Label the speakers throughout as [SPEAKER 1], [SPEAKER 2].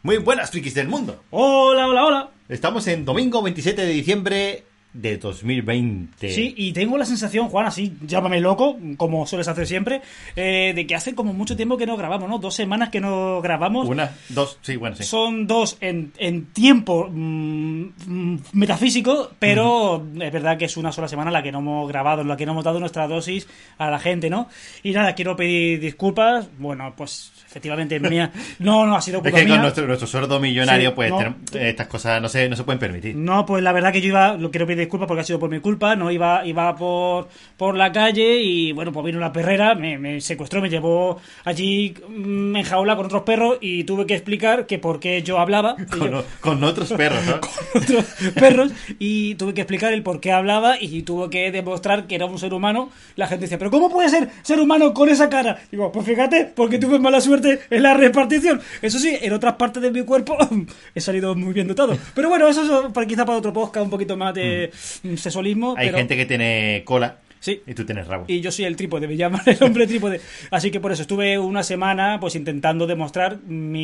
[SPEAKER 1] Muy buenas, frikis del mundo.
[SPEAKER 2] Hola, hola, hola.
[SPEAKER 1] Estamos en domingo 27 de diciembre de 2020.
[SPEAKER 2] Sí, y tengo la sensación, Juan, así, llámame loco, como sueles hacer siempre, de que hace como mucho tiempo que no grabamos, ¿no? 2 semanas que no grabamos.
[SPEAKER 1] Una, dos, sí, bueno, sí.
[SPEAKER 2] Son 2 en tiempo metafísico, pero es verdad que es una sola semana la que no hemos grabado, en la que no hemos dado nuestra dosis a la gente, ¿no? Y nada, quiero pedir disculpas. Bueno, pues efectivamente mía. No ha sido culpa
[SPEAKER 1] Es que
[SPEAKER 2] mía.
[SPEAKER 1] con nuestro sueldo millonario,
[SPEAKER 2] Sí,
[SPEAKER 1] pues
[SPEAKER 2] no.
[SPEAKER 1] estas cosas no se pueden permitir.
[SPEAKER 2] No, pues la verdad que lo quiero pedir disculpas porque ha sido por mi culpa, no iba por la calle y bueno, pues vino una perrera, me secuestró, me llevó allí en jaula con otros perros y tuve que explicar que por qué yo hablaba.
[SPEAKER 1] Con otros perros, ¿no?
[SPEAKER 2] Con otros perros y tuve que explicar el por qué hablaba y tuve que demostrar que era un ser humano. La gente decía, ¿pero cómo puede ser humano con esa cara? Digo, pues fíjate, porque tuve mala suerte en la repartición. Eso sí, en otras partes de mi cuerpo he salido muy bien dotado. Pero bueno, eso es quizá para otro podcast, un poquito más de sexualismo.
[SPEAKER 1] Hay gente que tiene cola.
[SPEAKER 2] Sí.
[SPEAKER 1] Y tú tienes rabo.
[SPEAKER 2] Y yo soy el trípode, me llaman el hombre trípode. Así que por eso estuve una semana pues intentando demostrar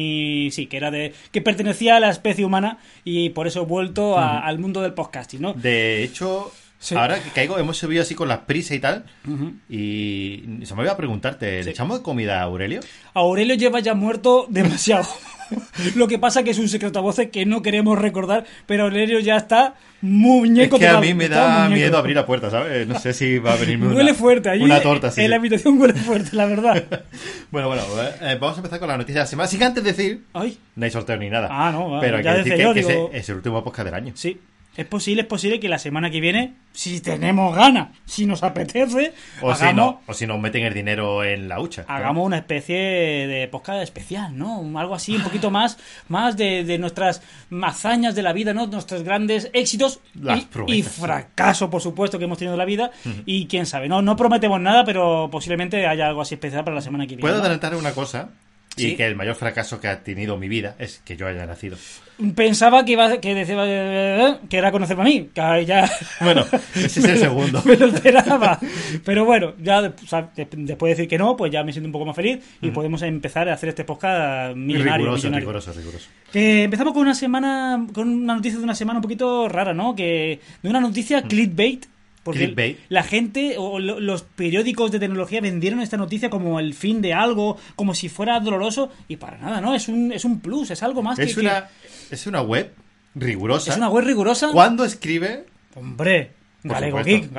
[SPEAKER 2] que pertenecía a la especie humana y por eso he vuelto al mundo del podcasting, ¿no?
[SPEAKER 1] De hecho, sí. Ahora que caigo, hemos subido así con las prisas y tal. Y se me iba a preguntarte, ¿le echamos de comida a Aurelio?
[SPEAKER 2] Aurelio lleva ya muerto demasiado. Lo que pasa que es un secreto a voces que no queremos recordar, pero Aurelio ya está muñeco.
[SPEAKER 1] Es que a mí me da miedo abrir la puerta, ¿sabes? No sé si va a venirme
[SPEAKER 2] huele fuerte allí,
[SPEAKER 1] una torta. Sí,
[SPEAKER 2] en la habitación huele fuerte, la verdad.
[SPEAKER 1] Bueno, vamos a empezar con la noticia de la semana. Así que antes de decir, no hay sorteo ni nada.
[SPEAKER 2] Ah, no,
[SPEAKER 1] pero hay
[SPEAKER 2] ya
[SPEAKER 1] que decir
[SPEAKER 2] yo,
[SPEAKER 1] que
[SPEAKER 2] digo...
[SPEAKER 1] es el último podcast del año.
[SPEAKER 2] Sí. Es posible que la semana que viene, si tenemos ganas, si nos apetece,
[SPEAKER 1] o si nos meten el dinero en la hucha.
[SPEAKER 2] Hagamos una especie de podcast especial, ¿no? Algo así, un poquito más de nuestras hazañas de la vida, ¿no? Nuestros grandes éxitos y fracaso, por supuesto, que hemos tenido en la vida. Y quién sabe, no prometemos nada, pero posiblemente haya algo así especial para la semana que viene.
[SPEAKER 1] ¿Puedo
[SPEAKER 2] ¿no?
[SPEAKER 1] adelantar una cosa?
[SPEAKER 2] ¿Sí?
[SPEAKER 1] Y que el mayor fracaso que ha tenido mi vida es que yo haya nacido.
[SPEAKER 2] Pensaba que era conocerme a mí, que ya...
[SPEAKER 1] Bueno, ese es el segundo.
[SPEAKER 2] Me lo esperaba. Pero bueno, ya después de decir que no, pues ya me siento un poco más feliz y podemos empezar a hacer este podcast millonario.
[SPEAKER 1] Riguroso.
[SPEAKER 2] Que empezamos con una noticia de una semana un poquito rara, ¿no? De una noticia clickbait. Porque la gente o los periódicos de tecnología vendieron esta noticia como el fin de algo, como si fuera doloroso, y para nada, ¿no? Es un plus, es algo más
[SPEAKER 1] Es una web rigurosa.
[SPEAKER 2] Es una web rigurosa.
[SPEAKER 1] ¿Cuándo escribe?
[SPEAKER 2] Hombre, Galego Geek.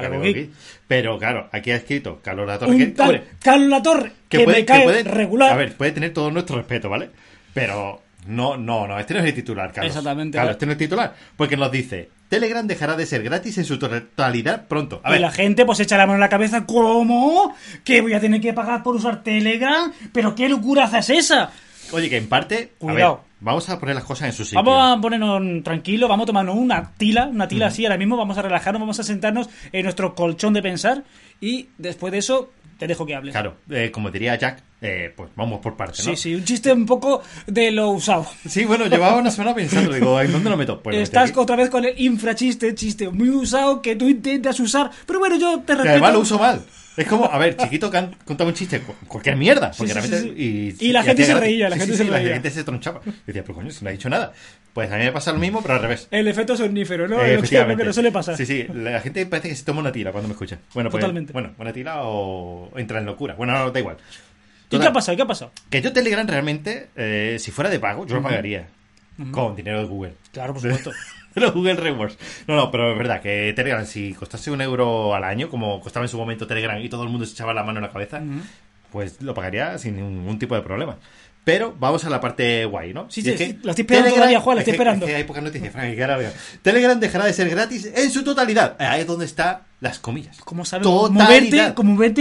[SPEAKER 1] Pero claro, aquí ha escrito Carlos Latorre.
[SPEAKER 2] Carlos Latorre, que me cae regular.
[SPEAKER 1] A ver, puede tener todo nuestro respeto, ¿vale? Pero no, este no es el titular, Carlos.
[SPEAKER 2] Exactamente.
[SPEAKER 1] Carlos, este no es el titular, porque nos dice: Telegram dejará de ser gratis en su totalidad pronto. A ver.
[SPEAKER 2] Y la gente pues echa la mano en la cabeza. ¿Cómo? ¿Que voy a tener que pagar por usar Telegram? ¿Pero qué locuraza es esa?
[SPEAKER 1] Oye, que en parte...
[SPEAKER 2] Cuidado.
[SPEAKER 1] A ver, vamos a poner las cosas en su sitio.
[SPEAKER 2] Vamos a ponernos tranquilos, vamos a tomarnos una tila así ahora mismo, vamos a relajarnos, vamos a sentarnos en nuestro colchón de pensar y después de eso te dejo que hables.
[SPEAKER 1] Claro, como diría Jack, pues vamos por partes, ¿no?
[SPEAKER 2] Sí, un chiste un poco de lo usado.
[SPEAKER 1] Sí, bueno, llevaba una semana pensando, digo, ¿en dónde lo meto? Pues
[SPEAKER 2] estás otra vez con el infrachiste, chiste muy usado que tú intentas usar, pero bueno, yo te respeto.
[SPEAKER 1] Que además lo uso mal. Es como, a ver, chiquito que han contado un chiste, cualquier mierda. Porque realmente,
[SPEAKER 2] y la gente se reía, la
[SPEAKER 1] gente se tronchaba. Y decía, pero coño, si no ha dicho nada. Pues a mí me pasa lo mismo, pero al revés.
[SPEAKER 2] El efecto somnífero, ¿no?
[SPEAKER 1] Efectivamente.
[SPEAKER 2] Lo que no suele pasar.
[SPEAKER 1] Sí, la gente parece que se toma una tila cuando me escucha. Bueno, pues,
[SPEAKER 2] totalmente.
[SPEAKER 1] Bueno, una tila o entra en locura. Bueno, no, da igual.
[SPEAKER 2] Total, ¿Y qué ha pasado?
[SPEAKER 1] Que yo Telegram realmente, si fuera de pago, yo lo pagaría. Con dinero de Google.
[SPEAKER 2] Claro, por supuesto.
[SPEAKER 1] Los Google Rewards. No, pero es verdad que Telegram, si costase €1 al año, como costaba en su momento Telegram y todo el mundo se echaba la mano en la cabeza, pues lo pagaría sin ningún tipo de problema. Pero vamos a la parte guay, ¿no?
[SPEAKER 2] Sí, la estoy esperando todavía, Juan, la estoy esperando.
[SPEAKER 1] Es que hay pocas noticias, Frank, que ahora Telegram dejará de ser gratis en su totalidad. Ahí es donde están las comillas.
[SPEAKER 2] ¿Cómo sabes? Moverte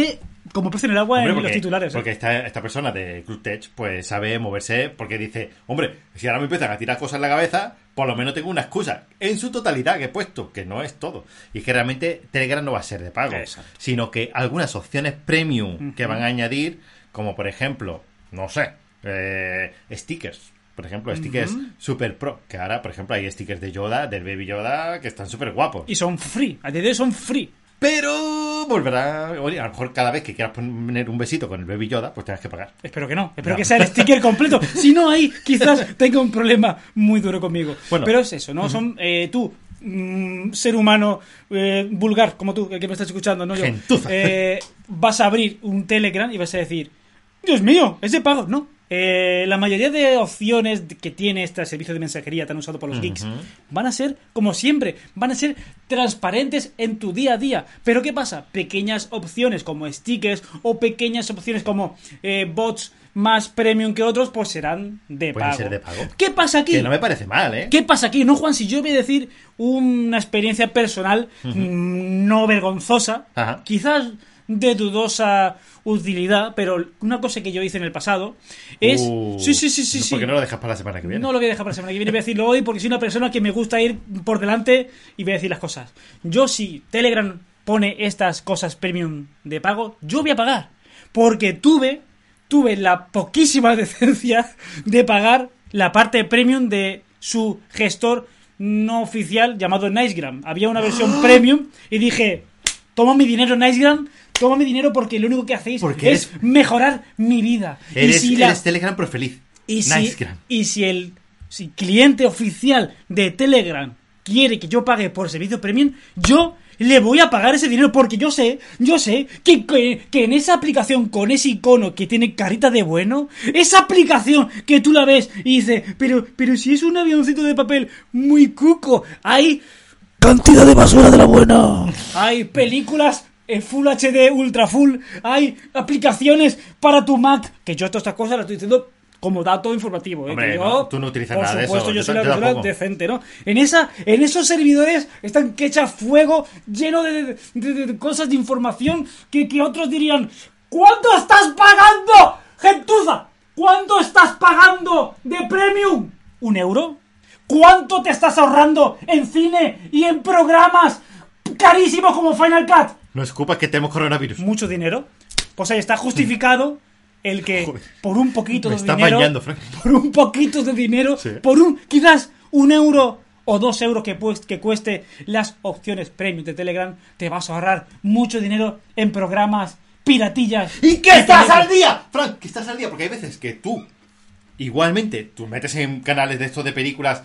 [SPEAKER 2] como pez en el agua. Hombre, en los titulares.
[SPEAKER 1] Porque esta persona de Club Tech pues sabe moverse porque dice, hombre, si ahora me empiezan a tirar cosas en la cabeza, por lo menos tengo una excusa. En su totalidad que he puesto, que no es todo. Y es que realmente Telegram no va a ser de pago.
[SPEAKER 2] Exacto.
[SPEAKER 1] Sino que algunas opciones premium que van a añadir, como por ejemplo, no sé, stickers. Por ejemplo, stickers super pro. Que ahora, por ejemplo, hay stickers de Yoda, del Baby Yoda, que están súper guapos.
[SPEAKER 2] Y son free. A día de hoy son free.
[SPEAKER 1] Pero volverá. Oye, a lo mejor cada vez que quieras poner un besito con el Baby Yoda, pues tengas que pagar.
[SPEAKER 2] Espero que no. Espero que sea el sticker completo. Si no, ahí quizás tenga un problema muy duro conmigo.
[SPEAKER 1] Bueno.
[SPEAKER 2] Pero es eso, ¿no? Son tú, ser humano vulgar, como tú, el que me estás escuchando, no yo.
[SPEAKER 1] Gentuza.
[SPEAKER 2] Vas a abrir un Telegram y vas a decir, Dios mío, es de pago. No. La mayoría de opciones que tiene este servicio de mensajería tan usado por los geeks van a ser, como siempre, van a ser transparentes en tu día a día. Pero ¿qué pasa? Pequeñas opciones como stickers o pequeñas opciones como bots más premium que otros, pues serán de
[SPEAKER 1] Pueden
[SPEAKER 2] pago.
[SPEAKER 1] ser de pago.
[SPEAKER 2] ¿Qué pasa aquí?
[SPEAKER 1] Que no me parece mal, ¿eh?
[SPEAKER 2] ¿Qué pasa aquí? No, Juan, si yo voy a decir una experiencia personal no vergonzosa,
[SPEAKER 1] Ajá.
[SPEAKER 2] quizás de dudosa utilidad, pero una cosa que yo hice en el pasado es... Sí.
[SPEAKER 1] ¿Por qué no lo dejas para la semana que viene?
[SPEAKER 2] No lo voy a dejar para la semana que viene, voy a decirlo hoy porque soy una persona que me gusta ir por delante y voy a decir las cosas. Yo, si Telegram pone estas cosas premium de pago, yo voy a pagar. Porque tuve la poquísima decencia de pagar la parte premium de su gestor no oficial llamado Nicegram. Había una versión premium y dije, toma mi dinero Nicegram, toma mi dinero porque lo único que hacéis es mejorar mi vida.
[SPEAKER 1] Eres Telegram pero feliz. Nicegram.
[SPEAKER 2] Y si el cliente oficial de Telegram quiere que yo pague por servicio premium, yo le voy a pagar ese dinero porque yo sé que en esa aplicación con ese icono que tiene carita de bueno, esa aplicación que tú la ves y dices, pero si es un avioncito de papel muy cuco, hay cantidad de basura de la buena. Hay películas en Full HD, Ultra Full, hay aplicaciones para tu Mac, que yo todas estas cosas las estoy diciendo como dato informativo,
[SPEAKER 1] Hombre,
[SPEAKER 2] que yo,
[SPEAKER 1] no, tú no utilizas nada de eso.
[SPEAKER 2] Por supuesto, yo soy la
[SPEAKER 1] yo
[SPEAKER 2] persona
[SPEAKER 1] tampoco.
[SPEAKER 2] decente, ¿no? En esos servidores están que echa fuego, lleno de cosas de información que otros dirían, ¿cuánto estás pagando, gentuza? ¿Cuánto estás pagando de premium? ¿1 euro? ¿Cuánto te estás ahorrando en cine y en programas carísimos como Final Cut?
[SPEAKER 1] No escupas que tenemos coronavirus.
[SPEAKER 2] Mucho dinero. Pues ahí está justificado el que por un poquito
[SPEAKER 1] Me
[SPEAKER 2] de
[SPEAKER 1] está
[SPEAKER 2] dinero,
[SPEAKER 1] bañando, Frank.
[SPEAKER 2] por un poquito de dinero,
[SPEAKER 1] Sí.
[SPEAKER 2] por quizás 1 euro o 2 euros que cueste las opciones premium de Telegram, te vas a ahorrar mucho dinero en programas piratillas.
[SPEAKER 1] ¿Y qué estás al día? Frank, que estás al día, porque hay veces que tú, igualmente, tú metes en canales de estos de películas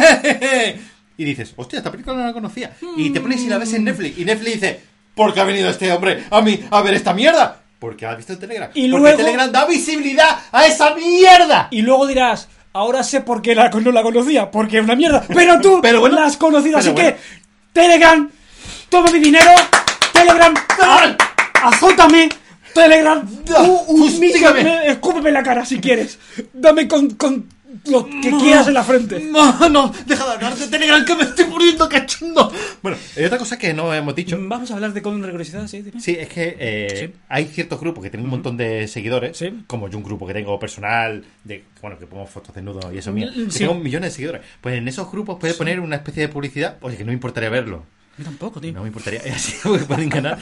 [SPEAKER 1] y dices, hostia, esta película no la conocía. Y te pones y la ves en Netflix. Y Netflix dice, ¿por qué ha venido este hombre a mí a ver esta mierda? Porque ha visto en Telegram.
[SPEAKER 2] Y
[SPEAKER 1] porque
[SPEAKER 2] luego-
[SPEAKER 1] Telegram da visibilidad a esa mierda.
[SPEAKER 2] Y luego dirás, ahora sé por qué no la conocía, porque es una mierda. Pero tú
[SPEAKER 1] Pero bueno,
[SPEAKER 2] la has conocido, así
[SPEAKER 1] pero bueno.
[SPEAKER 2] que Telegram, toma mi dinero, Telegram, azótame, Telegram,
[SPEAKER 1] fustígame.
[SPEAKER 2] escúpeme en la cara si quieres, dame con lo que quieras en la frente.
[SPEAKER 1] No, deja de hablar de Telegram que me estoy muriendo cachondo. Bueno, hay otra cosa que no hemos dicho.
[SPEAKER 2] Vamos a hablar de con curiosidad, sí, dime.
[SPEAKER 1] Sí, es que
[SPEAKER 2] Sí.
[SPEAKER 1] hay ciertos grupos que tienen un montón de seguidores,
[SPEAKER 2] Sí.
[SPEAKER 1] como yo un grupo que tengo personal, que pongo fotos desnudos y eso mío, que
[SPEAKER 2] Sí.
[SPEAKER 1] tengo millones de seguidores. Pues en esos grupos puedes poner una especie de publicidad, oye, que no me importaría verlo.
[SPEAKER 2] A mí tampoco, tío.
[SPEAKER 1] No me importaría, así pueden ganar.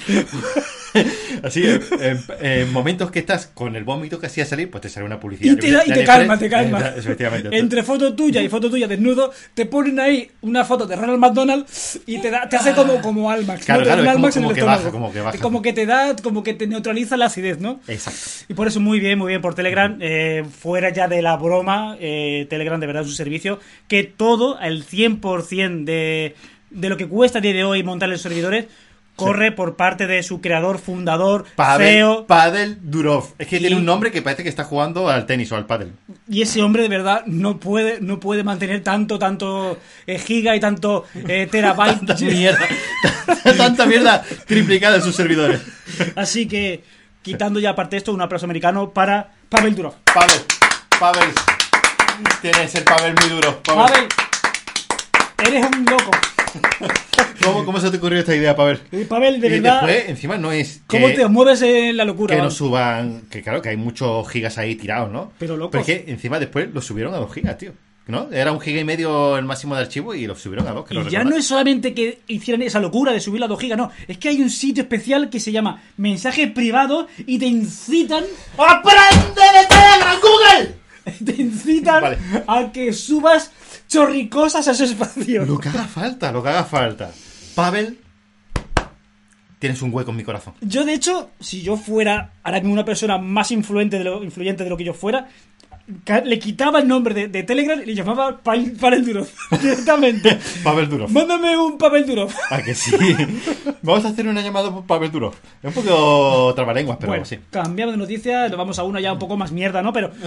[SPEAKER 1] Así, en momentos que estás con el vómito que hacía salir, pues te sale una publicidad.
[SPEAKER 2] Y te calma.
[SPEAKER 1] Efectivamente.
[SPEAKER 2] Entre foto tuya y foto tuya desnudo, te ponen ahí una foto de Ronald McDonald y te hace como Almax.
[SPEAKER 1] Claro,
[SPEAKER 2] ¿no?
[SPEAKER 1] claro,
[SPEAKER 2] Un
[SPEAKER 1] es
[SPEAKER 2] Almax
[SPEAKER 1] como
[SPEAKER 2] en el
[SPEAKER 1] que baja,
[SPEAKER 2] estómago.
[SPEAKER 1] como que baja.
[SPEAKER 2] Como que te neutraliza la acidez, ¿no?
[SPEAKER 1] Exacto.
[SPEAKER 2] Y por eso muy bien por Telegram. Fuera ya de la broma, Telegram de verdad es un servicio que todo, el 100% de lo que cuesta a día de hoy montar los servidores, corre por parte de su creador, fundador, CEO.
[SPEAKER 1] Pavel Durov. Es que
[SPEAKER 2] Y-
[SPEAKER 1] tiene un nombre que parece que está jugando al tenis o al pádel.
[SPEAKER 2] Y ese hombre de verdad no puede mantener tanto giga y tanto terabyte.
[SPEAKER 1] Tanta mierda. Tanta mierda triplicada en sus servidores.
[SPEAKER 2] Así que, quitando ya aparte esto, un aplauso americano para Pavel Durov.
[SPEAKER 1] Pavel. Tienes el Pavel muy duro.
[SPEAKER 2] Pavel, eres un loco.
[SPEAKER 1] ¿Cómo se te ocurrió esta idea, Pavel?
[SPEAKER 2] Pavel, de
[SPEAKER 1] Y
[SPEAKER 2] verdad,
[SPEAKER 1] después, encima no es
[SPEAKER 2] ¿cómo
[SPEAKER 1] que,
[SPEAKER 2] te mueves en la locura?
[SPEAKER 1] que no
[SPEAKER 2] vamos?
[SPEAKER 1] suban... Que claro, que hay muchos gigas ahí tirados, ¿no?
[SPEAKER 2] Pero locos.
[SPEAKER 1] Pero es que encima después lo subieron a 2 gigas, tío. ¿No? Era 1,5 giga el máximo de archivo y lo subieron a 2.
[SPEAKER 2] Y ya no es solamente que hicieran esa locura de subir a 2 gigas, no. Es que hay un sitio especial que se llama Mensajes Privados y te incitan...
[SPEAKER 1] ¡Aprende de Telegram, Google!
[SPEAKER 2] Te incitan
[SPEAKER 1] Vale.
[SPEAKER 2] a que subas chorricosas a ese espacio.
[SPEAKER 1] Lo que haga falta. Pavel, tienes un hueco en mi corazón.
[SPEAKER 2] Yo, de hecho, si yo fuera ahora mismo una persona más influyente de lo que yo fuera, le quitaba el nombre de Telegram y le llamaba Pavel Durov directamente.
[SPEAKER 1] Pavel Durov.
[SPEAKER 2] Mándame un Pavel Durov.
[SPEAKER 1] ¿A que sí? Vamos a hacer una llamada por Pavel Durov. Es un poco trabalenguas, pero
[SPEAKER 2] Bueno,
[SPEAKER 1] sí.
[SPEAKER 2] cambiamos de noticia, nos vamos a una ya un poco más mierda, ¿no? Pero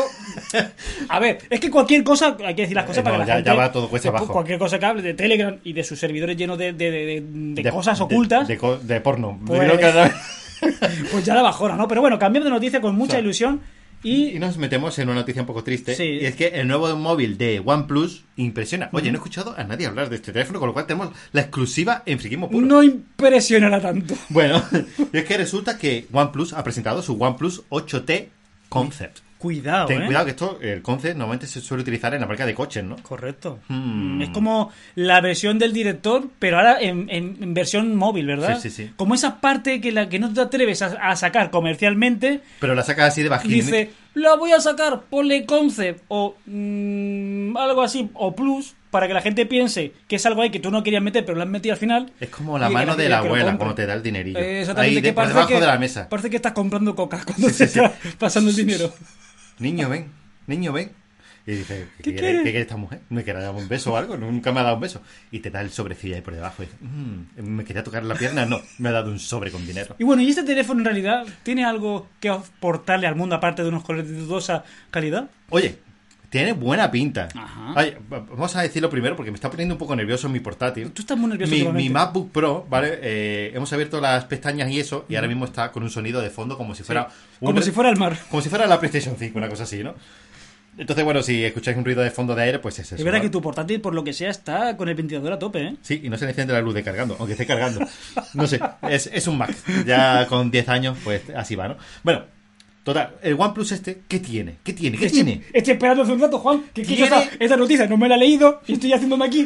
[SPEAKER 2] a ver, es que cualquier cosa, hay que decir las cosas para que la gente...
[SPEAKER 1] Ya va todo cuesta abajo.
[SPEAKER 2] Cualquier cosa que hable de Telegram y de sus servidores llenos de cosas ocultas,
[SPEAKER 1] De porno.
[SPEAKER 2] Pues-
[SPEAKER 1] Creo que
[SPEAKER 2] pues ya la bajona, ¿no? Pero bueno, cambiamos de noticia con mucha
[SPEAKER 1] O sea,
[SPEAKER 2] ilusión
[SPEAKER 1] y nos metemos en una noticia un poco triste.
[SPEAKER 2] Sí.
[SPEAKER 1] Y es que el nuevo móvil de OnePlus impresiona. Oye, no he escuchado a nadie hablar de este teléfono, con lo cual tenemos la exclusiva en Friquismo Puro.
[SPEAKER 2] no impresionará tanto.
[SPEAKER 1] Bueno, y es que resulta que OnePlus ha presentado su OnePlus 8T Concept.
[SPEAKER 2] Cuidado,
[SPEAKER 1] Ten cuidado que el Concept normalmente se suele utilizar en la marca de coches, ¿no?
[SPEAKER 2] Correcto. Es como la versión del director, pero ahora en versión móvil, ¿verdad?
[SPEAKER 1] Sí.
[SPEAKER 2] Como esa parte que no te atreves a sacar comercialmente.
[SPEAKER 1] Pero la sacas así de bajín.
[SPEAKER 2] Dice, la voy a sacar, ponle Concept o algo así, o Plus, para que la gente piense que es algo ahí que tú no querías meter, pero lo has metido al final.
[SPEAKER 1] Es como la
[SPEAKER 2] y
[SPEAKER 1] mano
[SPEAKER 2] que
[SPEAKER 1] de la
[SPEAKER 2] que lo
[SPEAKER 1] abuela
[SPEAKER 2] compre.
[SPEAKER 1] cuando te da el dinerillo.
[SPEAKER 2] Exactamente,
[SPEAKER 1] Ahí
[SPEAKER 2] que
[SPEAKER 1] por
[SPEAKER 2] parece
[SPEAKER 1] debajo
[SPEAKER 2] que,
[SPEAKER 1] de la mesa.
[SPEAKER 2] Parece que estás comprando coca cuando te está pasando el dinero.
[SPEAKER 1] Niño, ven. Y dice,
[SPEAKER 2] ¿Qué
[SPEAKER 1] quiere
[SPEAKER 2] quiere?
[SPEAKER 1] esta mujer? ¿Me quiere dar un beso o algo? Nunca me ha dado un beso. Y te da el sobrecillo ahí por debajo. Y dice, ¿me quería tocar la pierna? No, me ha dado un sobre con dinero.
[SPEAKER 2] Y bueno, ¿y este teléfono en realidad tiene algo que aportarle al mundo aparte de unos colores de dudosa calidad?
[SPEAKER 1] Oye, tiene buena pinta.
[SPEAKER 2] Ajá.
[SPEAKER 1] Oye, vamos a decirlo primero porque me está poniendo un poco nervioso mi portátil.
[SPEAKER 2] Tú estás muy nervioso
[SPEAKER 1] Mi
[SPEAKER 2] últimamente.
[SPEAKER 1] MacBook Pro, ¿vale? Hemos abierto las pestañas y eso, y ahora mismo está con un sonido de fondo como si fuera...
[SPEAKER 2] Como si fuera el mar.
[SPEAKER 1] Como si fuera la PlayStation 5, una cosa así, ¿no? Entonces, bueno, si escucháis un ruido de fondo de aire, pues es eso.
[SPEAKER 2] Es verdad
[SPEAKER 1] ¿vale?
[SPEAKER 2] que tu portátil, por lo que sea, está con el ventilador a tope, ¿eh?
[SPEAKER 1] Sí, y no se le enciende la luz de cargando, aunque esté cargando. No sé, es un Mac. Ya con 10 años, pues así va, ¿no? Bueno, total, el OnePlus ¿qué tiene? ¿Qué tiene?
[SPEAKER 2] Estoy esperando hace un rato, Juan, que
[SPEAKER 1] ¿Tiene?
[SPEAKER 2] esta noticia no me la he leído y estoy haciéndome aquí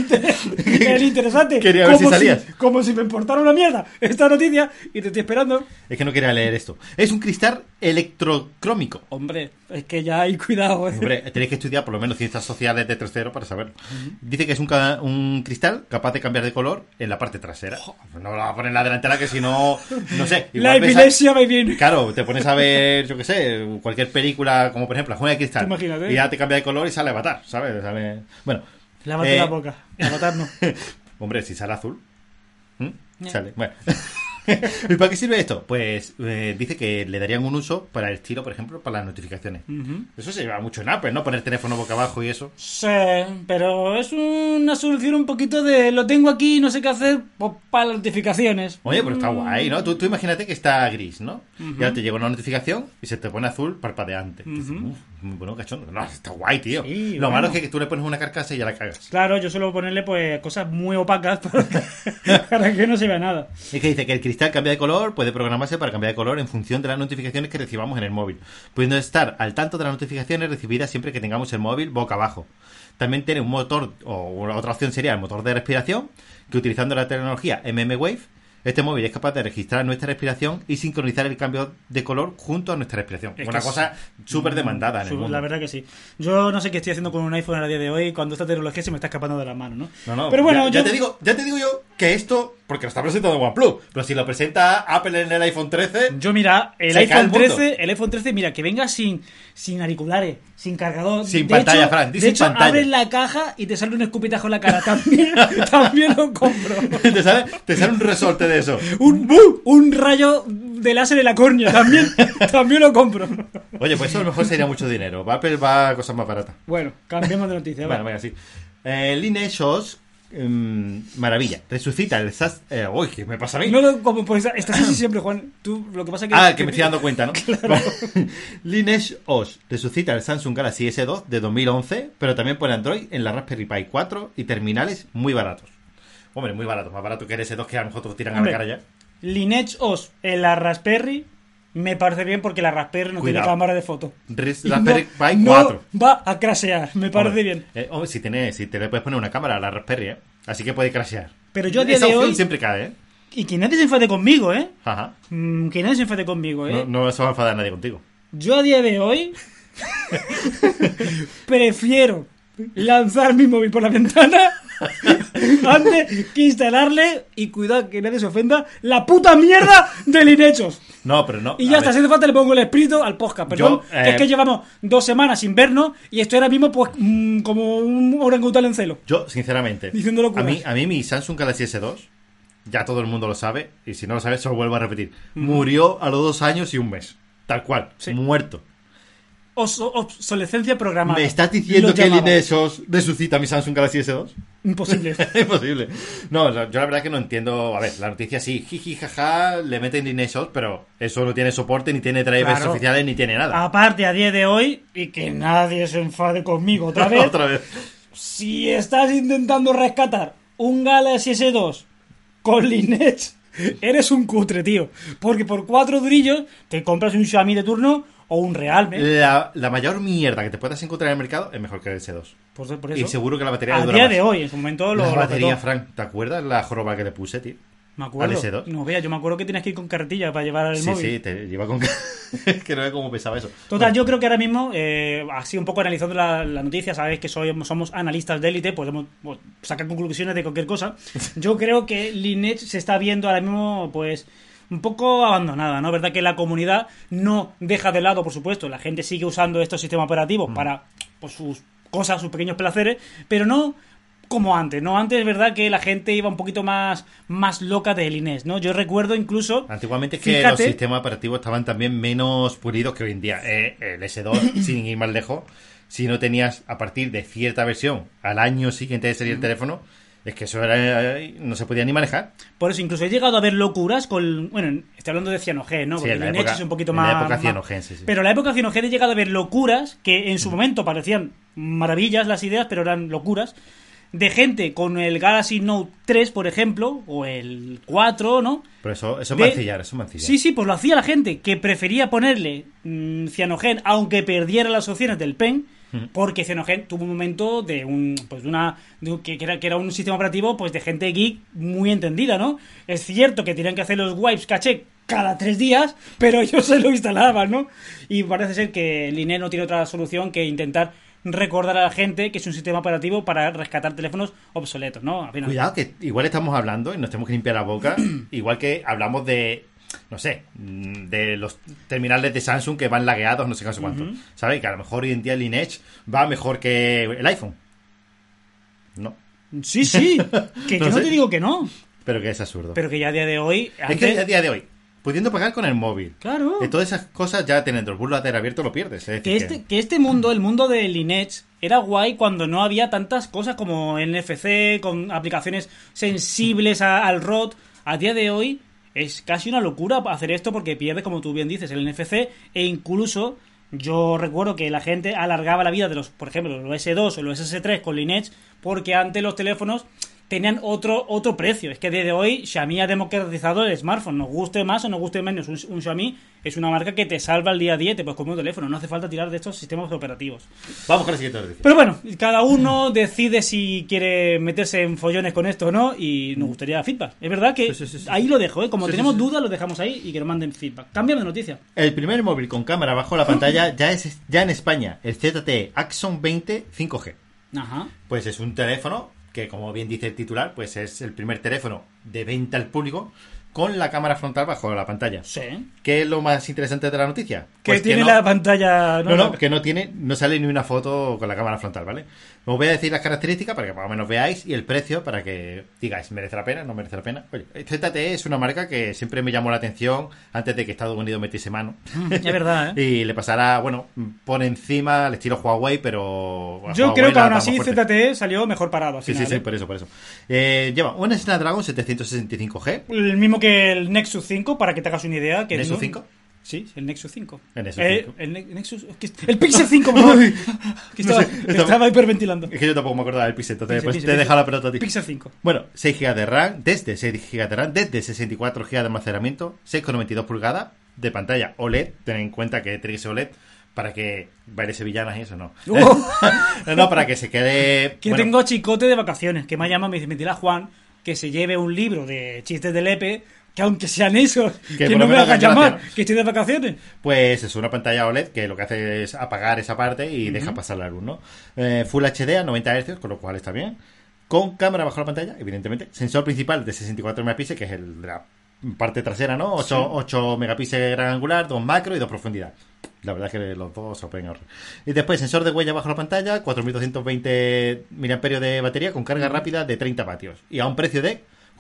[SPEAKER 2] el interesante.
[SPEAKER 1] Quería ver si salías.
[SPEAKER 2] Como si me importara una mierda esta noticia y te estoy esperando.
[SPEAKER 1] Es que no quería leer esto. Es un cristal electrocrómico.
[SPEAKER 2] Hombre, es que ya hay cuidado, ¿eh?
[SPEAKER 1] Hombre, tenéis que estudiar por lo menos ciencias sociales de tercero para saberlo. Dice que es un cristal capaz de cambiar de color en la parte trasera. No lo va a poner en la delantera que si no, no sé.
[SPEAKER 2] La
[SPEAKER 1] igual ves
[SPEAKER 2] epilepsia me viene.
[SPEAKER 1] Claro, te pones a ver, yo qué sé, cualquier película, como por ejemplo La Jungla de Cristal.
[SPEAKER 2] Imagínate.
[SPEAKER 1] Y ya te cambia de color y sale Avatar, ¿sabes? Sale... Bueno.
[SPEAKER 2] Lávate la boca. Avatar no.
[SPEAKER 1] Hombre, si sale azul. Sale. Bueno. ¿Y para qué sirve esto? Pues dice que le darían un uso para el estilo, por ejemplo, para las notificaciones. Eso se lleva mucho en Apple, ¿no? Poner teléfono boca abajo y eso.
[SPEAKER 2] Sí, pero es una solución un poquito de lo tengo aquí, no sé qué hacer, pues, para las notificaciones.
[SPEAKER 1] Oye, pero está guay, ¿no? Tú imagínate que está gris, ¿no? Y ahora te llega una notificación y se te pone azul parpadeante. Dices, muy bueno, cachondo. No, está guay, tío.
[SPEAKER 2] Sí,
[SPEAKER 1] Lo
[SPEAKER 2] bueno.
[SPEAKER 1] malo es que tú le pones una carcasa y ya la cagas.
[SPEAKER 2] Claro, yo suelo ponerle pues cosas muy opacas para que no se vea nada.
[SPEAKER 1] Es que dice que el cristal cambia de color, puede programarse para cambiar de color en función de las notificaciones que recibamos en el móvil, pudiendo estar al tanto de las notificaciones recibidas siempre que tengamos el móvil boca abajo. También tiene un motor, o otra opción sería el motor de respiración, que utilizando la tecnología mmWave, este móvil es capaz de registrar nuestra respiración y sincronizar el cambio de color junto a nuestra respiración.
[SPEAKER 2] Es
[SPEAKER 1] Una
[SPEAKER 2] que
[SPEAKER 1] cosa súper demandada en el mundo.
[SPEAKER 2] La verdad que sí. Yo no sé qué estoy haciendo con un iPhone a día de hoy cuando esta tecnología se me está escapando de las manos, ¿no?
[SPEAKER 1] No,
[SPEAKER 2] pero bueno,
[SPEAKER 1] ya te digo yo que esto, porque lo está presentando OnePlus, pero si lo presenta Apple en el iPhone 13...
[SPEAKER 2] Yo mira, el
[SPEAKER 1] Se cae el
[SPEAKER 2] iPhone 13, mira, que venga sin auriculares, sin cargador.
[SPEAKER 1] Sin
[SPEAKER 2] de
[SPEAKER 1] pantalla,
[SPEAKER 2] hecho,
[SPEAKER 1] Fran, di
[SPEAKER 2] de
[SPEAKER 1] sin
[SPEAKER 2] hecho,
[SPEAKER 1] pantalla.
[SPEAKER 2] abres la caja y te sale un escupitajo en la cara. También lo compro.
[SPEAKER 1] te sale un resorte de eso.
[SPEAKER 2] Un rayo de láser en la córnea, también lo compro.
[SPEAKER 1] Oye, pues eso a lo mejor sería mucho dinero. Apple va a cosas más baratas.
[SPEAKER 2] Bueno, cambiemos de noticia.
[SPEAKER 1] Bueno, venga, sí. Lineage OS, maravilla. Resucita el SAS... uy, ¿qué me pasa a mí?
[SPEAKER 2] No, como pues estás así siempre, Juan. Tú, lo que pasa
[SPEAKER 1] Que me estoy dando cuenta, ¿no? Claro. Lineage OS resucita el Samsung Galaxy S2 de 2011, pero también pone Android en la Raspberry Pi 4 y terminales muy baratos. Hombre, muy baratos. Más barato que el S2 que a lo mejor te lo tiran a la cara ya.
[SPEAKER 2] Lineage OS en la Raspberry me parece bien porque la Raspberry no tiene cámara de foto.
[SPEAKER 1] Raspberry Pi 4.
[SPEAKER 2] No va a crashear, me parece bien.
[SPEAKER 1] Hombre, si te le puedes poner una cámara a la Raspberry, así que puede crashear.
[SPEAKER 2] Pero yo a día
[SPEAKER 1] esa
[SPEAKER 2] de
[SPEAKER 1] opción
[SPEAKER 2] hoy...
[SPEAKER 1] siempre cae, ¿eh?
[SPEAKER 2] Y que nadie se enfade conmigo, ¿eh?
[SPEAKER 1] Ajá.
[SPEAKER 2] Que nadie se enfade conmigo, ¿eh?
[SPEAKER 1] No se va a enfadar nadie contigo.
[SPEAKER 2] Yo a día de hoy prefiero lanzar mi móvil por la ventana antes que instalarle, y cuidado que nadie se ofenda, la puta mierda del Inechos.
[SPEAKER 1] No, pero no.
[SPEAKER 2] Y ya está, si hace falta le pongo el espíritu al podcast, perdón.
[SPEAKER 1] Yo,
[SPEAKER 2] Que es que llevamos 2 semanas sin vernos y estoy ahora mismo pues como un orangután en celo.
[SPEAKER 1] Yo, sinceramente,
[SPEAKER 2] Diciendo locuras.
[SPEAKER 1] a mí mi Samsung Galaxy S2, ya todo el mundo lo sabe, y si no lo sabes, se lo vuelvo a repetir. Murió a los 2 años y 1 mes. Tal cual,
[SPEAKER 2] Sí.
[SPEAKER 1] muerto.
[SPEAKER 2] Obsolescencia programada.
[SPEAKER 1] ¿Me estás diciendo
[SPEAKER 2] Lo
[SPEAKER 1] que el
[SPEAKER 2] llamaba.
[SPEAKER 1] Inesos resucita mi Samsung Galaxy S2?
[SPEAKER 2] Imposible.
[SPEAKER 1] Imposible. No, yo la verdad que no entiendo. A ver, la noticia sí, jiji, jaja, le meten Inesos, pero eso no tiene soporte, ni tiene drivers
[SPEAKER 2] Claro.
[SPEAKER 1] oficiales, ni tiene nada.
[SPEAKER 2] Aparte, a día de hoy, y que nadie se enfade conmigo otra vez,
[SPEAKER 1] Otra vez.
[SPEAKER 2] si estás intentando rescatar un Galaxy S2 con Lineage, eres un cutre, tío. Porque por 4 durillos te compras un Xiaomi de turno o un Realme.
[SPEAKER 1] La mayor mierda que te puedas encontrar en el mercado es mejor que el S2.
[SPEAKER 2] Por eso.
[SPEAKER 1] Y seguro que la batería le
[SPEAKER 2] A
[SPEAKER 1] dura
[SPEAKER 2] día
[SPEAKER 1] más.
[SPEAKER 2] de hoy, en su momento
[SPEAKER 1] La
[SPEAKER 2] lo
[SPEAKER 1] batería,
[SPEAKER 2] petó.
[SPEAKER 1] Frank, ¿te acuerdas la joroba que le puse, tío?
[SPEAKER 2] Me acuerdo.
[SPEAKER 1] al S2.
[SPEAKER 2] No, vea, yo me acuerdo que tienes que ir con carretilla para llevar el
[SPEAKER 1] Sí,
[SPEAKER 2] móvil.
[SPEAKER 1] sí, te lleva con... que no ve cómo pesaba eso.
[SPEAKER 2] Total,
[SPEAKER 1] Bueno,
[SPEAKER 2] yo creo que ahora mismo, así un poco analizando la noticia, sabéis que somos analistas de élite, podemos sacar conclusiones de cualquier cosa. Yo creo que Lineage se está viendo ahora mismo, pues, un poco abandonada, ¿no? Verdad que la comunidad no deja de lado, por supuesto, la gente sigue usando estos sistemas operativos para pues, sus cosas, sus pequeños placeres, pero no como antes, ¿no? Antes es verdad que la gente iba un poquito más loca de Lineage, ¿no? Yo recuerdo incluso...
[SPEAKER 1] Antiguamente es que
[SPEAKER 2] fíjate,
[SPEAKER 1] los sistemas operativos estaban también menos pulidos que hoy en día. El S2, sin ir más lejos, si no tenías a partir de cierta versión al año siguiente de serie el teléfono, es que eso era, no se podía ni manejar.
[SPEAKER 2] Por eso incluso he llegado a ver locuras con... Bueno, estoy hablando de Cyanogen, ¿no?
[SPEAKER 1] Sí,
[SPEAKER 2] Porque
[SPEAKER 1] en la
[SPEAKER 2] Lineage
[SPEAKER 1] época-
[SPEAKER 2] es un poquito
[SPEAKER 1] en
[SPEAKER 2] más...
[SPEAKER 1] la época
[SPEAKER 2] más-
[SPEAKER 1] Cyanogen, sí, sí.
[SPEAKER 2] Pero en la época Cyanogen he llegado a ver locuras que en su momento parecían maravillas las ideas, pero eran locuras. De gente con el Galaxy Note 3, por ejemplo, o el 4, ¿no?
[SPEAKER 1] Pero eso es
[SPEAKER 2] de-
[SPEAKER 1] mancillar, eso es mancillar.
[SPEAKER 2] Sí, sí, pues lo hacía la gente que prefería ponerle Cyanogen aunque perdiera las opciones del pen, porque Cyanogen tuvo un momento de que era un sistema operativo pues de gente geek muy entendida, ¿no? Es cierto que tenían que hacer los wipes caché cada 3 días, pero ellos se lo instalaban, ¿no? Y parece ser que Lineage no tiene otra solución que intentar recordar a la gente que es un sistema operativo para rescatar teléfonos obsoletos, ¿no? Al final.
[SPEAKER 1] Cuidado, que igual estamos hablando y nos tenemos que limpiar la boca, igual que hablamos de, no sé, de los terminales de Samsung que van lagueados, no sé qué, cuánto. ¿Sabes? Que a lo mejor hoy en día el Lineage va mejor que el iPhone. No,
[SPEAKER 2] Sí, sí, que
[SPEAKER 1] No
[SPEAKER 2] yo no
[SPEAKER 1] sé.
[SPEAKER 2] te digo que no,
[SPEAKER 1] pero que es absurdo.
[SPEAKER 2] pero que ya a día de hoy...
[SPEAKER 1] Es que a día de hoy, pudiendo pagar con el móvil,
[SPEAKER 2] Claro.
[SPEAKER 1] de todas esas cosas, ya teniendo el burladero abierto lo pierdes. Es decir,
[SPEAKER 2] Que este mundo, el mundo de Lineage, era guay cuando no había tantas cosas como NFC, con aplicaciones sensibles al ROT. A día de hoy es casi una locura hacer esto porque pierde, como tú bien dices, el NFC e incluso... Yo recuerdo que la gente alargaba la vida de los, por ejemplo, los S2 o los S3 con Lineage porque antes los teléfonos tenían otro precio. Es que desde hoy Xiaomi ha democratizado el smartphone. Nos guste más o nos guste menos. Un Xiaomi es una marca que te salva el día a día y te puedes comer un teléfono. No hace falta tirar de estos sistemas operativos.
[SPEAKER 1] vamos con la siguiente noticia.
[SPEAKER 2] Pero bueno, cada uno decide si quiere meterse en follones con esto o no y nos gustaría feedback. Es verdad que
[SPEAKER 1] Sí.
[SPEAKER 2] ahí lo dejo, ¿eh? Como
[SPEAKER 1] Sí,
[SPEAKER 2] tenemos
[SPEAKER 1] sí, sí.
[SPEAKER 2] dudas, lo dejamos ahí y que nos manden feedback. Cámbiame de noticia.
[SPEAKER 1] El primer móvil con cámara bajo la pantalla ya en España, el ZTE Axon 20 5G.
[SPEAKER 2] Ajá.
[SPEAKER 1] Pues es un teléfono que, como bien dice el titular, pues es el primer teléfono de venta al público con la cámara frontal bajo la pantalla.
[SPEAKER 2] Sí.
[SPEAKER 1] ¿Qué es lo más interesante de la noticia?
[SPEAKER 2] Que
[SPEAKER 1] Pues
[SPEAKER 2] tiene
[SPEAKER 1] no-
[SPEAKER 2] la pantalla...
[SPEAKER 1] que no sale ni una foto con la cámara frontal, ¿vale? Os voy a decir las características para que más o menos veáis y el precio para que digáis, ¿merece la pena? ¿No merece la pena? Oye, ZTE es una marca que siempre me llamó la atención antes de que Estados Unidos metiese mano.
[SPEAKER 2] Es verdad, ¿eh?
[SPEAKER 1] Y le pasará, bueno, por encima al estilo Huawei, pero...
[SPEAKER 2] Yo
[SPEAKER 1] Huawei
[SPEAKER 2] creo que
[SPEAKER 1] la
[SPEAKER 2] aún
[SPEAKER 1] da
[SPEAKER 2] así
[SPEAKER 1] más fuerte.
[SPEAKER 2] ZTE salió mejor parado al
[SPEAKER 1] Sí,
[SPEAKER 2] final,
[SPEAKER 1] sí,
[SPEAKER 2] ¿eh?
[SPEAKER 1] por eso. Lleva un Snapdragon 765G.
[SPEAKER 2] El mismo que el Nexus 5, para que te hagas una idea. Que
[SPEAKER 1] ¿Nexus
[SPEAKER 2] no-
[SPEAKER 1] 5?
[SPEAKER 2] Sí, el Nexus 5.
[SPEAKER 1] El Nexus 5.
[SPEAKER 2] Nexus... El Pixel 5, por favor. Que
[SPEAKER 1] No sé,
[SPEAKER 2] estaba hiperventilando.
[SPEAKER 1] Es que yo tampoco me acordaba del Pixel, entonces
[SPEAKER 2] Pixel,
[SPEAKER 1] pues
[SPEAKER 2] Pixel,
[SPEAKER 1] te he
[SPEAKER 2] Pixel.
[SPEAKER 1] dejado la pelota a ti.
[SPEAKER 2] Pixel 5.
[SPEAKER 1] Bueno, 6 GB de RAM, desde 6 GB de RAM, desde 64 GB de almacenamiento, 6,92 pulgadas de pantalla OLED. Ten en cuenta que tiene que ser OLED para que bailes sevillanas y eso no. No, para que se quede...
[SPEAKER 2] Que
[SPEAKER 1] bueno,
[SPEAKER 2] tengo chicote de vacaciones, que me llama, me dice, mentira Juan, que se lleve un libro de chistes de Lepe, que aunque sean esos, que
[SPEAKER 1] por
[SPEAKER 2] no
[SPEAKER 1] lo
[SPEAKER 2] me
[SPEAKER 1] menos
[SPEAKER 2] hagan
[SPEAKER 1] hagan
[SPEAKER 2] llamar,
[SPEAKER 1] gracia, ¿no?
[SPEAKER 2] que estoy de vacaciones.
[SPEAKER 1] Pues es una pantalla OLED que lo que hace es apagar esa parte y deja pasar la luz, ¿no? Full HD a 90 Hz, con lo cual está bien. con cámara bajo la pantalla, evidentemente, sensor principal de 64 megapíxeles, que es el de la parte trasera, ¿no? 8 megapíxeles gran angular, 2 macro y 2 profundidad. La verdad es que los dos se lo pueden ahorrar. Y después, sensor de huella bajo la pantalla, 4220 mAh de batería con carga rápida de 30 vatios. Y a un precio de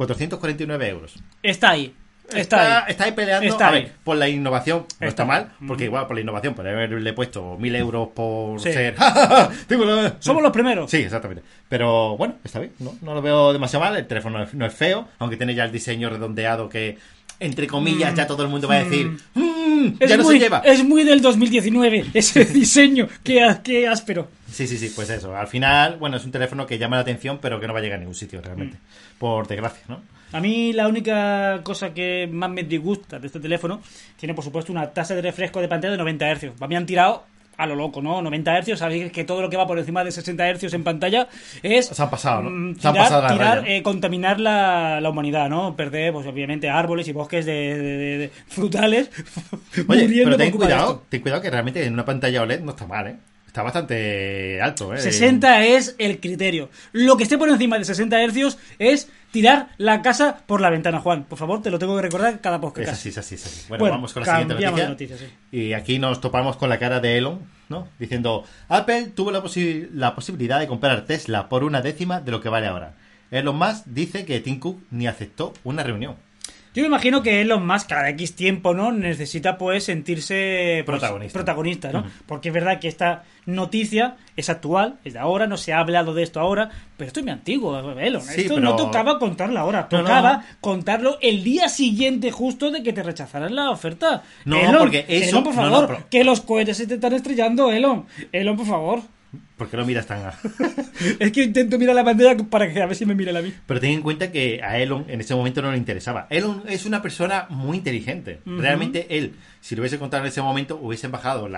[SPEAKER 1] 449 euros.
[SPEAKER 2] Está ahí. Está
[SPEAKER 1] ahí peleando.
[SPEAKER 2] Está
[SPEAKER 1] a ver,
[SPEAKER 2] ahí.
[SPEAKER 1] por la innovación no está mal, porque igual por la innovación podría haberle puesto 1.000 euros por ser. ¡Ja, ja, ja!
[SPEAKER 2] Somos los primeros.
[SPEAKER 1] Sí, exactamente. Pero bueno, está bien. No lo veo demasiado mal. El teléfono no es feo, aunque tiene ya el diseño redondeado que, entre comillas, ya todo el mundo va a decir. Ya no se lleva.
[SPEAKER 2] Es muy del 2019 ese diseño. Qué áspero.
[SPEAKER 1] Sí, pues eso. Al final, bueno, es un teléfono que llama la atención, pero que no va a llegar a ningún sitio realmente. Por desgracia, ¿no?
[SPEAKER 2] A mí la única cosa que más me disgusta de este teléfono tiene, por supuesto, una tasa de refresco de pantalla de 90 Hz. Me han tirado a lo loco, ¿no? 90 Hz, sabéis que todo lo que va por encima de 60 Hz en pantalla es...
[SPEAKER 1] Se han pasado, ¿no? Se han pasado la raya.
[SPEAKER 2] Contaminar la humanidad, ¿no? Perder, pues obviamente, árboles y bosques de frutales.
[SPEAKER 1] Oye, pero ten cuidado que realmente en una pantalla OLED no está mal, ¿eh? Está bastante alto, ¿eh?
[SPEAKER 2] 60 es el criterio. Lo que esté por encima de 60 Hz es tirar la casa por la ventana, Juan. Por favor, te lo tengo que recordar cada podcast.
[SPEAKER 1] Es así. Bueno, vamos con la siguiente noticia.
[SPEAKER 2] Sí.
[SPEAKER 1] Y aquí nos topamos con la cara de Elon, ¿no? Diciendo, Apple tuvo la posibilidad de comprar Tesla por 1/10 de lo que vale ahora. Elon Musk dice que Tim Cook ni aceptó una reunión.
[SPEAKER 2] Yo me imagino que Elon Musk cada X tiempo, ¿no? Necesita, pues, sentirse protagonista, ¿no? Porque es verdad que esta noticia es actual, es de ahora, no se ha hablado de esto ahora, pero esto es muy antiguo, Elon.
[SPEAKER 1] Sí,
[SPEAKER 2] esto
[SPEAKER 1] pero...
[SPEAKER 2] no tocaba contarlo ahora, tocaba contarlo el día siguiente justo de que te rechazaran la oferta.
[SPEAKER 1] No,
[SPEAKER 2] Elon,
[SPEAKER 1] porque eso...
[SPEAKER 2] Elon, por favor, que los cohetes se te están estrellando, Elon, por favor.
[SPEAKER 1] ¿Por qué lo miras tan
[SPEAKER 2] Es que intento mirar la pantalla para que a ver si me mira a mí.
[SPEAKER 1] Pero ten en cuenta que a Elon en ese momento no le interesaba. Elon es una persona muy inteligente. Realmente él, si lo hubiese contado en ese momento, hubiese bajado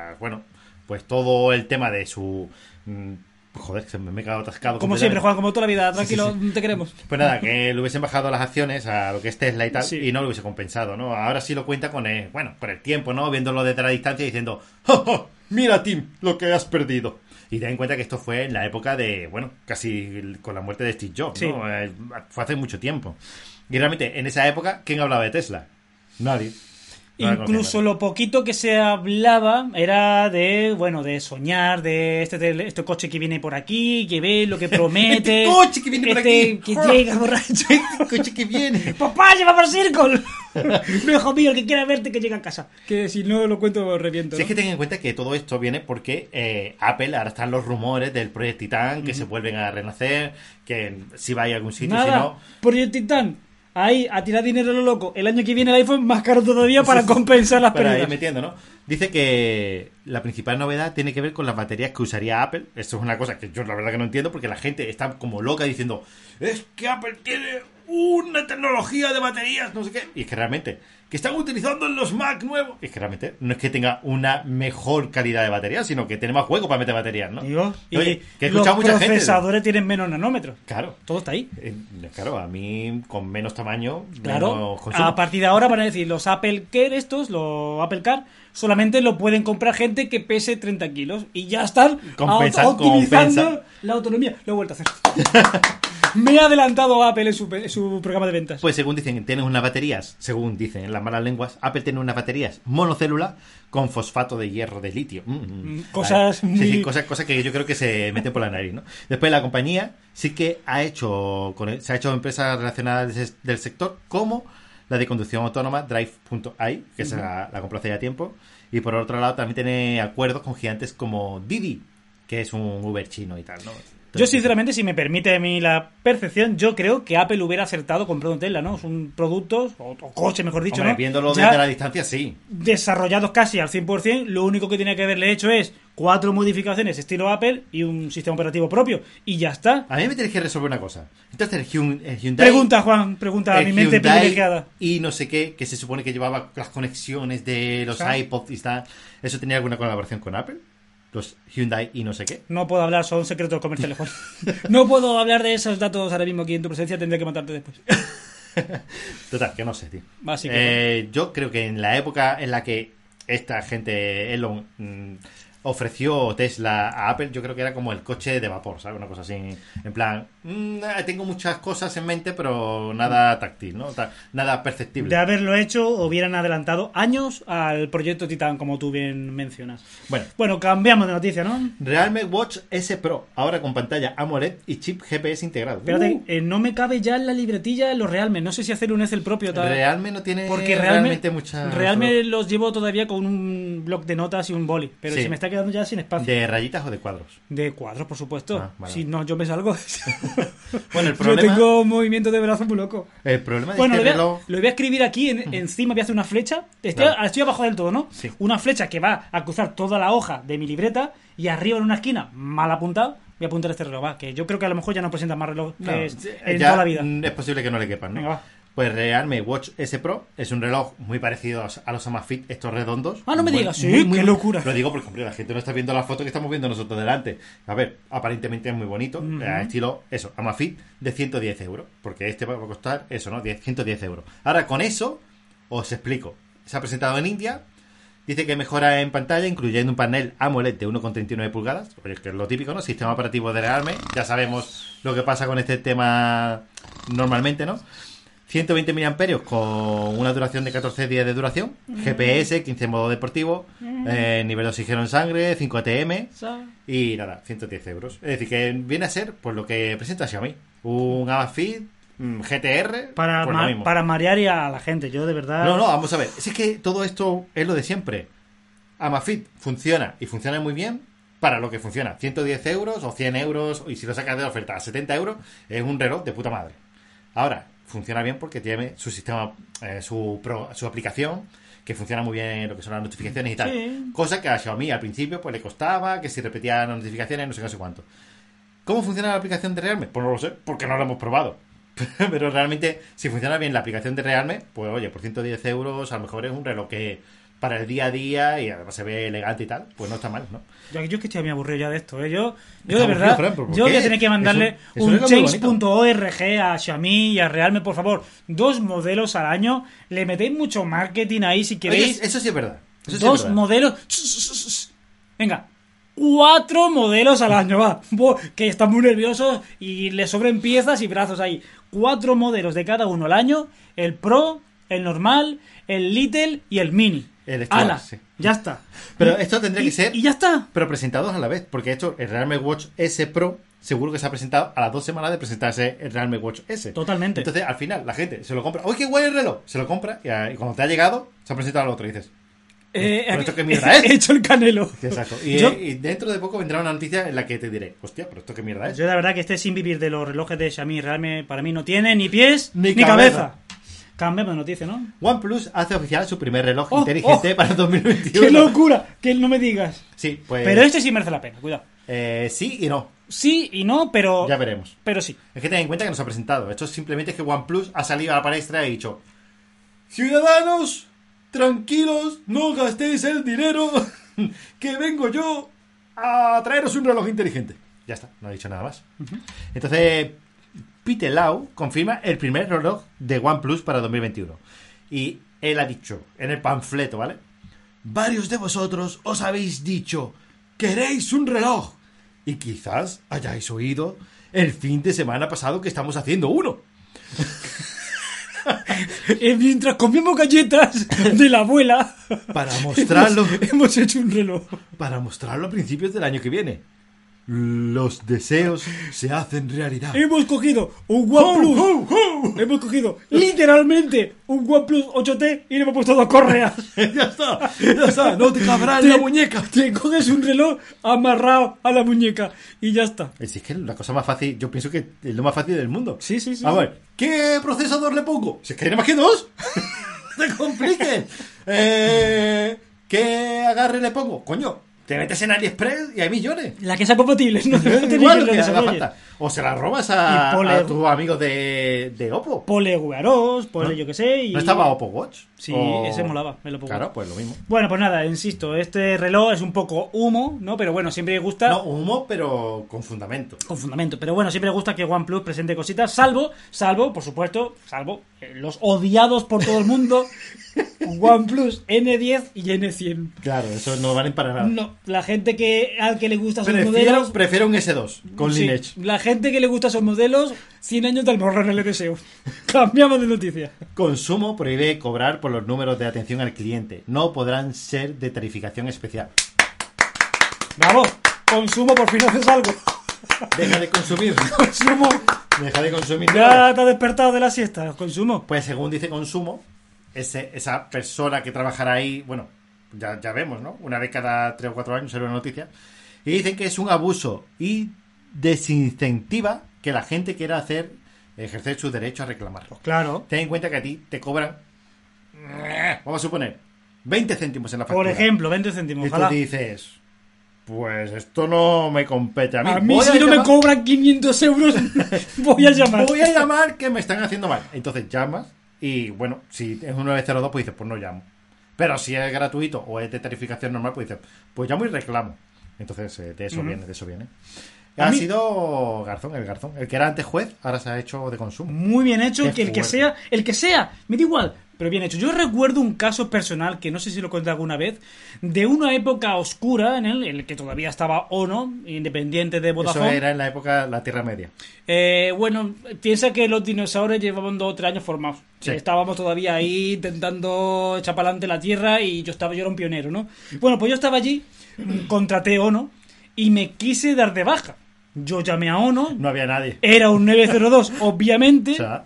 [SPEAKER 1] pues todo el tema de su... Joder, se me he quedado atascado.
[SPEAKER 2] Como siempre, Juan, como toda la vida, tranquilo,
[SPEAKER 1] sí.
[SPEAKER 2] Te queremos.
[SPEAKER 1] Pues nada, que le hubiesen bajado las acciones a lo que es Tesla y tal,
[SPEAKER 2] sí.
[SPEAKER 1] Y no lo hubiese compensado, ¿no? Ahora sí lo cuenta con el tiempo, ¿no? Viéndolo desde la distancia y diciendo, ¡ja, ja! Mira, Tim, lo que has perdido. Y ten en cuenta que esto fue en la época de, casi con la muerte de Steve Jobs, ¿no? Fue hace mucho tiempo. Y realmente, en esa época, ¿quién hablaba de Tesla? Nadie.
[SPEAKER 2] Incluso lo poquito que se hablaba era de soñar, de este coche que viene por aquí, que ve lo que promete.
[SPEAKER 1] Este coche que viene por aquí.
[SPEAKER 2] Que llega borracho.
[SPEAKER 1] Este coche que viene.
[SPEAKER 2] Papá, lleva por Circle. No, hijo mío, el que quiera verte que llega a casa. Que si no lo cuento reviento.
[SPEAKER 1] Si es que ten en cuenta que todo esto viene porque Apple, ahora están los rumores del Project Titan, que se vuelven a renacer, que si va a ir a algún sitio, si no...
[SPEAKER 2] Project Titan. Ahí, a tirar dinero a lo loco. El año que viene el iPhone más caro todavía para compensar las pérdidas.
[SPEAKER 1] Ahí metiendo, ¿no? Dice que la principal novedad tiene que ver con las baterías que usaría Apple. Esto es una cosa que yo la verdad que no entiendo, porque la gente está como loca diciendo, es que Apple tiene una tecnología de baterías, no sé qué. Y es que realmente, que están utilizando en los Mac nuevos. Y es que realmente no es que tenga una mejor calidad de batería, sino que tiene más juego para meter baterías, ¿no?
[SPEAKER 2] Digo,
[SPEAKER 1] Oye, que he
[SPEAKER 2] los
[SPEAKER 1] escuchado mucha gente.
[SPEAKER 2] Los procesadores tienen menos nanómetros.
[SPEAKER 1] Claro.
[SPEAKER 2] Todo está ahí.
[SPEAKER 1] Claro, a mí con menos tamaño,
[SPEAKER 2] claro,
[SPEAKER 1] menos consumo.
[SPEAKER 2] A partir de ahora van a decir, los Apple Care los Apple Car, solamente lo pueden comprar gente que pese 30 kilos. Y ya están optimizando la autonomía. Lo he vuelto a hacer. Me ha adelantado Apple en su programa de ventas.
[SPEAKER 1] Pues según dicen en las malas lenguas, Apple tiene unas baterías monocélula con fosfato de hierro de litio.
[SPEAKER 2] Cosas muy...
[SPEAKER 1] Sí, cosas que yo creo que se meten por la nariz, ¿no? Después la compañía sí que se ha hecho empresas relacionadas del sector, como la de conducción autónoma Drive.ai, que la compró hace ya tiempo. Y por otro lado también tiene acuerdos con gigantes como Didi, que es un Uber chino y tal, ¿no?
[SPEAKER 2] Yo, sinceramente, si me permite a mí la percepción, yo creo que Apple hubiera acertado comprando Tesla, ¿no? Son productos, o coche, mejor dicho,
[SPEAKER 1] hombre,
[SPEAKER 2] ¿no?
[SPEAKER 1] Viéndolo desde la distancia, sí.
[SPEAKER 2] Desarrollados casi al 100%, lo único que tenía que haberle hecho es 4 modificaciones estilo Apple y un sistema operativo propio, y ya está.
[SPEAKER 1] A mí me tienes que resolver una cosa. Entonces el Hyundai...
[SPEAKER 2] Pregunta, Juan, pregunta a mi mente privilegiada.
[SPEAKER 1] Y no sé qué, que se supone que llevaba las conexiones de los iPods y tal. ¿Eso tenía alguna colaboración con Apple? Los Hyundai y no sé qué.
[SPEAKER 2] No puedo hablar, son secretos comerciales. No puedo hablar de esos datos ahora mismo aquí en tu presencia, tendré que matarte después.
[SPEAKER 1] Total, que no sé, tío. Yo creo que en la época en la que esta gente, Elon, ofreció Tesla a Apple, yo creo que era como el coche de vapor, ¿sabes? Una cosa así, en plan, Tengo muchas cosas en mente, pero nada táctil, ¿no? Nada perceptible.
[SPEAKER 2] De haberlo hecho, hubieran adelantado años al proyecto Titan, como tú bien mencionas. Bueno, cambiamos de noticia, ¿no?
[SPEAKER 1] Realme Watch S Pro, ahora con pantalla AMOLED y chip GPS integrado.
[SPEAKER 2] Espérate, no me cabe ya en la libretilla los Realme. No sé si hacer un Excel propio.
[SPEAKER 1] Realme no tiene
[SPEAKER 2] porque
[SPEAKER 1] realmente mucha...
[SPEAKER 2] Realme los llevo todavía con un bloc de notas y un boli, pero se me está quedando ya sin espacio.
[SPEAKER 1] ¿De rayitas o de cuadros?
[SPEAKER 2] De cuadros, por supuesto.
[SPEAKER 1] Vale.
[SPEAKER 2] Si no, yo me salgo.
[SPEAKER 1] Bueno, el problema...
[SPEAKER 2] Yo tengo un movimiento de brazo muy loco.
[SPEAKER 1] El problema de este reloj...
[SPEAKER 2] Lo voy a escribir aquí, encima voy a hacer una flecha. Estoy abajo del todo, ¿no?
[SPEAKER 1] Sí.
[SPEAKER 2] Una flecha que va a cruzar toda la hoja de mi libreta y arriba en una esquina, mal apuntado, voy a apuntar este reloj. Va, que yo creo que a lo mejor ya no presenta más reloj en toda la vida.
[SPEAKER 1] Es posible que no le quepan, ¿no?
[SPEAKER 2] Venga, va.
[SPEAKER 1] Pues Realme Watch S Pro es un reloj muy parecido a los Amazfit, estos redondos.
[SPEAKER 2] Ah, no me digas, sí, qué locura.
[SPEAKER 1] Lo digo porque, hombre, la gente no está viendo la foto que estamos viendo nosotros delante. A ver, aparentemente es muy bonito, estilo, eso, Amazfit de 110 euros, porque este va a costar eso, ¿no? 110 euros. Ahora, con eso, os explico. Se ha presentado en India, dice que mejora en pantalla, incluyendo un panel AMOLED de 1,39 pulgadas, oye, que es lo típico, ¿no? Sistema operativo de Realme, ya sabemos lo que pasa con este tema normalmente, ¿no? 120 mAh con una duración de 14 días de duración, GPS, 15 en modo deportivo, nivel de oxígeno en sangre, 5 ATM y nada, 110 euros. Es decir, que viene a ser pues lo que presenta Xiaomi, un Amazfit GTR
[SPEAKER 2] para marear a la gente, yo de verdad...
[SPEAKER 1] No, vamos a ver, es que todo esto es lo de siempre. Amazfit funciona y funciona muy bien para lo que funciona, 110 euros o 100 euros, y si lo sacas de oferta a 70 euros, es un reloj de puta madre. Ahora, funciona bien porque tiene su sistema, su aplicación, que funciona muy bien en lo que son las notificaciones y tal.
[SPEAKER 2] Sí.
[SPEAKER 1] Cosa que a Xiaomi al principio pues le costaba, que si repetía las notificaciones, no sé qué, no sé cuánto. ¿Cómo funciona la aplicación de Realme? Pues no lo sé, porque no lo hemos probado. Pero realmente, si funciona bien la aplicación de Realme, pues oye, por 110 euros a lo mejor es un reloj que para el día a día y además se ve elegante y tal, pues no está mal, ¿no?
[SPEAKER 2] Yo es que estoy muy aburrido ya de esto, ¿eh? Yo de verdad, yo voy a tener que mandarle
[SPEAKER 1] es
[SPEAKER 2] un
[SPEAKER 1] reloj muy
[SPEAKER 2] change.org a Xiaomi y a Realme, por favor. 2 modelos al año. Le metéis mucho marketing ahí si queréis.
[SPEAKER 1] Oye, eso sí es verdad. Eso sí
[SPEAKER 2] 2
[SPEAKER 1] es verdad.
[SPEAKER 2] modelos. Venga. 4 modelos al año, va. Que están muy nerviosos y le sobren piezas y brazos ahí. 4 modelos de cada uno al año. El Pro, el normal, el Little y el Mini. ¡Hala!
[SPEAKER 1] Sí.
[SPEAKER 2] Ya está.
[SPEAKER 1] Pero esto tendría que ser...
[SPEAKER 2] Y ya está.
[SPEAKER 1] Pero presentados a la vez, porque esto, el Realme Watch S Pro, seguro que se ha presentado a las 2 semanas de presentarse el Realme Watch S.
[SPEAKER 2] Totalmente.
[SPEAKER 1] Entonces, al final, la gente se lo compra. ¡Uy, qué guay el reloj! Se lo compra y cuando te ha llegado, se ha presentado al otro y dices... ¿Pero esto qué mierda es?
[SPEAKER 2] He hecho el canelo.
[SPEAKER 1] Exacto. Y dentro de poco vendrá una noticia en la que te diré, hostia, pero esto qué mierda es.
[SPEAKER 2] Yo la verdad que este sin vivir de los relojes de Xiaomi realmente para mí no tiene ni pies
[SPEAKER 1] ni
[SPEAKER 2] cabeza. Cambiemos de noticia, ¿no?
[SPEAKER 1] OnePlus hace oficial su primer reloj inteligente para 2021.
[SPEAKER 2] ¡Qué locura! Que no me digas.
[SPEAKER 1] Sí, pues...
[SPEAKER 2] Pero este sí merece la pena, cuidado.
[SPEAKER 1] Sí y no.
[SPEAKER 2] Sí y no, pero...
[SPEAKER 1] Ya veremos.
[SPEAKER 2] Pero sí.
[SPEAKER 1] Es que ten en cuenta que nos ha presentado. Esto simplemente es que OnePlus ha salido a la palestra y ha dicho: ciudadanos, tranquilos, no gastéis el dinero, que vengo yo a traeros un reloj inteligente. Ya está, no ha dicho nada más. Entonces, Peter Lau confirma el primer reloj de OnePlus para 2021. Y él ha dicho en el panfleto, ¿vale? Varios de vosotros os habéis dicho: ¿queréis un reloj? Y quizás hayáis oído el fin de semana pasado que estamos haciendo uno.
[SPEAKER 2] Mientras comíamos galletas de la abuela,
[SPEAKER 1] Para mostrarlo,
[SPEAKER 2] hemos hecho un reloj.
[SPEAKER 1] para mostrarlo a principios del año que viene. Los deseos se hacen realidad.
[SPEAKER 2] Hemos cogido un OnePlus. Hemos cogido literalmente un OnePlus 8T y le hemos puesto 2 correas.
[SPEAKER 1] Ya está, no te cabrá en la muñeca.
[SPEAKER 2] Te coges un reloj amarrado a la muñeca y ya está.
[SPEAKER 1] Si es que la cosa más fácil, yo pienso que es lo más fácil del mundo.
[SPEAKER 2] Sí.
[SPEAKER 1] A ver, ¿qué procesador le pongo? Si es que hay más que 2. No te compliques. ¿Qué agarre le pongo? Coño, te metes en AliExpress y hay millones.
[SPEAKER 2] La que sea compatible, no te
[SPEAKER 1] Igual
[SPEAKER 2] que
[SPEAKER 1] que
[SPEAKER 2] lo
[SPEAKER 1] haga
[SPEAKER 2] desarrolle.
[SPEAKER 1] falta. O se la robas
[SPEAKER 2] Y
[SPEAKER 1] a
[SPEAKER 2] pole-
[SPEAKER 1] tus amigos de Oppo.
[SPEAKER 2] Pole Guaros, pole
[SPEAKER 1] ¿No?
[SPEAKER 2] yo que sé. Y...
[SPEAKER 1] ¿No estaba Oppo Watch?
[SPEAKER 2] Sí,
[SPEAKER 1] O-
[SPEAKER 2] ese molaba, me lo pongo.
[SPEAKER 1] Claro, pues lo mismo.
[SPEAKER 2] Bueno, pues nada, insisto, este reloj es un poco humo, ¿no? Pero bueno, siempre gusta...
[SPEAKER 1] No, humo, pero con fundamento.
[SPEAKER 2] Con fundamento, pero bueno, siempre gusta que OnePlus presente cositas, salvo, por supuesto, los odiados por todo el mundo, OnePlus N10 y N100.
[SPEAKER 1] Claro, eso no valen para nada.
[SPEAKER 2] No, la gente al que le gusta esos modelos...
[SPEAKER 1] Prefiero un S2 con
[SPEAKER 2] sí,
[SPEAKER 1] Lineage.
[SPEAKER 2] la gente que le gusta esos modelos, 100 años de almorrana le deseo. Cambiamos de noticia.
[SPEAKER 1] Consumo prohíbe cobrar por los números de atención al cliente. No podrán ser de tarificación especial.
[SPEAKER 2] Bravo, Consumo, por fin haces algo.
[SPEAKER 1] Deja de consumir.
[SPEAKER 2] Consumo.
[SPEAKER 1] Deja de consumir.
[SPEAKER 2] Ya te has despertado de la siesta, Consumo.
[SPEAKER 1] Pues según dice Consumo, esa persona que trabajará ahí, bueno, ya vemos, ¿no? Una vez cada 3 o 4 años sale una noticia. Y dicen que es un abuso y desincentiva que la gente quiera ejercer su derecho a reclamar.
[SPEAKER 2] Pues claro.
[SPEAKER 1] Ten en cuenta que a ti te cobran, vamos a suponer, 20 céntimos en la factura.
[SPEAKER 2] Por ejemplo, 20 céntimos.
[SPEAKER 1] Y tú
[SPEAKER 2] Ojalá.
[SPEAKER 1] dices, pues esto no me compete a mí.
[SPEAKER 2] A mí si no me cobran 500 euros, voy a llamar.
[SPEAKER 1] Voy a llamar que me están haciendo mal. Entonces llamas y, bueno, si es un 902, pues dices, pues no llamo. Pero si es gratuito o es de tarificación normal, pues dices, pues llamo y reclamo. Entonces, de eso viene, de eso viene. Ha sido Garzón, el que era antes juez, ahora se ha hecho de consumo.
[SPEAKER 2] Muy bien hecho,
[SPEAKER 1] Qué
[SPEAKER 2] que el que sea, me da igual, pero bien hecho. Yo recuerdo un caso personal, que no sé si lo conté alguna vez, de una época oscura en el que todavía estaba Ono, independiente de Vodafone.
[SPEAKER 1] Eso era en la época la Tierra Media.
[SPEAKER 2] Bueno, piensa que los dinosaurios llevaban 2 o 3 años formados.
[SPEAKER 1] Sí.
[SPEAKER 2] Estábamos todavía ahí intentando echar para adelante la Tierra y yo era un pionero, ¿no? Bueno, pues yo estaba allí, contraté Ono y me quise dar de baja. Yo llamé a Ono.
[SPEAKER 1] No había nadie.
[SPEAKER 2] Era un 902, obviamente.
[SPEAKER 1] O sea,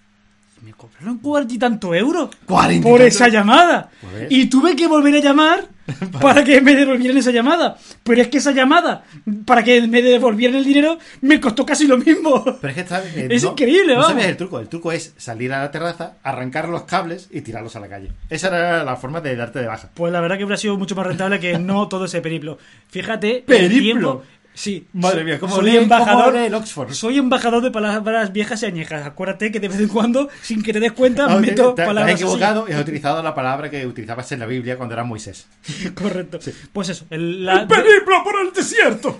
[SPEAKER 2] Me cobraron 40 y tantos euros
[SPEAKER 1] 40
[SPEAKER 2] por
[SPEAKER 1] y
[SPEAKER 2] esa
[SPEAKER 1] tantos.
[SPEAKER 2] llamada.
[SPEAKER 1] Pues.
[SPEAKER 2] Y tuve que volver a llamar para que me devolvieran esa llamada. Pero es que esa llamada, para que me devolvieran el dinero, me costó casi lo mismo.
[SPEAKER 1] Pero es que
[SPEAKER 2] Es increíble,
[SPEAKER 1] no
[SPEAKER 2] vamos.
[SPEAKER 1] sabías el truco. El truco es salir a la terraza, arrancar los cables y tirarlos a la calle. Esa era la forma de darte de baja.
[SPEAKER 2] Pues la verdad que hubiera sido mucho más rentable que no todo ese periplo. Fíjate,
[SPEAKER 1] ¿Periplo?
[SPEAKER 2] el tiempo... Sí,
[SPEAKER 1] Madre mía, ¿cómo
[SPEAKER 2] soy
[SPEAKER 1] lee
[SPEAKER 2] embajador
[SPEAKER 1] el Oxford?
[SPEAKER 2] Soy embajador de palabras viejas y añejas. Acuérdate que de vez en cuando, sin que te des cuenta, meto
[SPEAKER 1] te has
[SPEAKER 2] palabras
[SPEAKER 1] equivocado y has utilizado la palabra que utilizabas en la Biblia cuando era Moisés.
[SPEAKER 2] así. Correcto. Pues eso,
[SPEAKER 1] ¡El periplo por el desierto!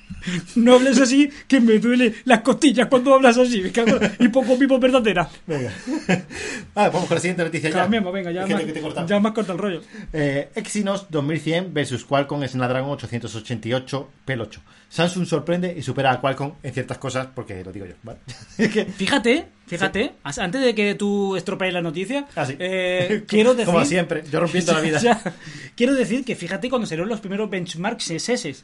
[SPEAKER 2] no hables así, que me duele las costillas cuando hablas así. Me cago y poco vivo verdadera.
[SPEAKER 1] Venga. Vamos con la siguiente noticia ya.
[SPEAKER 2] Cambiamos, venga, ya
[SPEAKER 1] Es que
[SPEAKER 2] más,
[SPEAKER 1] te he cortado.
[SPEAKER 2] ya más corta el rollo.
[SPEAKER 1] Exynos 2100 versus Qualcomm Snapdragon 888 P8. Samsung sorprende y supera a Qualcomm en ciertas cosas, porque lo digo yo, ¿vale? Es que...
[SPEAKER 2] Fíjate, antes de que tú estropees la noticia,
[SPEAKER 1] sí.
[SPEAKER 2] quiero decir...
[SPEAKER 1] Como siempre, yo rompiendo la vida.
[SPEAKER 2] Ya, quiero decir que fíjate cuando salieron los primeros benchmarks SS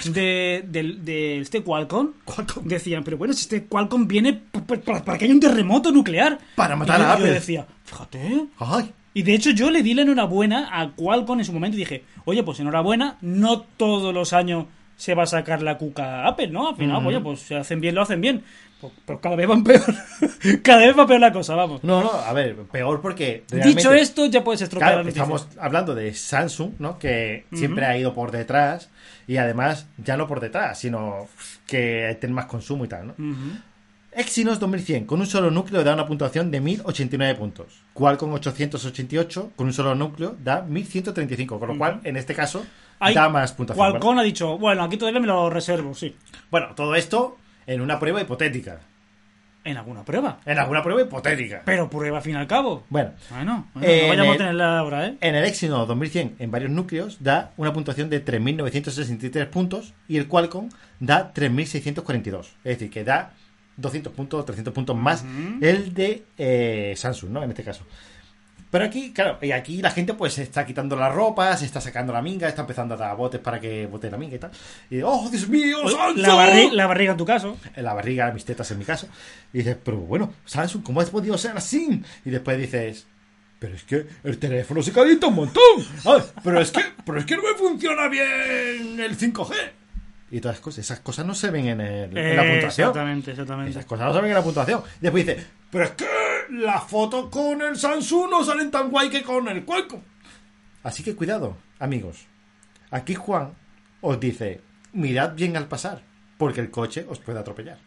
[SPEAKER 2] de este Qualcomm, decían, pero bueno, si este Qualcomm viene para que haya un terremoto nuclear.
[SPEAKER 1] Para matar
[SPEAKER 2] Y
[SPEAKER 1] a Apple.
[SPEAKER 2] Yo decía, fíjate...
[SPEAKER 1] ¡Ay!
[SPEAKER 2] Y de hecho yo le di la enhorabuena a Qualcomm en su momento y dije, oye, pues enhorabuena, no todos los años se va a sacar la cuca a Apple, ¿no? Al final, oye, pues si hacen bien, lo hacen bien. Pero cada vez van peor. Cada vez va peor la cosa, vamos.
[SPEAKER 1] No, a ver, peor porque realmente...
[SPEAKER 2] Dicho esto, ya puedes estropear
[SPEAKER 1] Claro,
[SPEAKER 2] la noticia.
[SPEAKER 1] estamos hablando de Samsung, ¿no? Que siempre ha ido por detrás y además ya no por detrás, sino que tiene más consumo y tal, ¿no? Exynos 2100 con un solo núcleo da una puntuación de 1089 puntos. Qualcomm 888 con un solo núcleo da 1135, con lo cual en este caso da más puntuación.
[SPEAKER 2] Qualcomm ha dicho, bueno, aquí todavía me lo reservo, sí.
[SPEAKER 1] Bueno, todo esto en una prueba hipotética.
[SPEAKER 2] En alguna prueba.
[SPEAKER 1] En alguna prueba hipotética.
[SPEAKER 2] Pero prueba al fin y al cabo.
[SPEAKER 1] Bueno,
[SPEAKER 2] no vayamos a tenerla ahora, ¿eh?
[SPEAKER 1] En el Exynos 2100 en varios núcleos da una puntuación de 3.963 puntos y el Qualcomm da 3.642. Es decir, que da 200 puntos, 300 puntos más el de Samsung, ¿no? En este caso. Pero aquí, claro, y aquí la gente pues se está quitando la ropa, se está sacando la minga, está empezando a dar botes para que bote la minga y tal. Y ¡oh, Dios mío, Samsung!
[SPEAKER 2] La barriga en tu caso.
[SPEAKER 1] En la barriga, mis tetas en mi caso. Y dices, pero bueno, Samsung, ¿cómo has podido ser así? Y después dices, pero es que el teléfono se calienta un montón. Ah, pero es que no me funciona bien el 5G. Y todas esas cosas no se ven en la puntuación.
[SPEAKER 2] Exactamente.
[SPEAKER 1] Esas cosas no se ven en la puntuación. Y después dice, pero es que las fotos con el Samsung no salen tan guay que con el Qualcomm. Así que cuidado, amigos. Aquí Juan os dice, mirad bien al pasar, porque el coche os puede atropellar.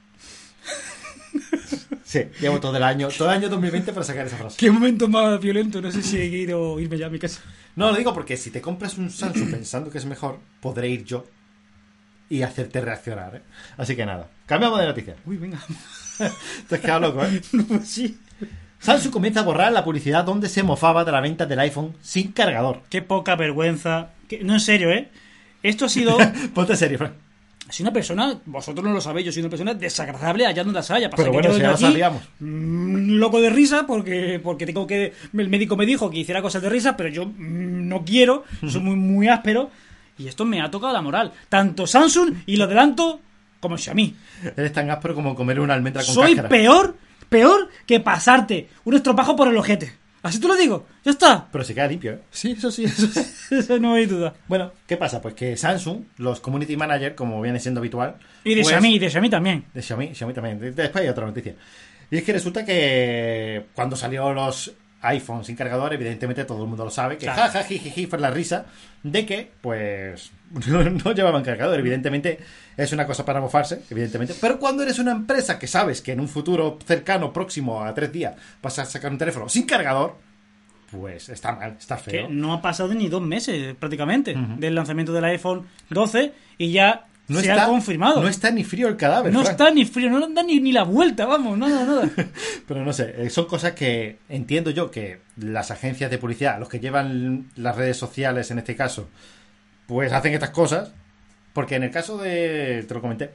[SPEAKER 1] Sí, llevo todo el año 2020 para sacar esa frase.
[SPEAKER 2] Qué momento más violento, no sé si seguir o irme ya a mi casa.
[SPEAKER 1] No, lo digo porque si te compras un Samsung pensando que es mejor, podré ir yo y hacerte reaccionar, ¿eh? Así que nada, cambiamos de noticia.
[SPEAKER 2] Uy, venga.
[SPEAKER 1] Te has quedado loco, ¿eh?
[SPEAKER 2] No, sí.
[SPEAKER 1] Samsung comienza a borrar la publicidad donde se mofaba de la venta del iPhone sin cargador.
[SPEAKER 2] Qué poca vergüenza. No, en serio, ¿eh? Esto ha sido...
[SPEAKER 1] Ponte serio, Frank.
[SPEAKER 2] Soy una persona, vosotros no lo sabéis, yo soy una persona desagradable allá donde las haya. Pasa
[SPEAKER 1] Pero
[SPEAKER 2] que
[SPEAKER 1] bueno,
[SPEAKER 2] yo
[SPEAKER 1] si ya
[SPEAKER 2] vengo
[SPEAKER 1] lo
[SPEAKER 2] aquí,
[SPEAKER 1] sabíamos.
[SPEAKER 2] loco de risa porque tengo que... El médico me dijo que hiciera cosas de risa, pero yo no quiero, soy muy áspero. Y esto me ha tocado la moral. Tanto Samsung, y lo adelanto, como Xiaomi.
[SPEAKER 1] Eres tan áspero como comer una almendra con
[SPEAKER 2] Soy
[SPEAKER 1] cáscara.
[SPEAKER 2] peor que pasarte un estropajo por el ojete. Así te lo digo, ya está.
[SPEAKER 1] Pero se queda limpio, ¿eh? Sí, eso sí, eso sí.
[SPEAKER 2] Eso no hay duda.
[SPEAKER 1] Bueno, ¿qué pasa? Pues que Samsung, los community manager, como viene siendo habitual...
[SPEAKER 2] Y de
[SPEAKER 1] pues,
[SPEAKER 2] Xiaomi también.
[SPEAKER 1] De Xiaomi también. Después hay otra noticia. Y es que resulta que cuando salió los iPhones sin cargador, evidentemente todo el mundo lo sabe, que
[SPEAKER 2] Claro.
[SPEAKER 1] jaja, jijiji, fue la risa de que, pues, no llevaban cargador. Evidentemente es una cosa para mofarse, evidentemente. Pero cuando eres una empresa que sabes que en un futuro cercano, próximo a 3 días, vas a sacar un teléfono sin cargador, pues está mal, está feo.
[SPEAKER 2] Que no ha pasado ni 2 meses prácticamente del lanzamiento del iPhone 12 y ya se ha confirmado.
[SPEAKER 1] No está ni frío el cadáver.
[SPEAKER 2] No
[SPEAKER 1] Frank.
[SPEAKER 2] está ni frío, no da ni la vuelta, vamos, nada.
[SPEAKER 1] Pero no sé, son cosas que entiendo yo que las agencias de publicidad, los que llevan las redes sociales en este caso, pues hacen estas cosas, porque en el caso de, te lo comenté,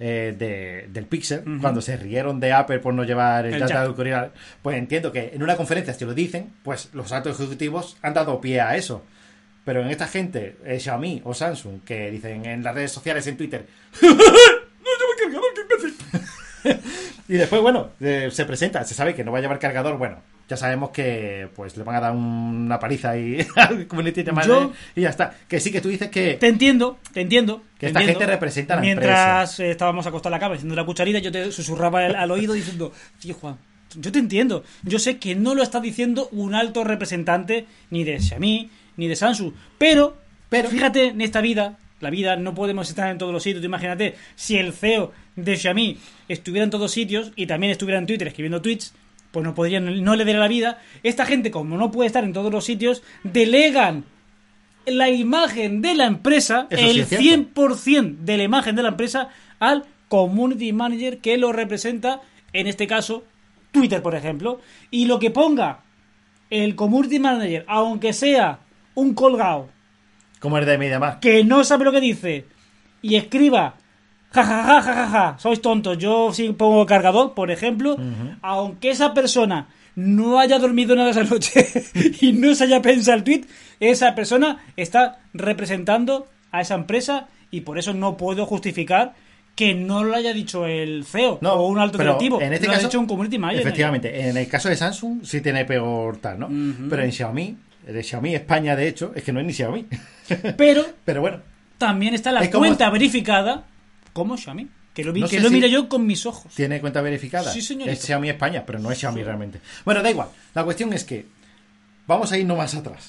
[SPEAKER 1] del Pixel, cuando se rieron de Apple por no llevar el jack auricular, pues entiendo que en una conferencia si lo dicen, pues los altos ejecutivos han dado pie a eso. Pero en esta gente, Xiaomi o Samsung, que dicen en las redes sociales, en Twitter, ¡no lleva cargador, qué imbécil! Y después, bueno, se presenta, se sabe que no va a llevar cargador, bueno, ya sabemos que pues le van a dar una paliza y al community manager y ya está. Que sí que tú dices que...
[SPEAKER 2] Te entiendo.
[SPEAKER 1] Que esta gente representa a la
[SPEAKER 2] Mientras
[SPEAKER 1] empresa.
[SPEAKER 2] Estábamos acostados en la cama haciendo la cucharita, yo te susurraba al oído diciendo, tío Juan, yo te entiendo. Yo sé que no lo está diciendo un alto representante ni de Xiaomi ni de Samsung, pero fíjate, en esta vida, la vida no podemos estar en todos los sitios. Tú imagínate, si el CEO de Xiaomi estuviera en todos sitios y también estuviera en Twitter escribiendo tweets, pues no le daría la vida. Esta gente, como no puede estar en todos los sitios, delegan la imagen de la empresa,
[SPEAKER 1] Eso sí
[SPEAKER 2] el
[SPEAKER 1] es cierto.
[SPEAKER 2] 100% de la imagen de la empresa, al community manager que lo representa, en este caso, Twitter, por ejemplo. Y lo que ponga el community manager, aunque sea un colgado
[SPEAKER 1] Como el de MediaMarkt.
[SPEAKER 2] que no sabe lo que dice y escriba jajaja, sois tontos, yo sí pongo cargador, por ejemplo, aunque esa persona no haya dormido nada esa noche y no se haya pensado el tweet, esa persona está representando a esa empresa y por eso no puedo justificar que no lo haya dicho el CEO o un alto directivo,
[SPEAKER 1] en este
[SPEAKER 2] lo
[SPEAKER 1] caso,
[SPEAKER 2] ha dicho un community manager.
[SPEAKER 1] efectivamente, en el caso de Samsung sí tiene peor tal, ¿no? Pero en Xiaomi, de Xiaomi España, de hecho, es que no es ni Xiaomi. Pero bueno,
[SPEAKER 2] también está la
[SPEAKER 1] es como...
[SPEAKER 2] cuenta verificada como Xiaomi. Que lo
[SPEAKER 1] No sé
[SPEAKER 2] miré
[SPEAKER 1] si
[SPEAKER 2] yo con mis ojos.
[SPEAKER 1] tiene cuenta verificada.
[SPEAKER 2] Sí, señorito.
[SPEAKER 1] Es Xiaomi España, pero no es Xiaomi realmente. Bueno, da igual. La cuestión es que vamos a irnos más atrás.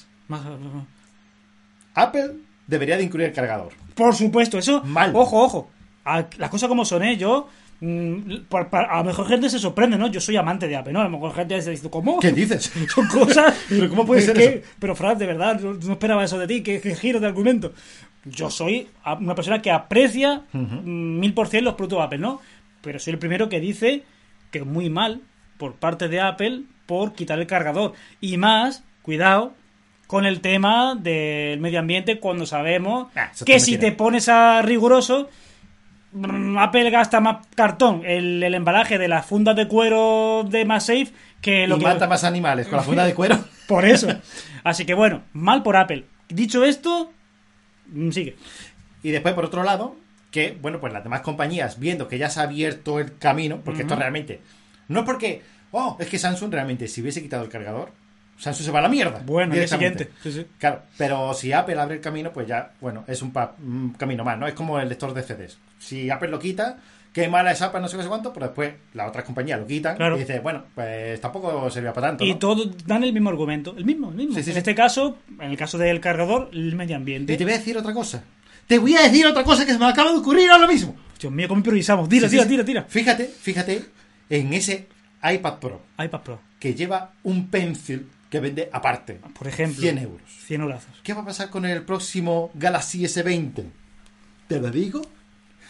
[SPEAKER 1] Apple debería de incluir el cargador.
[SPEAKER 2] Por supuesto, eso.
[SPEAKER 1] Mal.
[SPEAKER 2] Ojo. Las cosas como son, yo. A lo mejor gente se sorprende, ¿no? Yo soy amante de Apple, ¿no? A lo mejor gente se dice, ¿cómo?
[SPEAKER 1] ¿Qué dices?
[SPEAKER 2] Son cosas.
[SPEAKER 1] ¿Pero cómo puede
[SPEAKER 2] es
[SPEAKER 1] ser
[SPEAKER 2] que-
[SPEAKER 1] eso?
[SPEAKER 2] Pero, Fran, de verdad, no esperaba eso de ti. ¿Qué giro de argumento? Yo soy una persona que aprecia 1000% los productos de Apple, ¿no? Pero soy el primero que dice que muy mal por parte de Apple por quitar el cargador. Y más, cuidado, con el tema del medio ambiente cuando sabemos
[SPEAKER 1] Eso
[SPEAKER 2] que
[SPEAKER 1] te
[SPEAKER 2] si
[SPEAKER 1] mentira.
[SPEAKER 2] te pones a riguroso, Apple gasta más cartón el embalaje de las fundas de cuero de MagSafe que lo
[SPEAKER 1] Y
[SPEAKER 2] que...
[SPEAKER 1] mata más animales con la funda de cuero.
[SPEAKER 2] Por eso. Así que bueno, mal por Apple. Dicho esto, sigue.
[SPEAKER 1] Y después, por otro lado, que, bueno, pues las demás compañías, viendo que ya se ha abierto el camino, porque esto realmente... No es porque... es que Samsung realmente, si hubiese quitado el cargador, Samsung se va a la mierda.
[SPEAKER 2] Bueno, el día
[SPEAKER 1] directamente.
[SPEAKER 2] siguiente. Sí.
[SPEAKER 1] Claro, pero si Apple abre el camino, pues ya, bueno, es un camino más, ¿no? Es como el lector de CDs. Si Apple lo quita, qué mala es Apple, no sé qué sé cuánto, pero después las otras compañías lo quitan
[SPEAKER 2] Claro.
[SPEAKER 1] y dice, bueno, pues tampoco servía para tanto,
[SPEAKER 2] Y
[SPEAKER 1] ¿no?
[SPEAKER 2] todos dan el mismo argumento. El mismo.
[SPEAKER 1] Sí, sí,
[SPEAKER 2] En
[SPEAKER 1] sí.
[SPEAKER 2] este caso, en el caso del cargador, el medio
[SPEAKER 1] Y
[SPEAKER 2] ambiente.
[SPEAKER 1] te voy a decir otra cosa. Te voy a decir otra cosa que se me acaba de ocurrir ahora mismo.
[SPEAKER 2] Dios mío, cómo improvisamos. Tira.
[SPEAKER 1] Fíjate en ese iPad Pro
[SPEAKER 2] iPad Pro,
[SPEAKER 1] que lleva un pencil que vende aparte.
[SPEAKER 2] por ejemplo.
[SPEAKER 1] 100 euros.
[SPEAKER 2] 100 eurazos.
[SPEAKER 1] ¿Qué va a pasar con el próximo Galaxy S20? ¿Te lo digo?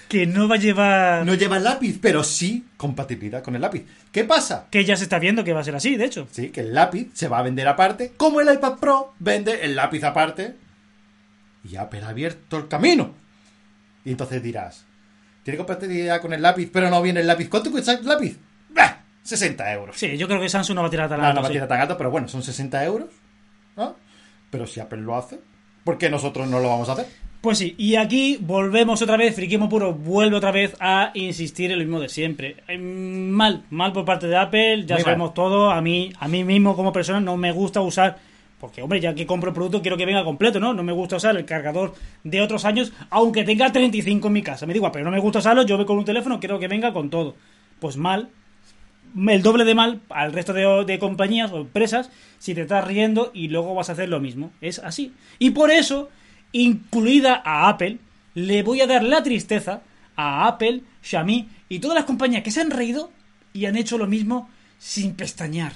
[SPEAKER 2] que no va a llevar...
[SPEAKER 1] No lleva el lápiz, pero sí compatibilidad con el lápiz. ¿Qué pasa?
[SPEAKER 2] Que ya se está viendo que va a ser así, de hecho.
[SPEAKER 1] Sí, que el lápiz se va a vender aparte, como el iPad Pro vende el lápiz aparte. Y Apple ha abierto el camino. Y entonces dirás, tiene compatibilidad con el lápiz, pero no viene el lápiz. ¿Cuánto cuesta el lápiz? ¡Bah! 60 euros.
[SPEAKER 2] Sí, yo creo que Samsung no va a tirar tan
[SPEAKER 1] No,
[SPEAKER 2] alto.
[SPEAKER 1] no va a
[SPEAKER 2] sí.
[SPEAKER 1] tirar tan alto, pero bueno, son 60 euros. ¿No? Pero si Apple lo hace, ¿por qué nosotros no lo vamos a hacer?
[SPEAKER 2] Pues sí, y aquí volvemos otra vez, Friquismo Puro vuelve otra vez a insistir en lo mismo de siempre. Mal por parte de Apple, ya
[SPEAKER 1] Muy
[SPEAKER 2] sabemos todo. A mí mismo como persona no me gusta usar, porque hombre, ya que compro el producto quiero que venga completo, ¿no? No me gusta usar el cargador de otros años, aunque tenga 35 en mi casa. Me digo, pero no me gusta usarlo, yo voy con un teléfono, quiero que venga con todo. Pues mal, el doble de mal al resto de compañías o empresas si te estás riendo y luego vas a hacer lo mismo. Es así. Y por eso, incluida a Apple, le voy a dar la tristeza a Apple, Xiaomi y todas las compañías que se han reído y han hecho lo mismo sin pestañear.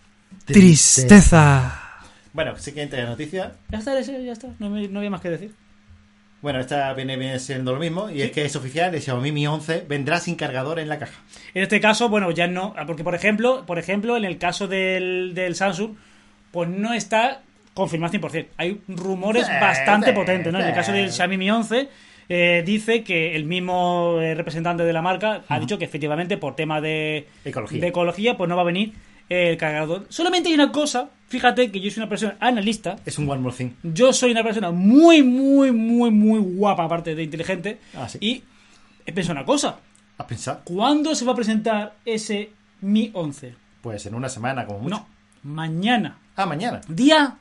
[SPEAKER 2] Tristeza.
[SPEAKER 1] Bueno, siguiente noticia.
[SPEAKER 2] Ya está, ya está. No había más que decir.
[SPEAKER 1] Bueno, esta viene siendo lo mismo. Y
[SPEAKER 2] ¿Sí?
[SPEAKER 1] es que es oficial, el Xiaomi Mi 11 vendrá sin cargador en la caja.
[SPEAKER 2] En este caso, bueno, ya no. Porque, por ejemplo, en el caso del Samsung, pues no está confirmado 100%. Hay rumores bastante potentes, ¿no? En el caso del Xiaomi Mi 11, dice que el mismo representante de la marca ha dicho que efectivamente por tema de ecología, pues no va a venir el cargador. Solamente hay una cosa, fíjate que yo soy una persona analista.
[SPEAKER 1] Es un one more thing.
[SPEAKER 2] Yo soy una persona muy guapa, aparte de inteligente.
[SPEAKER 1] Sí.
[SPEAKER 2] Y he pensado una cosa.
[SPEAKER 1] ¿Has pensado?
[SPEAKER 2] ¿Cuándo se va a presentar ese Mi 11?
[SPEAKER 1] Pues en una semana, como mucho.
[SPEAKER 2] No, mañana.
[SPEAKER 1] Mañana.
[SPEAKER 2] Día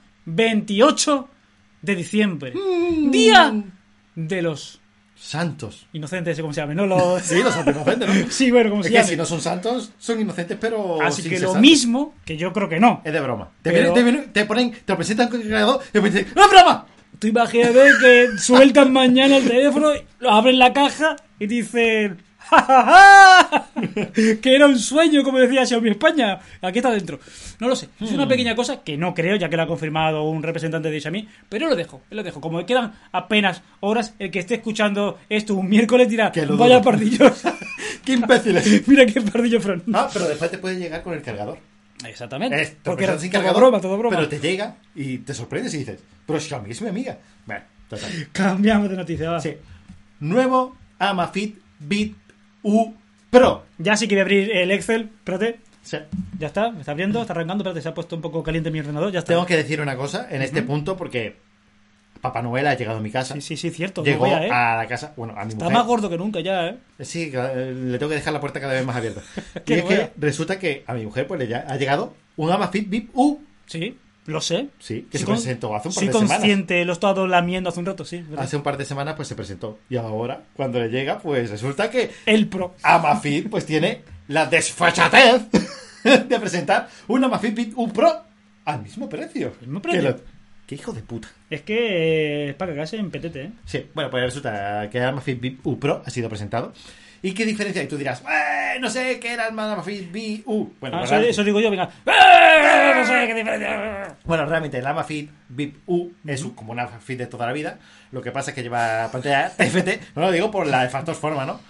[SPEAKER 2] 28 de diciembre. Día de los
[SPEAKER 1] santos.
[SPEAKER 2] Inocentes, ¿cómo se llama? ¿No? Los...
[SPEAKER 1] Sí, los santos inocentes, ¿no?
[SPEAKER 2] Sí, bueno, como se llama.
[SPEAKER 1] Es que si no son santos, son inocentes, pero...
[SPEAKER 2] Así
[SPEAKER 1] sin
[SPEAKER 2] que
[SPEAKER 1] ser
[SPEAKER 2] lo
[SPEAKER 1] santos.
[SPEAKER 2] mismo, que yo creo que no.
[SPEAKER 1] Es de broma.
[SPEAKER 2] Pero-
[SPEAKER 1] Te lo presentan con el cargador y después dicen, ¡no es broma!
[SPEAKER 2] Tú imagínate que sueltan mañana el teléfono, lo abren la caja y dicen... ¡Ja, ja, ja! Que era un sueño, como decía Xiaomi España. Aquí está dentro. No lo sé. Es una pequeña cosa que no creo, ya que lo ha confirmado un representante de Xiaomi. Pero lo dejo. Como quedan apenas horas, el que esté escuchando esto un miércoles dirá:
[SPEAKER 1] Que lo
[SPEAKER 2] vaya
[SPEAKER 1] dudo.
[SPEAKER 2] pardillos.
[SPEAKER 1] ¡Qué imbéciles!
[SPEAKER 2] Mira qué pardillo, Fran.
[SPEAKER 1] Pero después te puede llegar con el cargador.
[SPEAKER 2] Exactamente.
[SPEAKER 1] Te lo
[SPEAKER 2] Porque era
[SPEAKER 1] presentan sin
[SPEAKER 2] todo
[SPEAKER 1] cargador,
[SPEAKER 2] todo broma.
[SPEAKER 1] pero te llega y te sorprendes y dices, pero Xiaomi es mi amiga. Bueno, total.
[SPEAKER 2] Cambiamos de noticia, va.
[SPEAKER 1] Sí. Nuevo Amazfit Bip U Pro.
[SPEAKER 2] Ya sí que voy a abrir el Excel. Espérate.
[SPEAKER 1] Sí.
[SPEAKER 2] Ya está, me está abriendo, está arrancando. Espérate, se ha puesto un poco caliente mi ordenador. Ya está.
[SPEAKER 1] Tengo que decir una cosa en este punto porque Papá Noel ha llegado a mi casa.
[SPEAKER 2] Sí, cierto.
[SPEAKER 1] Llegó
[SPEAKER 2] Vaya,
[SPEAKER 1] a la casa, bueno, a mi
[SPEAKER 2] Está
[SPEAKER 1] mujer.
[SPEAKER 2] más gordo que nunca ya, ¿eh?
[SPEAKER 1] Sí, le tengo que dejar la puerta cada vez más abierta. Y
[SPEAKER 2] Qué
[SPEAKER 1] es
[SPEAKER 2] buena.
[SPEAKER 1] que resulta que a mi mujer pues le ha llegado un Amazfit Bip U.
[SPEAKER 2] Sí, lo sé.
[SPEAKER 1] Sí, que
[SPEAKER 2] Sí,
[SPEAKER 1] se presentó hace un par
[SPEAKER 2] sí,
[SPEAKER 1] de semanas.
[SPEAKER 2] consciente, lo he estado lamiendo hace un rato, sí. ¿verdad?
[SPEAKER 1] Hace un par de semanas pues se presentó. Y ahora, cuando le llega, pues resulta que
[SPEAKER 2] El Pro.
[SPEAKER 1] Amazfit pues tiene la desfachatez de presentar un Amazfit Bip U Pro al mismo precio.
[SPEAKER 2] ¿El mismo precio?
[SPEAKER 1] ¡Qué hijo de puta!
[SPEAKER 2] Es que es para cagarse en petete, ¿eh?
[SPEAKER 1] Sí, bueno, pues resulta que el Amazfit Bip U Pro ha sido presentado. ¿Y qué diferencia? Y tú dirás, no sé qué era el Amazfit Bip U. Bueno, pues realmente-
[SPEAKER 2] Eso digo yo, venga. No sé qué diferencia.
[SPEAKER 1] Bueno, realmente el Amazfit Bip U es como un Amazfit de toda la vida. Lo que pasa es que lleva pantalla TFT. No lo digo por la de factor forma, ¿no?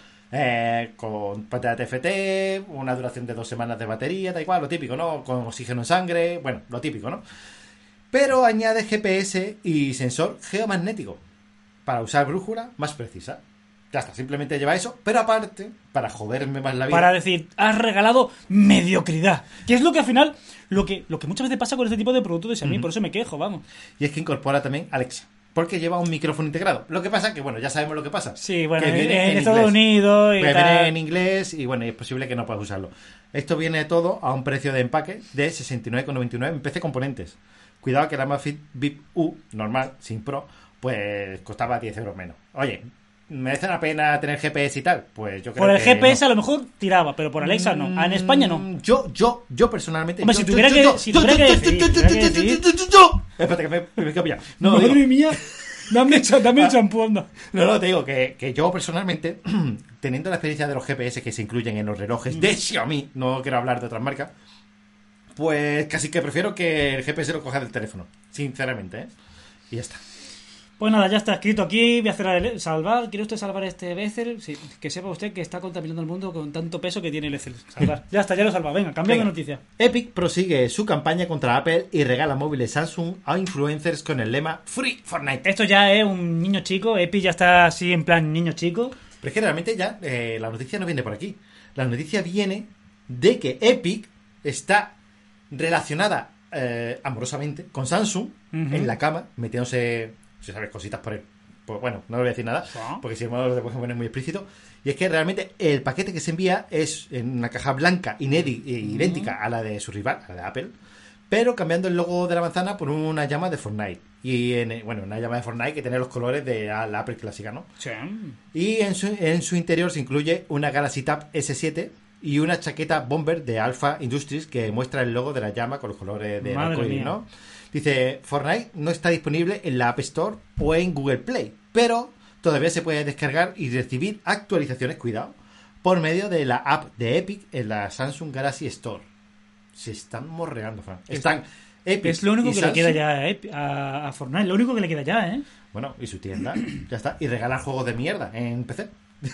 [SPEAKER 1] Con pantalla TFT, una duración de 2 semanas de batería, da igual, lo típico, ¿no? Con oxígeno en sangre, bueno, lo típico, ¿no? Pero añade GPS y sensor geomagnético para usar brújula más precisa. Ya está, simplemente lleva eso, pero aparte, para joderme más la vida...
[SPEAKER 2] Para decir, has regalado mediocridad. Que es lo que al final, lo que muchas veces pasa con este tipo de productos de Xiaomi, por eso me quejo, vamos.
[SPEAKER 1] Y es que incorpora también Alexa, porque lleva un micrófono integrado. Lo que pasa que, bueno, ya sabemos lo que pasa.
[SPEAKER 2] Sí, bueno,
[SPEAKER 1] que viene
[SPEAKER 2] en Estados
[SPEAKER 1] inglés.
[SPEAKER 2] Unidos y
[SPEAKER 1] Viene
[SPEAKER 2] tal.
[SPEAKER 1] en inglés y, bueno, es posible que no puedas usarlo. Esto viene todo a un precio de empaque de 69,99 en PC Componentes. Cuidado que el Amazfit Bip U, normal, sin Pro, pues costaba 10 euros menos. Oye, ¿merece la pena tener GPS y tal? Pues yo creo
[SPEAKER 2] Por el
[SPEAKER 1] que
[SPEAKER 2] GPS
[SPEAKER 1] no.
[SPEAKER 2] a lo mejor tiraba, pero por Alexa no. En España no.
[SPEAKER 1] Yo personalmente...
[SPEAKER 2] Hombre, si tuviera que decidir.
[SPEAKER 1] Espérate, que me he cambiado. No,
[SPEAKER 2] Madre
[SPEAKER 1] digo,
[SPEAKER 2] mía, dame el champú, anda.
[SPEAKER 1] no, te digo que yo personalmente, teniendo la experiencia de los GPS que se incluyen en los relojes de Xiaomi, no quiero hablar de otras marcas, pues casi que prefiero que el GPS lo coja del teléfono, sinceramente, ¿eh? Y ya está.
[SPEAKER 2] Pues nada, ya está escrito aquí. Voy a hacer salvar. ¿Quiere usted salvar este Bethel? Sí, que sepa usted que está contaminando el mundo con tanto peso que tiene el Bethel. Salvar. Ya está, ya lo salva. Venga, cambiamos de noticia.
[SPEAKER 1] Epic prosigue su campaña contra Apple y regala móviles Samsung a influencers con el lema Free Fortnite.
[SPEAKER 2] Esto ya es un niño chico. Epic ya está así en plan niño chico.
[SPEAKER 1] Pero es que realmente ya la noticia no viene por aquí. La noticia viene de que Epic está relacionada amorosamente con Samsung en la cama, metiéndose, si sabes, cositas por él. Pues bueno, no le voy a decir nada, porque si no lo puedo poner muy explícito. Y es que realmente el paquete que se envía es en una caja blanca idéntica a la de su rival, a la de Apple, pero cambiando el logo de la manzana por una llama de Fortnite. Y una llama de Fortnite que tiene los colores de la Apple clásica, ¿no?
[SPEAKER 2] Sí.
[SPEAKER 1] Y en su interior se incluye una Galaxy Tab S7 y una chaqueta bomber de Alpha Industries que muestra el logo de la llama con los colores de arcoíris, ¿no? Dice, Fortnite no está disponible en la App Store o en Google Play, pero todavía se puede descargar y recibir actualizaciones, cuidado, por medio de la app de Epic en la Samsung Galaxy Store. Se están morreando, Fran. Epic
[SPEAKER 2] es lo único que
[SPEAKER 1] Samsung,
[SPEAKER 2] le queda ya a Fortnite, lo único que le queda ya, ¿eh?
[SPEAKER 1] Bueno, y su tienda, ya está. Y regalan juegos de mierda en PC.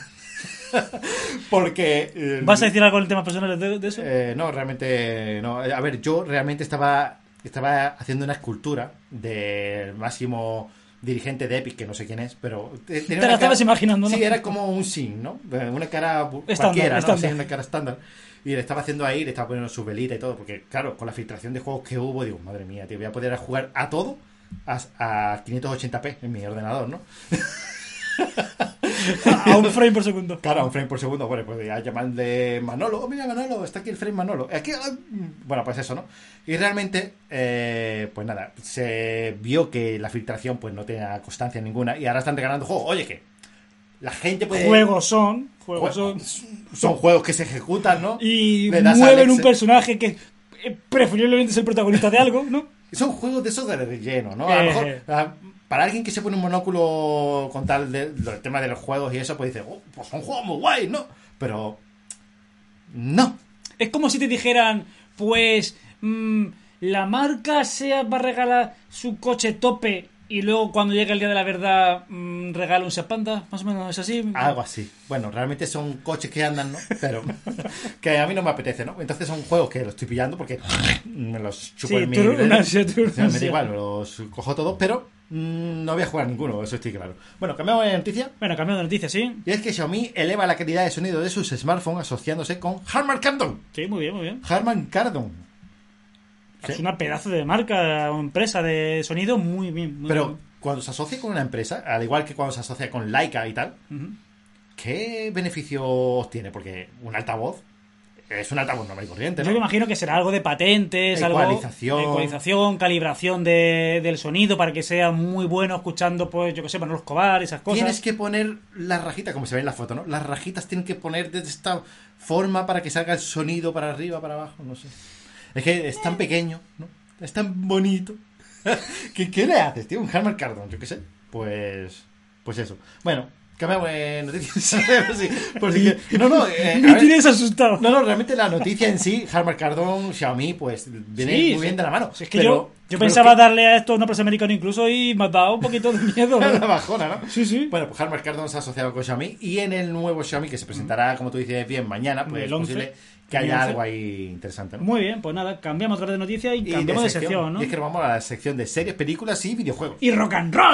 [SPEAKER 1] Porque...
[SPEAKER 2] ¿Vas a decir algo en el tema personal de eso?
[SPEAKER 1] No, realmente no. A ver, yo realmente estaba haciendo una escultura del máximo dirigente de Epic, que no sé quién es, pero...
[SPEAKER 2] Te la estabas imaginando, ¿no?
[SPEAKER 1] Sí, era como un sin, ¿no? Una cara cualquiera, ¿no? Sí, una cara estándar. Y le estaba haciendo ahí, le estaba poniendo su velita y todo, porque claro, con la filtración de juegos que hubo, digo, madre mía, tío, voy a poder jugar a todo a 580p en mi ordenador, ¿no?
[SPEAKER 2] A un frame por segundo.
[SPEAKER 1] Claro, a un frame por segundo. Bueno, pues ya llamarle Manolo. Oh, mira, Manolo, está aquí el frame Manolo. Aquí, bueno, pues eso, ¿no? Y realmente, pues nada, se vio que la filtración pues no tenía constancia ninguna y ahora están regalando juegos. Oye, que la gente puede...
[SPEAKER 2] Juegos son
[SPEAKER 1] juegos que se ejecutan, ¿no?
[SPEAKER 2] Y mueven un personaje que preferiblemente es el protagonista de algo, ¿no?
[SPEAKER 1] Son juegos de esos de relleno, ¿no? A lo mejor... Para alguien que se pone un monóculo con tal del tema de los juegos y eso, pues dice, oh, pues son juegos muy guays, ¿no? Pero no.
[SPEAKER 2] Es como si te dijeran, pues la marca SEAT va a regalar su coche tope y luego cuando llega el día de la verdad regala un SEAT Panda, más o menos es así.
[SPEAKER 1] Algo así. Bueno, realmente son coches que andan, ¿no? Pero que a mí no me apetece, ¿no? Entonces son juegos que los estoy pillando porque me los chupo en mi... Me da igual, los cojo todos, pero no voy a jugar ninguno, eso estoy claro. Bueno, cambiamos de noticia.
[SPEAKER 2] Bueno, cambiamos de noticia, sí.
[SPEAKER 1] Y es que Xiaomi eleva la calidad de sonido de sus smartphones asociándose con Harman Kardon.
[SPEAKER 2] Sí, muy bien, muy bien.
[SPEAKER 1] Harman Kardon.
[SPEAKER 2] Es una pedazo de marca o empresa de sonido muy bien.
[SPEAKER 1] Pero
[SPEAKER 2] bien.
[SPEAKER 1] Cuando se asocia con una empresa, al igual que cuando se asocia con Laika y tal, ¿qué beneficios tiene? Porque un altavoz es un altavoz normal y corriente, ¿no?
[SPEAKER 2] Yo me imagino que será algo de patentes, ecualización, calibración del sonido para que sea muy bueno escuchando, pues, yo que sé, Manolo Escobar, esas cosas.
[SPEAKER 1] Tienes que poner las rajitas, como se ve en la foto, ¿no? Las rajitas tienen que poner de esta forma para que salga el sonido para arriba, para abajo, no sé. Es que es tan pequeño, ¿no? Es tan bonito. ¿Qué le haces, tío? Un Harman Kardon, yo qué sé. Pues eso. Bueno, cambiamos de noticias. Por si que... No,
[SPEAKER 2] me tienes asustado.
[SPEAKER 1] No, realmente la noticia en sí, Harman Kardon, Xiaomi, pues viene muy bien de la mano.
[SPEAKER 2] Es que pero yo pensaba darle a esto a una empresa americana incluso y me ha dado un poquito de miedo.
[SPEAKER 1] Una bajona, ¿no?
[SPEAKER 2] Sí.
[SPEAKER 1] Bueno, pues Harman Kardon se ha asociado con Xiaomi y en el nuevo Xiaomi que se presentará, como tú dices bien, mañana, pues es posible que haya algo ahí interesante, ¿no?
[SPEAKER 2] Muy bien, pues nada, cambiamos otra vez de noticia y cambiamos de sección, ¿no?
[SPEAKER 1] Y es que nos vamos a la sección de series, películas y videojuegos.
[SPEAKER 2] ¡Y rock and roll!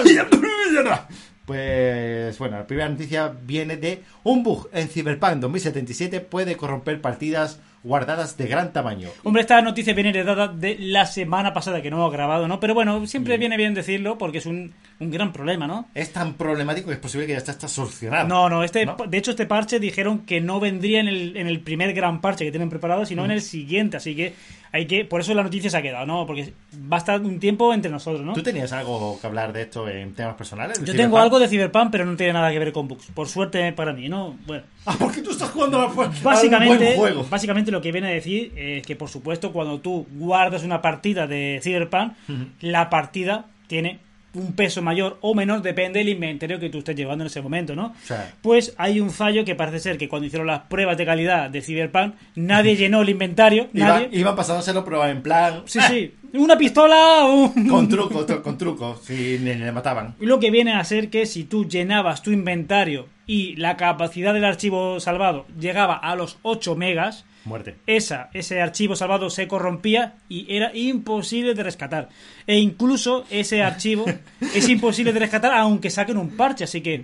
[SPEAKER 1] Pues bueno, la primera noticia viene de un bug en Cyberpunk 2077 puede corromper partidas guardadas de gran tamaño.
[SPEAKER 2] Hombre, esta noticia viene heredada de la semana pasada que no hemos grabado, ¿no? Pero bueno, siempre viene bien decirlo porque es un gran problema, ¿no?
[SPEAKER 1] Es tan problemático que es posible que ya está solucionado.
[SPEAKER 2] No, de hecho este parche dijeron que no vendría en el primer gran parche que tienen preparado, sino en el siguiente, así que por eso la noticia se ha quedado, ¿no? Porque va a estar un tiempo entre nosotros, ¿no?
[SPEAKER 1] ¿Tú tenías algo que hablar de esto en temas personales?
[SPEAKER 2] Yo tengo algo de Cyberpunk, pero no tiene nada que ver con bugs. Por suerte para mí, ¿no? Bueno.
[SPEAKER 1] Porque tú estás jugando a un buen juego.
[SPEAKER 2] Básicamente lo que viene a decir es que, por supuesto, cuando tú guardas una partida de Cyberpunk, la partida tiene un peso mayor o menor, depende del inventario que tú estés llevando en ese momento, ¿no?
[SPEAKER 1] O sea,
[SPEAKER 2] Pues hay un fallo que parece ser que cuando hicieron las pruebas de calidad de Cyberpunk, nadie llenó el inventario, nadie.
[SPEAKER 1] iban pasándoselo, pero en plan...
[SPEAKER 2] Sí, una pistola o...
[SPEAKER 1] Con trucos, si le mataban.
[SPEAKER 2] Lo que viene a ser que si tú llenabas tu inventario y la capacidad del archivo salvado llegaba a los 8 megas,
[SPEAKER 1] Muerte.
[SPEAKER 2] ese archivo salvado se corrompía y era imposible de rescatar. E incluso ese archivo es imposible de rescatar aunque saquen un parche, así que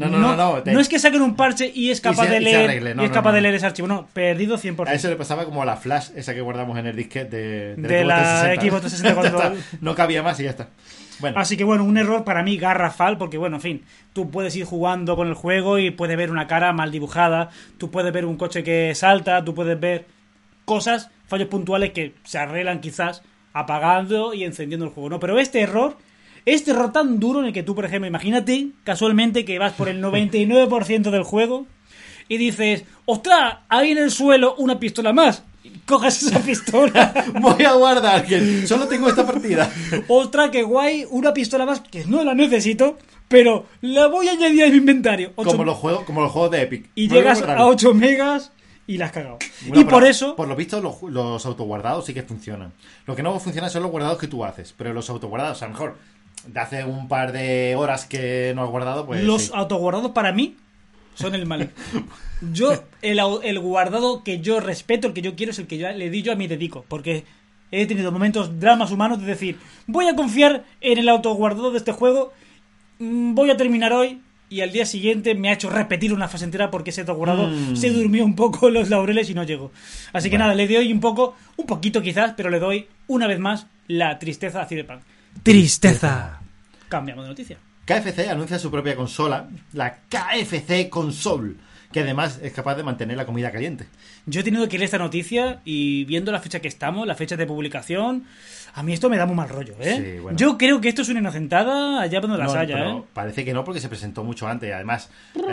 [SPEAKER 2] no es que saquen un parche y es capaz de leer de leer ese archivo, no, perdido 100%.
[SPEAKER 1] A eso le pasaba como a la flash esa que guardamos en el disquete
[SPEAKER 2] de la Xbox 360 cuando...
[SPEAKER 1] No cabía más y ya está. Bueno.
[SPEAKER 2] Así que bueno, un error para mí garrafal, porque bueno, en fin, tú puedes ir jugando con el juego y puedes ver una cara mal dibujada, tú puedes ver un coche que salta, tú puedes ver cosas, fallos puntuales que se arreglan quizás apagando y encendiendo el juego, ¿no? Pero este error tan duro en el que tú, por ejemplo, imagínate casualmente que vas por el 99% del juego y dices, ¡ostras! Hay en el suelo una pistola más. Coges esa pistola.
[SPEAKER 1] Voy a guardar, que solo tengo esta partida.
[SPEAKER 2] ¡Ostras, qué guay! Una pistola más que no la necesito, pero la voy a añadir a mi inventario.
[SPEAKER 1] Como los juegos de Epic.
[SPEAKER 2] Y llegas a 8 megas y la has cagado.
[SPEAKER 1] Bueno,
[SPEAKER 2] y por eso...
[SPEAKER 1] Por lo visto, los autoguardados sí que funcionan. Lo que no funciona son los guardados que tú haces. Pero los autoguardados, a lo mejor, de hace un par de horas que no has guardado, pues
[SPEAKER 2] los
[SPEAKER 1] sí.
[SPEAKER 2] Autoguardados para mí son el mal. Yo, el guardado que yo respeto, el que yo quiero, es el que le di yo a mí dedico. Porque he tenido momentos, dramas humanos de decir, voy a confiar en el autoguardado de este juego, voy a terminar hoy, y al día siguiente me ha hecho repetir una fase entera porque ese autoguardado se durmió un poco en los laureles y no llegó. Así que nada, le doy un poquito quizás, pero le doy una vez más la tristeza a Cyberpunk. ¡Tristeza! Cambiamos de noticia.
[SPEAKER 1] KFC anuncia su propia consola, la KFC Console, que además es capaz de mantener la comida caliente.
[SPEAKER 2] Yo he tenido que leer esta noticia y viendo la fecha que estamos, la fecha de publicación, a mí esto me da muy mal rollo, ¿eh?
[SPEAKER 1] Sí, bueno.
[SPEAKER 2] Yo creo que esto es una inocentada allá donde las haya,
[SPEAKER 1] pero
[SPEAKER 2] ¿eh?
[SPEAKER 1] parece que no, porque se presentó mucho antes. Además,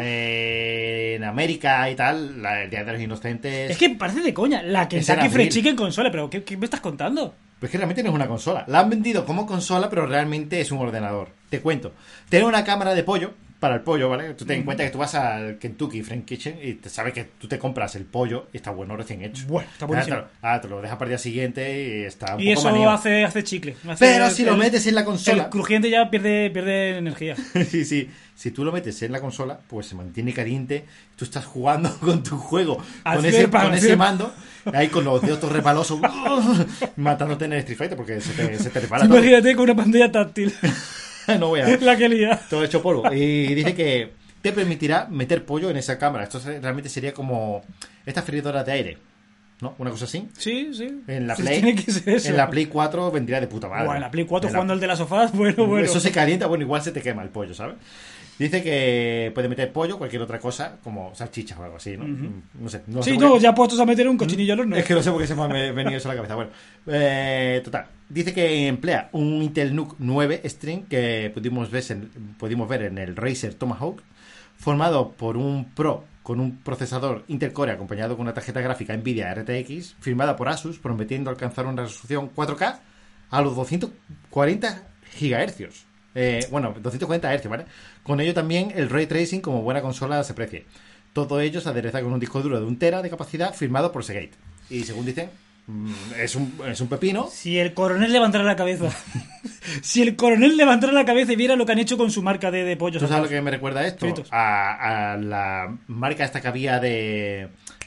[SPEAKER 1] en América y tal, el Día de los Inocentes...
[SPEAKER 2] Es que parece de coña, la Kentucky Fried Chicken consola, pero ¿qué me estás contando?
[SPEAKER 1] Pues que realmente no es una consola. La han vendido como consola, pero realmente es un ordenador. Te cuento. Tiene una cámara de pollo, para el pollo, ¿vale? Tú ten en cuenta que tú vas al Kentucky Fried Kitchen y sabes que tú te compras el pollo y está bueno recién hecho.
[SPEAKER 2] Bueno, está buenísimo.
[SPEAKER 1] Te lo dejas para el día siguiente y está un
[SPEAKER 2] y
[SPEAKER 1] poco
[SPEAKER 2] eso
[SPEAKER 1] manío.
[SPEAKER 2] hace chicle.
[SPEAKER 1] Pero si lo metes en la consola...
[SPEAKER 2] El crujiente ya pierde energía.
[SPEAKER 1] Sí. Si tú lo metes en la consola, pues se mantiene caliente. Tú estás jugando con tu juego, con ese mando, ahí con los dedos todos resbalosos, matándote en el Street Fighter porque se te resbala todo.
[SPEAKER 2] Imagínate con una pantalla táctil.
[SPEAKER 1] No voy a...
[SPEAKER 2] La que lía.
[SPEAKER 1] Todo hecho polvo. Y dice que te permitirá meter pollo en esa cámara. Esto realmente sería como estas freidoras de aire, ¿no? Una cosa así.
[SPEAKER 2] Sí.
[SPEAKER 1] En la
[SPEAKER 2] Sí,
[SPEAKER 1] Play,
[SPEAKER 2] tiene que ser eso.
[SPEAKER 1] en la Play 4 vendría de puta madre.
[SPEAKER 2] Bueno, en la Play 4 jugando el de las sofás, bueno.
[SPEAKER 1] Eso se calienta, bueno, igual se te quema el pollo, ¿sabes? Dice que puede meter pollo, cualquier otra cosa, como salchicha o algo así, ¿no? No sé.
[SPEAKER 2] Sí, ya puestos a meter un cochinillo al horno.
[SPEAKER 1] Es que no sé por qué se me ha venido eso a la cabeza. Bueno, total. Dice que emplea un Intel NUC 9 String que pudimos ver en el Razer Tomahawk, formado por un Pro con un procesador Intel Core acompañado con una tarjeta gráfica Nvidia RTX, firmada por Asus, prometiendo alcanzar una resolución 4K a los 240 GHz. 240 Hz, ¿vale? Con ello también el Ray Tracing como buena consola se precie. Todo ello se adereza con un disco duro de 1 TB de capacidad firmado por Seagate. Y según dicen, es un pepino.
[SPEAKER 2] Si el coronel levantara la cabeza. Si el coronel levantara la cabeza y viera lo que han hecho con su marca de pollos.
[SPEAKER 1] ¿Tú sabes lo que me recuerda esto?
[SPEAKER 2] Fritos.
[SPEAKER 1] A la marca esta que había de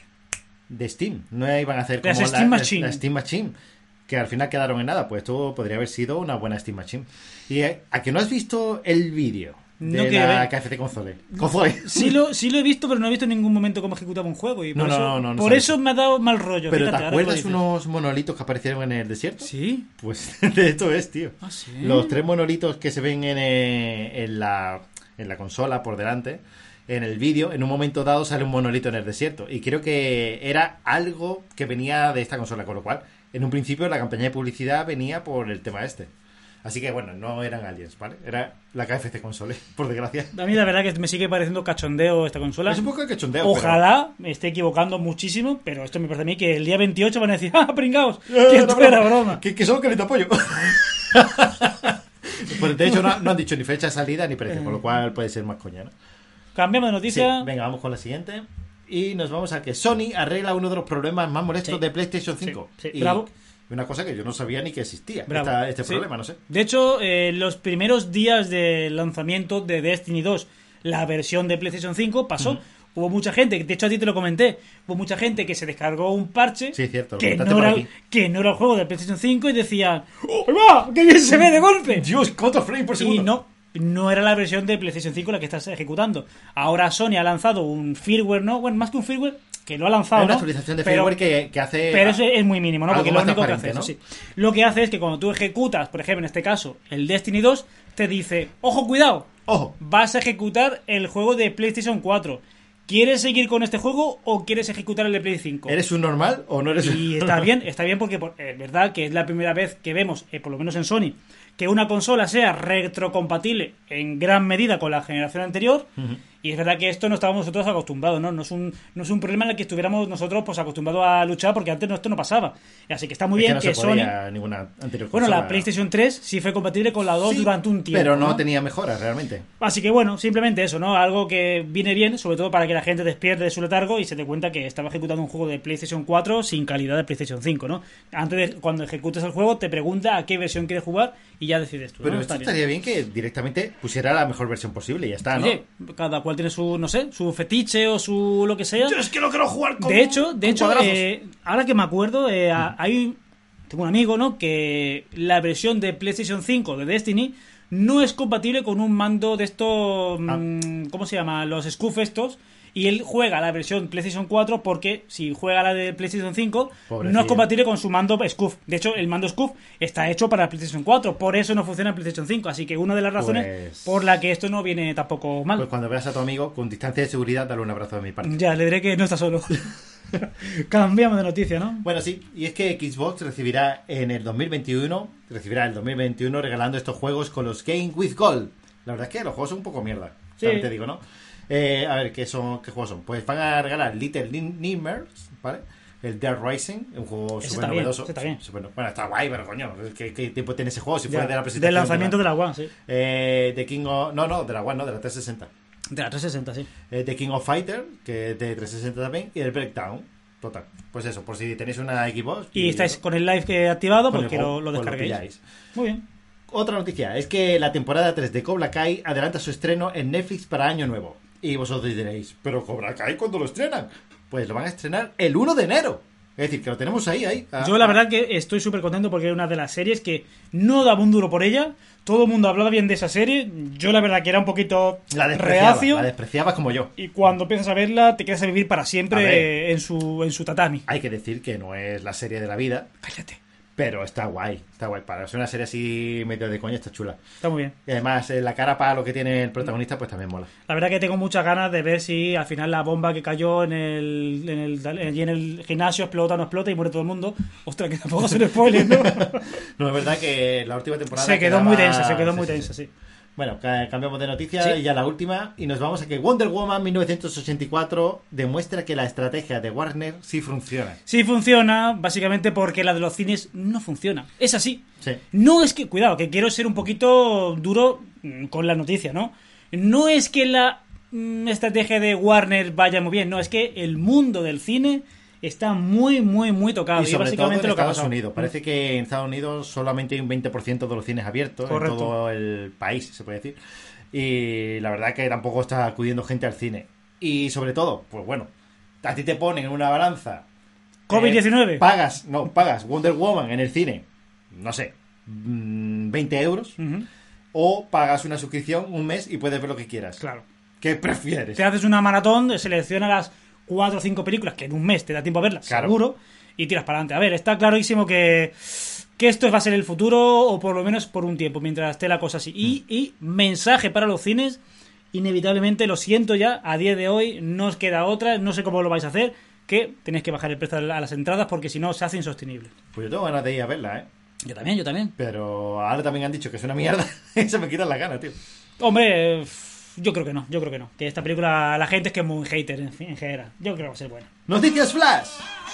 [SPEAKER 1] Steam. No iban a hacer como
[SPEAKER 2] la
[SPEAKER 1] Steam Machine. Que al final quedaron en nada. Pues esto podría haber sido una buena Steam Machine. ¿Y a que no has visto el vídeo de la KFC Console?
[SPEAKER 2] Sí lo he visto, pero no he visto en ningún momento cómo ejecutaba un juego. Y por eso me ha dado mal rollo.
[SPEAKER 1] Pero
[SPEAKER 2] fíjate,
[SPEAKER 1] ¿te acuerdas unos monolitos que aparecieron en el desierto?
[SPEAKER 2] Sí.
[SPEAKER 1] Pues de esto es, tío.
[SPEAKER 2] ¿Ah, sí?
[SPEAKER 1] Los 3 monolitos que se ven en la consola por delante. En el vídeo, en un momento dado sale un monolito en el desierto. Y creo que era algo que venía de esta consola, con lo cual, en un principio, la campaña de publicidad venía por el tema este. Así que, bueno, no eran aliens, ¿vale? Era la KFC Console, por desgracia.
[SPEAKER 2] A mí la verdad que me sigue pareciendo cachondeo esta consola.
[SPEAKER 1] Es un poco de cachondeo.
[SPEAKER 2] Ojalá me esté equivocando muchísimo, pero esto me parece a mí que el día 28 van a decir ¡ah, pringaos! Que esto era broma.
[SPEAKER 1] Que solo calentapollo. Pues de hecho no han dicho ni fecha de salida ni precio, con lo cual puede ser más coña, ¿no?
[SPEAKER 2] Cambiamos de noticia.
[SPEAKER 1] Sí, venga, vamos con la siguiente. Y nos vamos a que Sony arregla uno de los problemas más molestos de PlayStation 5.
[SPEAKER 2] Sí,
[SPEAKER 1] y
[SPEAKER 2] bravo.
[SPEAKER 1] Una cosa que yo no sabía ni que existía. Este
[SPEAKER 2] Sí.
[SPEAKER 1] problema, no sé.
[SPEAKER 2] De hecho, los primeros días de lanzamiento de Destiny 2, la versión de PlayStation 5 pasó. Hubo mucha gente, de hecho a ti te lo comenté, hubo mucha gente que se descargó un parche
[SPEAKER 1] Sí, cierto,
[SPEAKER 2] que
[SPEAKER 1] lo
[SPEAKER 2] no, era,
[SPEAKER 1] por aquí.
[SPEAKER 2] que no era el juego de PlayStation 5 y decían ¡oh, va! ¡Qué bien se ve de golpe!
[SPEAKER 1] Dios, ¿cuántos frames por segundo?
[SPEAKER 2] Y no era la versión de PlayStation 5 la que estás ejecutando. Ahora Sony ha lanzado un firmware, ¿no? Bueno, más que un firmware, que lo ha lanzado,
[SPEAKER 1] Hay una
[SPEAKER 2] ¿no?
[SPEAKER 1] actualización de
[SPEAKER 2] Pero-
[SPEAKER 1] firmware que hace...
[SPEAKER 2] Pero eso es muy mínimo, ¿no?
[SPEAKER 1] algo
[SPEAKER 2] Porque lo
[SPEAKER 1] más
[SPEAKER 2] único que hace
[SPEAKER 1] transparente,
[SPEAKER 2] eso,
[SPEAKER 1] ¿no?
[SPEAKER 2] sí. Lo que hace es que cuando tú ejecutas, por ejemplo, en este caso, el Destiny 2, te dice, ojo, cuidado,
[SPEAKER 1] ¡Ojo!
[SPEAKER 2] vas a ejecutar el juego de PlayStation 4. ¿Quieres seguir con este juego o quieres ejecutar el de Play 5?
[SPEAKER 1] ¿Eres un normal o no eres un
[SPEAKER 2] Y
[SPEAKER 1] normal?
[SPEAKER 2] está bien porque es verdad que es la primera vez que vemos, por lo menos en Sony, que una consola sea retrocompatible en gran medida con la generación anterior. Y es verdad que esto no estábamos nosotros acostumbrados, ¿no? No es un problema en el que estuviéramos nosotros pues acostumbrados a luchar, porque antes esto no pasaba. Así que está muy bien
[SPEAKER 1] no
[SPEAKER 2] que
[SPEAKER 1] se
[SPEAKER 2] Sony...
[SPEAKER 1] podía ninguna anterior
[SPEAKER 2] Bueno,
[SPEAKER 1] consola.
[SPEAKER 2] la PlayStation 3 sí fue compatible con la 2
[SPEAKER 1] Sí,
[SPEAKER 2] durante un tiempo.
[SPEAKER 1] pero no tenía mejoras realmente.
[SPEAKER 2] Así que bueno, simplemente eso, ¿no? Algo que viene bien, sobre todo para que la gente despierte de su letargo y se dé cuenta que estaba ejecutando un juego de PlayStation 4 sin calidad de PlayStation 5, ¿no? Antes de cuando ejecutes el juego te pregunta a qué versión quieres jugar y ya decides tú,
[SPEAKER 1] Pero
[SPEAKER 2] ¿no?
[SPEAKER 1] esto
[SPEAKER 2] Está
[SPEAKER 1] estaría bien que directamente pusiera la mejor versión posible y ya está, ¿no?
[SPEAKER 2] Oye, cada cual tiene su, no sé, su fetiche o su lo que sea.
[SPEAKER 1] Yo es que no quiero jugar con
[SPEAKER 2] De hecho,
[SPEAKER 1] cuadrazos.
[SPEAKER 2] ahora que me acuerdo, tengo un amigo, ¿no? Que la versión de PlayStation 5 de Destiny no es compatible con un mando de estos, ¿cómo se llama? Los SCUF estos. Y él juega la versión PlayStation 4 porque si juega la de PlayStation 5
[SPEAKER 1] Pobrecillo.
[SPEAKER 2] no es compatible con su mando SCUF. De hecho, el mando SCUF está hecho para PlayStation 4, por eso no funciona en PlayStation 5. Así que una de las razones
[SPEAKER 1] Pues-
[SPEAKER 2] por la que esto no viene tampoco mal.
[SPEAKER 1] Pues cuando veas a tu amigo con distancia de seguridad, dale un abrazo de mi parte.
[SPEAKER 2] Ya, le diré que no está solo. Cambiamos de noticia, ¿no?
[SPEAKER 1] Bueno, sí, y es que Xbox recibirá el 2021 regalando estos juegos con los Game with Gold. La verdad es que los juegos son un poco mierda,
[SPEAKER 2] Sí.
[SPEAKER 1] también te digo, ¿no? A ver, ¿qué juegos son? Pues van a regalar Little Nightmares, ¿vale? El Dead Rising, un juego
[SPEAKER 2] Ese
[SPEAKER 1] súper
[SPEAKER 2] está bien,
[SPEAKER 1] novedoso.
[SPEAKER 2] ese está bien.
[SPEAKER 1] Bueno, está guay, pero coño, ¿qué tiempo tiene ese juego? Si
[SPEAKER 2] Ya,
[SPEAKER 1] fue de la presentación.
[SPEAKER 2] del lanzamiento de la One, sí.
[SPEAKER 1] The King of... No, de la One, no, de la 360.
[SPEAKER 2] De la 360, sí.
[SPEAKER 1] The King of Fighter, que es de 360 también, y el Breakdown, total. Pues eso, por si tenéis una Xbox...
[SPEAKER 2] Y estáis con el live que he activado,
[SPEAKER 1] con
[SPEAKER 2] pues
[SPEAKER 1] el
[SPEAKER 2] que
[SPEAKER 1] juego,
[SPEAKER 2] lo
[SPEAKER 1] pues
[SPEAKER 2] descarguéis.
[SPEAKER 1] pilláis.
[SPEAKER 2] Muy bien.
[SPEAKER 1] Otra noticia es que la temporada 3 de Cobra Kai adelanta su estreno en Netflix para Año Nuevo. Y vosotros diréis, ¿pero Cobra Kai cuándo lo estrenan? Pues lo van a estrenar el 1 de enero. Es decir, que lo tenemos ahí.
[SPEAKER 2] Yo la verdad que estoy súper contento porque es una de las series que no daba un duro por ella. Todo el mundo hablaba bien de esa serie. Yo la verdad que era un poquito reacio.
[SPEAKER 1] La despreciabas como yo.
[SPEAKER 2] Y cuando empiezas a verla te quedas a vivir para
[SPEAKER 1] A ver.
[SPEAKER 2] siempre en su tatami.
[SPEAKER 1] Hay que decir que no es la serie de la vida,
[SPEAKER 2] Cállate.
[SPEAKER 1] pero está guay. Para ser una serie así medio de coña, está chula.
[SPEAKER 2] Está muy bien.
[SPEAKER 1] Y además, la cara para lo que tiene el protagonista, pues también mola.
[SPEAKER 2] La verdad que tengo muchas ganas de ver si al final la bomba que cayó en el gimnasio explota o no explota y muere todo el mundo. Ostras, que tampoco es un spoiler, ¿no?
[SPEAKER 1] No, es verdad que la última temporada...
[SPEAKER 2] se quedó
[SPEAKER 1] quedaba-
[SPEAKER 2] muy densa,
[SPEAKER 1] Sí.
[SPEAKER 2] sí.
[SPEAKER 1] Bueno, cambiamos de noticia
[SPEAKER 2] Sí.
[SPEAKER 1] y ya la última. Y nos vamos a que Wonder Woman 1984 demuestra que la estrategia de Warner sí funciona.
[SPEAKER 2] Sí funciona, básicamente porque la de los cines no funciona. Es así.
[SPEAKER 1] Sí.
[SPEAKER 2] No es que, cuidado, que quiero ser un poquito duro con la noticia, ¿no? No es que la estrategia de Warner vaya muy bien, no, es que el mundo del cine está muy, muy, muy tocado.
[SPEAKER 1] Y sobre todo en
[SPEAKER 2] lo que ha
[SPEAKER 1] Estados
[SPEAKER 2] pasado.
[SPEAKER 1] Unidos. Parece que en Estados Unidos solamente hay un 20% de los cines abiertos
[SPEAKER 2] Correcto.
[SPEAKER 1] en todo el país, se puede decir. Y la verdad que tampoco está acudiendo gente al cine. Y sobre todo, pues bueno, a ti te ponen en una balanza...
[SPEAKER 2] COVID-19.
[SPEAKER 1] Pagas Wonder Woman en el cine, no sé, 20 euros.
[SPEAKER 2] Ujú.
[SPEAKER 1] O pagas una suscripción un mes y puedes ver lo que quieras.
[SPEAKER 2] Claro.
[SPEAKER 1] ¿Qué prefieres?
[SPEAKER 2] Te haces una maratón, selecciona las 4 o 5 películas que en un mes te da tiempo a verlas,
[SPEAKER 1] Claro.
[SPEAKER 2] seguro, y tiras para adelante. A ver, está clarísimo que esto va a ser el futuro, o por lo menos por un tiempo, mientras esté la cosa así. Y mensaje para los cines, inevitablemente, lo siento ya, a día de hoy no os queda otra, no sé cómo lo vais a hacer, que tenéis que bajar el precio a las entradas porque si no se hace insostenible.
[SPEAKER 1] Pues yo tengo ganas de ir a verla, ¿eh?
[SPEAKER 2] Yo también.
[SPEAKER 1] Pero ahora también han dicho que es una mierda y se me quitan las ganas, tío.
[SPEAKER 2] Hombre, yo creo que no. Que esta película, la gente es que es muy hater en general. Yo creo que va a ser buena.
[SPEAKER 1] ¡Noticias Flash!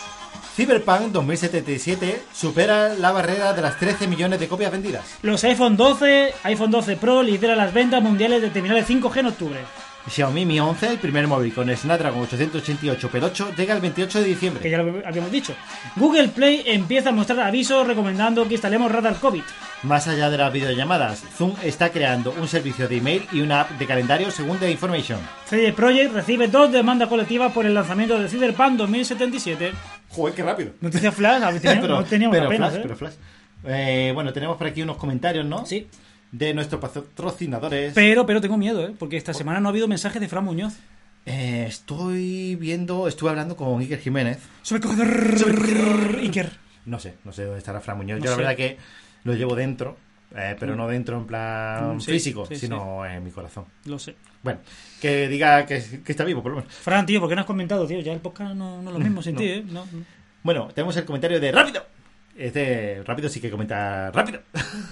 [SPEAKER 1] Cyberpunk 2077 supera la barrera de las 13 millones de copias vendidas.
[SPEAKER 2] Los iPhone 12 Pro lideran las ventas mundiales de terminales 5G en octubre.
[SPEAKER 1] Xiaomi Mi 11, el primer móvil con Snapdragon 888 P8, llega el 28 de diciembre.
[SPEAKER 2] Que ya lo habíamos dicho. Google Play empieza a mostrar avisos recomendando que instalemos Radar COVID.
[SPEAKER 1] Más allá de las videollamadas, Zoom está creando un servicio de email y una app de calendario según The Information.
[SPEAKER 2] CD Projekt recibe 2 demandas colectivas por el lanzamiento de Cyberpunk 2077.
[SPEAKER 1] Joder, qué rápido.
[SPEAKER 2] Noticia flash, a ver, no teníamos
[SPEAKER 1] pero
[SPEAKER 2] apenas,
[SPEAKER 1] flash, pero flash. Bueno, tenemos por aquí unos comentarios, ¿no?
[SPEAKER 2] Sí.
[SPEAKER 1] De nuestros patrocinadores.
[SPEAKER 2] Pero tengo miedo, porque esta semana no ha habido mensaje de Fran Muñoz.
[SPEAKER 1] Estuve hablando con Iker Jiménez.
[SPEAKER 2] Iker.
[SPEAKER 1] No sé dónde estará Fran Muñoz.
[SPEAKER 2] No
[SPEAKER 1] Yo la
[SPEAKER 2] sé.
[SPEAKER 1] verdad que lo llevo dentro, pero no dentro en plan
[SPEAKER 2] Sí,
[SPEAKER 1] físico,
[SPEAKER 2] sí,
[SPEAKER 1] sino en mi corazón.
[SPEAKER 2] Lo sé.
[SPEAKER 1] Bueno, que diga que está vivo, por lo menos.
[SPEAKER 2] Fran, tío, ¿por qué no has comentado, tío? Ya el podcast no es lo mismo sin
[SPEAKER 1] No.
[SPEAKER 2] ti, ¿eh? No.
[SPEAKER 1] Bueno, tenemos el comentario de Rápido. Rápido sí que comenta rápido.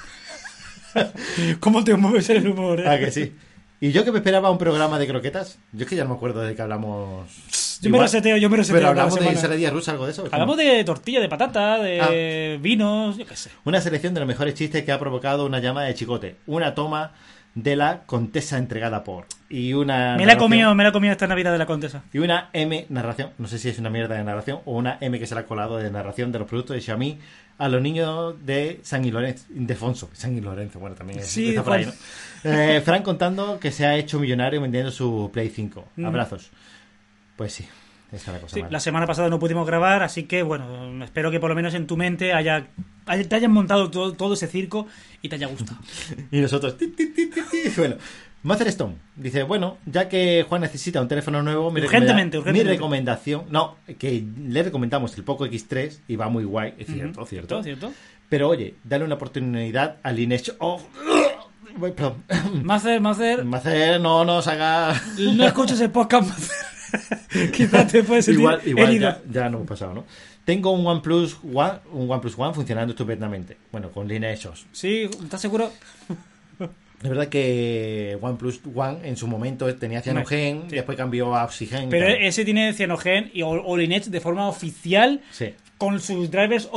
[SPEAKER 2] ¿Cómo te mueves el humor,
[SPEAKER 1] Ah, que sí. Y yo que me esperaba un programa de croquetas. Yo es que ya no me acuerdo de que hablamos.
[SPEAKER 2] Yo me reseteo.
[SPEAKER 1] Pero hablamos
[SPEAKER 2] cada
[SPEAKER 1] de
[SPEAKER 2] semana.
[SPEAKER 1] ensaladilla rusa, algo de eso.
[SPEAKER 2] Hablamos de tortilla de patata, de vinos, yo qué sé.
[SPEAKER 1] Una selección de los mejores chistes que ha provocado una llamada de chicote. Una toma de la Contesa entregada por. Y una.
[SPEAKER 2] Me la he comido esta Navidad de la Contesa.
[SPEAKER 1] Y una M narración. No sé si es una mierda de narración o una M que se le ha colado de narración de los productos de Xiaomi a los niños de San Ilorenzo. Ildefonso. San Ilorenzo, bueno, también
[SPEAKER 2] Sí,
[SPEAKER 1] está por ahí, ¿no? Fran contando que se ha hecho millonario vendiendo su Play 5. Abrazos. Pues sí. Esa es la cosa
[SPEAKER 2] Sí,
[SPEAKER 1] mala.
[SPEAKER 2] la semana pasada no pudimos grabar, así que bueno, espero que por lo menos en tu mente te hayan montado todo ese circo y te haya gustado.
[SPEAKER 1] Y nosotros... Bueno, Master Stone dice, bueno, ya que Juan necesita un teléfono nuevo,
[SPEAKER 2] Urgentemente.
[SPEAKER 1] mi recomendación... No, que le recomendamos el Poco X3 y va muy guay, es cierto.
[SPEAKER 2] ¿Cierto?
[SPEAKER 1] Pero oye, dale una oportunidad al Lineage of... Perdón.
[SPEAKER 2] Macer,
[SPEAKER 1] Macer, no nos haga...
[SPEAKER 2] no escuches el podcast, Macer. Quizás te puedes sentir
[SPEAKER 1] Igual
[SPEAKER 2] herido.
[SPEAKER 1] ya no hemos pasado, ¿no? Tengo un OnePlus One funcionando estupendamente. Bueno, con Lineage OS.
[SPEAKER 2] Sí, ¿estás seguro?
[SPEAKER 1] De verdad que OnePlus One en su momento tenía cianogen,
[SPEAKER 2] Sí.
[SPEAKER 1] después cambió a Oxygen.
[SPEAKER 2] Pero
[SPEAKER 1] claro.
[SPEAKER 2] ese tiene cianogen y Lineage de forma oficial,
[SPEAKER 1] Sí.
[SPEAKER 2] con sus drivers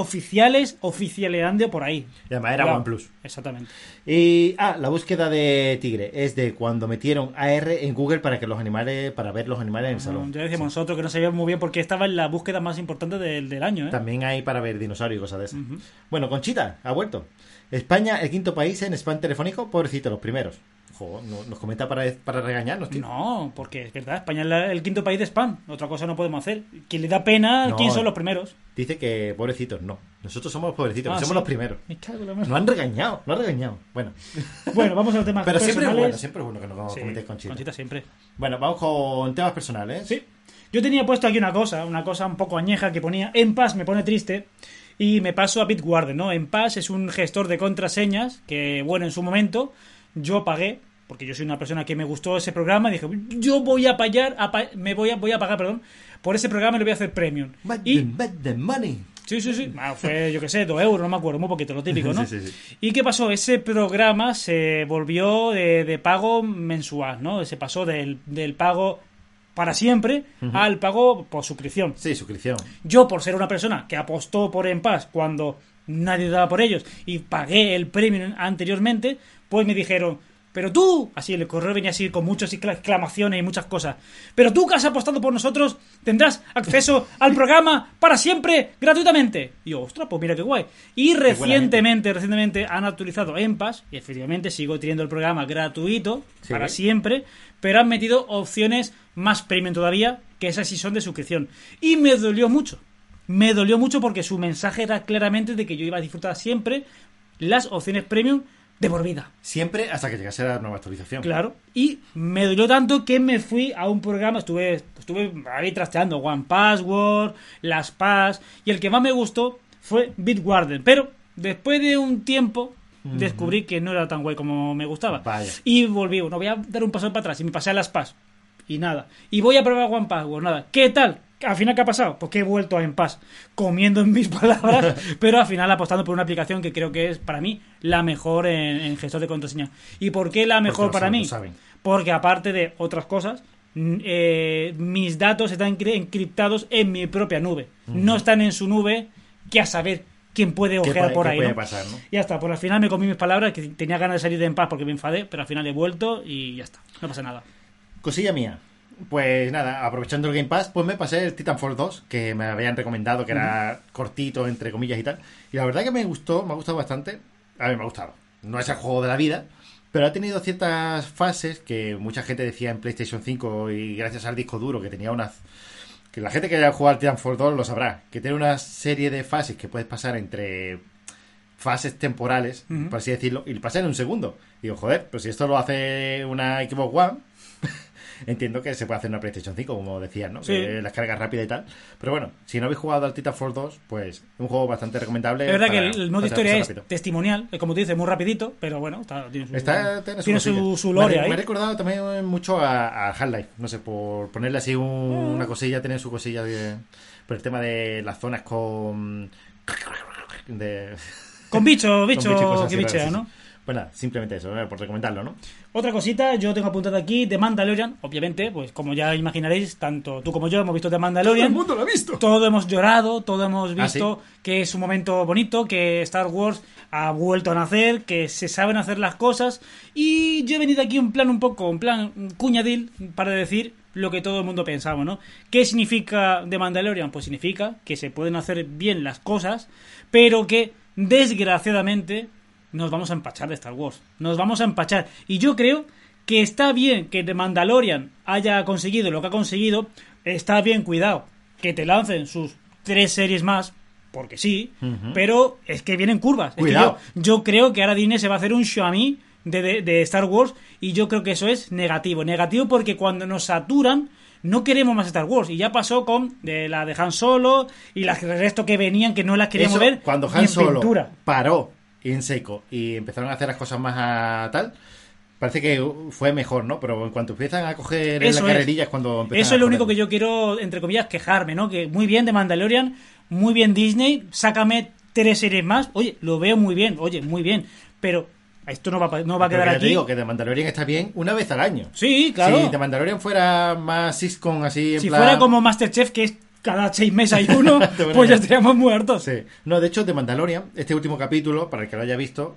[SPEAKER 2] oficialeando por ahí.
[SPEAKER 1] Y además era
[SPEAKER 2] Claro,
[SPEAKER 1] OnePlus.
[SPEAKER 2] Exactamente.
[SPEAKER 1] Y la búsqueda de tigre es de cuando metieron AR en Google para ver los animales en el salón.
[SPEAKER 2] Ya decíamos nosotros que no sabíamos muy bien por qué estaba en la búsqueda más importante del año, ¿eh?
[SPEAKER 1] También hay para ver dinosaurios y cosas de esas. Bueno, Conchita ha vuelto. España, el quinto país en spam telefónico, pobrecito, los primeros. Joder, nos comenta para regañarnos, tío.
[SPEAKER 2] No, porque es verdad, España es el quinto país de spam. Otra cosa no podemos hacer. Quien le da pena,
[SPEAKER 1] No.
[SPEAKER 2] ¿quién son los primeros?
[SPEAKER 1] Dice que pobrecitos, no. Nosotros somos los pobrecitos,
[SPEAKER 2] Ah,
[SPEAKER 1] que somos
[SPEAKER 2] sí.
[SPEAKER 1] los primeros.
[SPEAKER 2] Me cago en la mano.
[SPEAKER 1] Nos han regañado, Bueno.
[SPEAKER 2] Bueno, vamos a los temas
[SPEAKER 1] Pero siempre es
[SPEAKER 2] personales.
[SPEAKER 1] bueno que nos
[SPEAKER 2] Sí,
[SPEAKER 1] comentéis Conchita.
[SPEAKER 2] Conchita siempre.
[SPEAKER 1] Bueno, vamos con temas personales.
[SPEAKER 2] Sí. Yo tenía puesto aquí una cosa un poco añeja que ponía en paz, me pone triste. Y me paso a Bitwarden, ¿no? En paz es un gestor de contraseñas que, bueno, en su momento yo pagué, porque yo soy una persona que me gustó ese programa, y dije, yo voy a pagar, voy a pagar, perdón, por ese programa y lo voy a hacer premium. Y
[SPEAKER 1] the money.
[SPEAKER 2] sí. Fue, yo qué sé, 2 euros, no me acuerdo, muy poquito, lo típico, ¿no?
[SPEAKER 1] Sí.
[SPEAKER 2] ¿Y qué pasó? Ese programa se volvió de pago mensual, ¿no? Se pasó del pago para siempre al pago por suscripción.
[SPEAKER 1] Sí, suscripción.
[SPEAKER 2] Yo, por ser una persona que apostó por En Paz cuando nadie daba por ellos y pagué el premium anteriormente, pues me dijeron, pero tú, así el correo venía así con muchas exclamaciones y muchas cosas, pero tú que has apostado por nosotros tendrás acceso al programa para siempre gratuitamente. Y yo, ostras, pues mira qué guay. Y recientemente han actualizado En Paz y efectivamente sigo teniendo el programa gratuito
[SPEAKER 1] Sí.
[SPEAKER 2] para siempre, pero han metido opciones más premium todavía, que esas sí son de suscripción. Y me dolió mucho. Me dolió mucho porque su mensaje era claramente de que yo iba a disfrutar siempre las opciones premium de por vida.
[SPEAKER 1] Siempre hasta que llegase la nueva actualización.
[SPEAKER 2] Claro. Y me dolió tanto que me fui a un programa, estuve ahí trasteando One Password, Las Pass, y el que más me gustó fue Bitwarden. Pero después de un tiempo descubrí que no era tan guay como me gustaba.
[SPEAKER 1] Vaya.
[SPEAKER 2] Y volví, no voy a dar un paso para atrás y me pasé a Las Pass. Y nada. Y voy a probar One Password, nada. ¿Qué tal? Al final, ¿qué ha pasado? Pues que he vuelto a En Paz, comiendo en mis palabras, pero al final apostando por una aplicación que creo que es, para mí, la mejor en gestor de contraseña. ¿Y por qué la mejor
[SPEAKER 1] Porque
[SPEAKER 2] para mí?
[SPEAKER 1] lo saben.
[SPEAKER 2] Porque aparte de otras cosas, mis datos están encriptados en mi propia nube. No están en su nube, que a saber quién puede ojear por ahí,
[SPEAKER 1] puede
[SPEAKER 2] ¿no?
[SPEAKER 1] pasar, ¿no?
[SPEAKER 2] Ya está, pues al final me comí mis palabras, que tenía ganas de salir de en paz porque me enfadé, pero al final he vuelto y ya está, no pasa nada.
[SPEAKER 1] Cosilla mía. Pues nada, aprovechando el Game Pass, pues me pasé el Titanfall 2, que me habían recomendado, que era cortito, entre comillas y tal. Y la verdad que me ha gustado bastante. A mí me ha gustado. No es el juego de la vida, pero ha tenido ciertas fases que mucha gente decía en PlayStation 5 y gracias al disco duro que tenía unas... Que la gente que haya jugado al Titanfall 2 lo sabrá, que tiene una serie de fases que puedes pasar entre fases temporales, por así decirlo, y pasar en un segundo. Y digo, joder, pues si esto lo hace una Xbox One... Entiendo que se puede hacer en una PlayStation 5, como decías, ¿no?
[SPEAKER 2] Sí.
[SPEAKER 1] Que las cargas rápidas y tal. Pero bueno, si no habéis jugado al Titanfall 2, pues es un juego bastante recomendable.
[SPEAKER 2] Es verdad
[SPEAKER 1] para,
[SPEAKER 2] que el modo
[SPEAKER 1] para
[SPEAKER 2] historia es
[SPEAKER 1] rápido.
[SPEAKER 2] testimonial, como tú dices, muy rapidito, pero bueno, tiene
[SPEAKER 1] cosilla.
[SPEAKER 2] su lore ahí.
[SPEAKER 1] Me ha recordado también mucho a Half-Life, no sé, por ponerle así una cosilla, tener su cosilla por el tema de las zonas con
[SPEAKER 2] bicho
[SPEAKER 1] y cosas
[SPEAKER 2] que
[SPEAKER 1] así
[SPEAKER 2] bichea,
[SPEAKER 1] raras,
[SPEAKER 2] ¿no?
[SPEAKER 1] sí. Pues nada, simplemente eso, por recomendarlo, ¿no?
[SPEAKER 2] Otra cosita, yo tengo apuntado aquí The Mandalorian, obviamente, pues como ya imaginaréis, tanto tú como yo hemos visto The Mandalorian.
[SPEAKER 1] Todo el mundo lo ha visto.
[SPEAKER 2] Todos hemos llorado, todos hemos visto
[SPEAKER 1] ¿sí?
[SPEAKER 2] que es un momento bonito, que Star Wars ha vuelto a nacer, que se saben hacer las cosas. Y yo he venido aquí en plan cuñadil, para decir lo que todo el mundo pensamos, ¿no? ¿Qué significa The Mandalorian? Pues significa que se pueden hacer bien las cosas, pero que, desgraciadamente, nos vamos a empachar de Star Wars. Nos vamos a empachar. Y yo creo que está bien que The Mandalorian haya conseguido lo que ha conseguido. Está bien, cuidado, que te lancen sus 3 series más, porque sí, pero es que vienen curvas.
[SPEAKER 1] Cuidado.
[SPEAKER 2] Es que yo creo que ahora Disney se va a hacer un Xiaomi de Star Wars, y yo creo que eso es negativo. Negativo porque cuando nos saturan no queremos más Star Wars. Y ya pasó con la de Han Solo y el resto que venían, que no las queríamos ver.
[SPEAKER 1] Cuando
[SPEAKER 2] ni
[SPEAKER 1] Han
[SPEAKER 2] en
[SPEAKER 1] Solo
[SPEAKER 2] pintura.
[SPEAKER 1] paró en seco y empezaron a hacer las cosas más a tal, parece que fue mejor, ¿no? Pero en cuanto empiezan a coger en la carrerilla es cuando empiezan
[SPEAKER 2] eso
[SPEAKER 1] a
[SPEAKER 2] es lo único
[SPEAKER 1] joder.
[SPEAKER 2] que yo quiero, entre comillas, quejarme, ¿no? Que muy bien de Mandalorian, muy bien Disney, sácame 3 series más. Oye, lo veo muy bien, muy bien, pero esto no va a
[SPEAKER 1] Pero
[SPEAKER 2] quedar
[SPEAKER 1] ya
[SPEAKER 2] aquí.
[SPEAKER 1] te digo que The Mandalorian está bien una vez al año.
[SPEAKER 2] Sí, claro.
[SPEAKER 1] Si The Mandalorian fuera más sitcom así en
[SPEAKER 2] Si
[SPEAKER 1] plan...
[SPEAKER 2] fuera como Masterchef, que es cada 6 meses hay uno,
[SPEAKER 1] verdad.
[SPEAKER 2] pues ya estaríamos muertos.
[SPEAKER 1] Sí. No, de hecho, The Mandalorian, este último capítulo, para el que lo haya visto,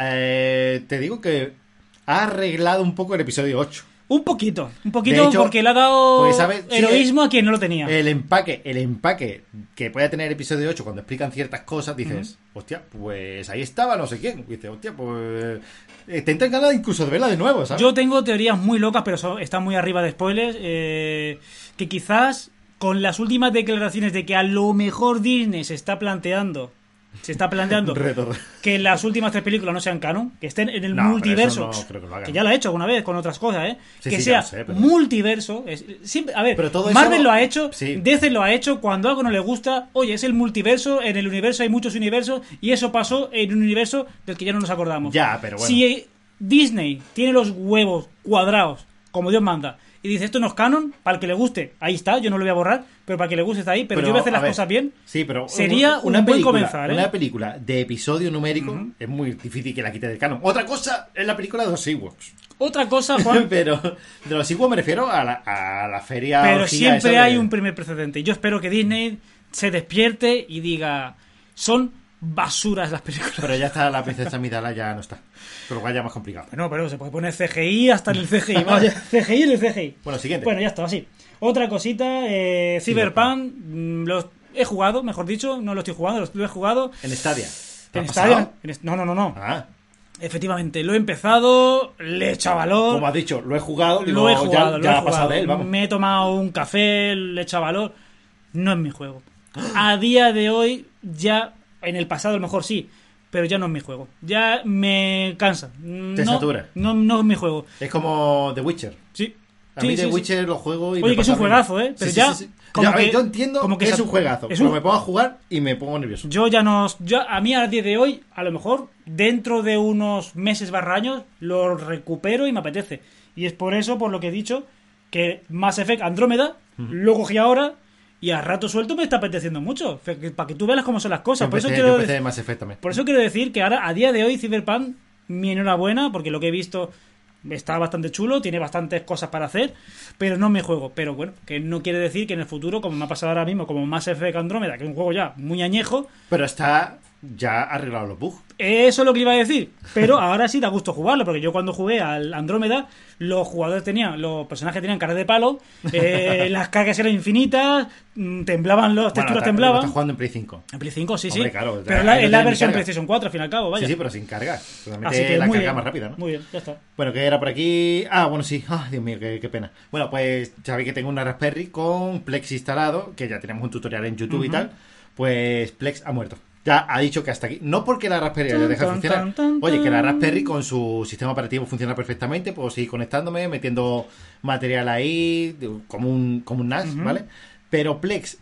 [SPEAKER 1] te digo que ha arreglado un poco el episodio 8.
[SPEAKER 2] Un poquito,
[SPEAKER 1] De hecho,
[SPEAKER 2] porque le ha dado
[SPEAKER 1] pues, ¿sabes? Sí,
[SPEAKER 2] heroísmo a quien no lo tenía.
[SPEAKER 1] El empaque que puede tener el episodio 8 cuando explican ciertas cosas, dices, hostia, pues ahí estaba no sé quién. Y dices, hostia, pues te entra ganas incluso de verla de nuevo, ¿sabes?
[SPEAKER 2] Yo tengo teorías muy locas, pero están muy arriba de spoilers, que quizás con las últimas declaraciones de que a lo mejor Disney se está planteando
[SPEAKER 1] Reto.
[SPEAKER 2] que las últimas 3 películas no sean canon, que estén en el
[SPEAKER 1] No, pero
[SPEAKER 2] multiverso,
[SPEAKER 1] eso no creo que lo hagan.
[SPEAKER 2] que ya lo ha hecho alguna vez con otras cosas,
[SPEAKER 1] Sí,
[SPEAKER 2] que
[SPEAKER 1] sí,
[SPEAKER 2] sea
[SPEAKER 1] ya lo sé, pero...
[SPEAKER 2] multiverso. A ver,
[SPEAKER 1] Pero todo
[SPEAKER 2] Marvel
[SPEAKER 1] eso...
[SPEAKER 2] lo ha hecho,
[SPEAKER 1] Sí.
[SPEAKER 2] DC lo ha hecho. Cuando algo no le gusta, oye, es el multiverso, en el universo hay muchos universos, y eso pasó en un universo del que ya no nos acordamos.
[SPEAKER 1] Ya, pero bueno.
[SPEAKER 2] Si Disney tiene los huevos cuadrados, como Dios manda, y dice, esto no es canon, para el que le guste, ahí está, yo no lo voy a borrar, pero para el que le guste está ahí, pero yo voy a hacer las cosas bien.
[SPEAKER 1] Sí, pero
[SPEAKER 2] sería un buen
[SPEAKER 1] película,
[SPEAKER 2] comenzar, ¿eh?
[SPEAKER 1] Una película de episodio numérico es muy difícil que la quite del canon. Otra cosa es la película de los Ewoks.
[SPEAKER 2] Otra cosa, Juan,
[SPEAKER 1] Pero de los Ewoks me refiero a la feria.
[SPEAKER 2] pero
[SPEAKER 1] orgía
[SPEAKER 2] siempre
[SPEAKER 1] esa de-
[SPEAKER 2] hay un primer precedente. Yo espero que Disney se despierte y diga, son basuras las películas.
[SPEAKER 1] Pero ya está, la princesa Amidala ya no está. Con lo cual ya más complicado.
[SPEAKER 2] No, pero se puede poner CGI hasta en el CGI. Vaya, CGI en el CGI.
[SPEAKER 1] Bueno, siguiente.
[SPEAKER 2] Bueno, ya está, así. Otra cosita, Cyberpunk, los he jugado, mejor dicho, no lo estoy jugando, lo he jugado.
[SPEAKER 1] En Stadia. ¿Te
[SPEAKER 2] En
[SPEAKER 1] ha
[SPEAKER 2] Stadia.
[SPEAKER 1] pasado?
[SPEAKER 2] No.
[SPEAKER 1] Ah,
[SPEAKER 2] Efectivamente, lo he empezado, le he echado valor.
[SPEAKER 1] como has dicho, lo he jugado.
[SPEAKER 2] Lo
[SPEAKER 1] Digo,
[SPEAKER 2] he jugado,
[SPEAKER 1] ya
[SPEAKER 2] lo he
[SPEAKER 1] ha pasado
[SPEAKER 2] jugado.
[SPEAKER 1] de él, vamos.
[SPEAKER 2] Me he tomado un café, le he echado valor. No es mi juego. A día de hoy, ya, en el pasado a lo mejor sí, pero ya no es mi juego. Ya me cansa.
[SPEAKER 1] Te satura.
[SPEAKER 2] No es mi juego.
[SPEAKER 1] Es como The Witcher.
[SPEAKER 2] Sí.
[SPEAKER 1] A
[SPEAKER 2] Sí,
[SPEAKER 1] mí The
[SPEAKER 2] sí, sí.
[SPEAKER 1] Witcher lo juego y
[SPEAKER 2] Oye,
[SPEAKER 1] me
[SPEAKER 2] que es un
[SPEAKER 1] pasa lo
[SPEAKER 2] juegazo,
[SPEAKER 1] mismo.
[SPEAKER 2] Pero
[SPEAKER 1] Sí,
[SPEAKER 2] ya...
[SPEAKER 1] sí, sí.
[SPEAKER 2] como
[SPEAKER 1] Ya,
[SPEAKER 2] que-
[SPEAKER 1] yo entiendo
[SPEAKER 2] como
[SPEAKER 1] que es un juegazo, pero me pongo a jugar y me pongo nervioso.
[SPEAKER 2] Yo ya no... a mí a día de hoy, a lo mejor, dentro de unos meses años, lo recupero y me apetece. Y es por eso, por lo que he dicho, que Mass Effect Andrómeda, lo cogí ahora y a rato suelto me está apeteciendo mucho. Para que tú veas cómo son las cosas. Por eso
[SPEAKER 1] Yo
[SPEAKER 2] quiero
[SPEAKER 1] empecé Mass Effect también.
[SPEAKER 2] Por eso quiero decir que ahora, a día de hoy, Cyberpunk, mi enhorabuena, porque lo que he visto está bastante chulo, tiene bastantes cosas para hacer, pero no me juego. Pero bueno, que no quiere decir que en el futuro, como me ha pasado ahora mismo, como Mass Effect Andrómeda, que es un juego ya muy añejo.
[SPEAKER 1] Pero está ya arreglado los bugs.
[SPEAKER 2] Eso es lo que iba a decir. Pero ahora sí da gusto jugarlo, porque yo cuando jugué al Andrómeda, los personajes tenían cara de palo, las cargas eran infinitas, temblaban, las texturas temblaban.
[SPEAKER 1] Estás jugando en Play 5.
[SPEAKER 2] En Play 5, sí,
[SPEAKER 1] Hombre,
[SPEAKER 2] sí.
[SPEAKER 1] claro,
[SPEAKER 2] pero es la versión PlayStation 4, al fin y al cabo, vaya.
[SPEAKER 1] Sí, pero sin carga.
[SPEAKER 2] Así que
[SPEAKER 1] la
[SPEAKER 2] muy
[SPEAKER 1] carga
[SPEAKER 2] bien,
[SPEAKER 1] más rápida, ¿no?
[SPEAKER 2] Muy bien, ya está.
[SPEAKER 1] Bueno, que era por aquí. Ah, bueno, sí. Ah, Dios mío, qué pena. Bueno, pues sabéis que tengo una Raspberry con Plex instalado, que ya tenemos un tutorial en YouTube y tal. Pues Plex ha muerto. Ya ha dicho que hasta aquí. No porque la Raspberry haya dejado de funcionar. Oye, que la Raspberry con su sistema operativo funciona perfectamente. Puedo seguir conectándome, metiendo material ahí, como un NAS, ¿vale? Pero Plex,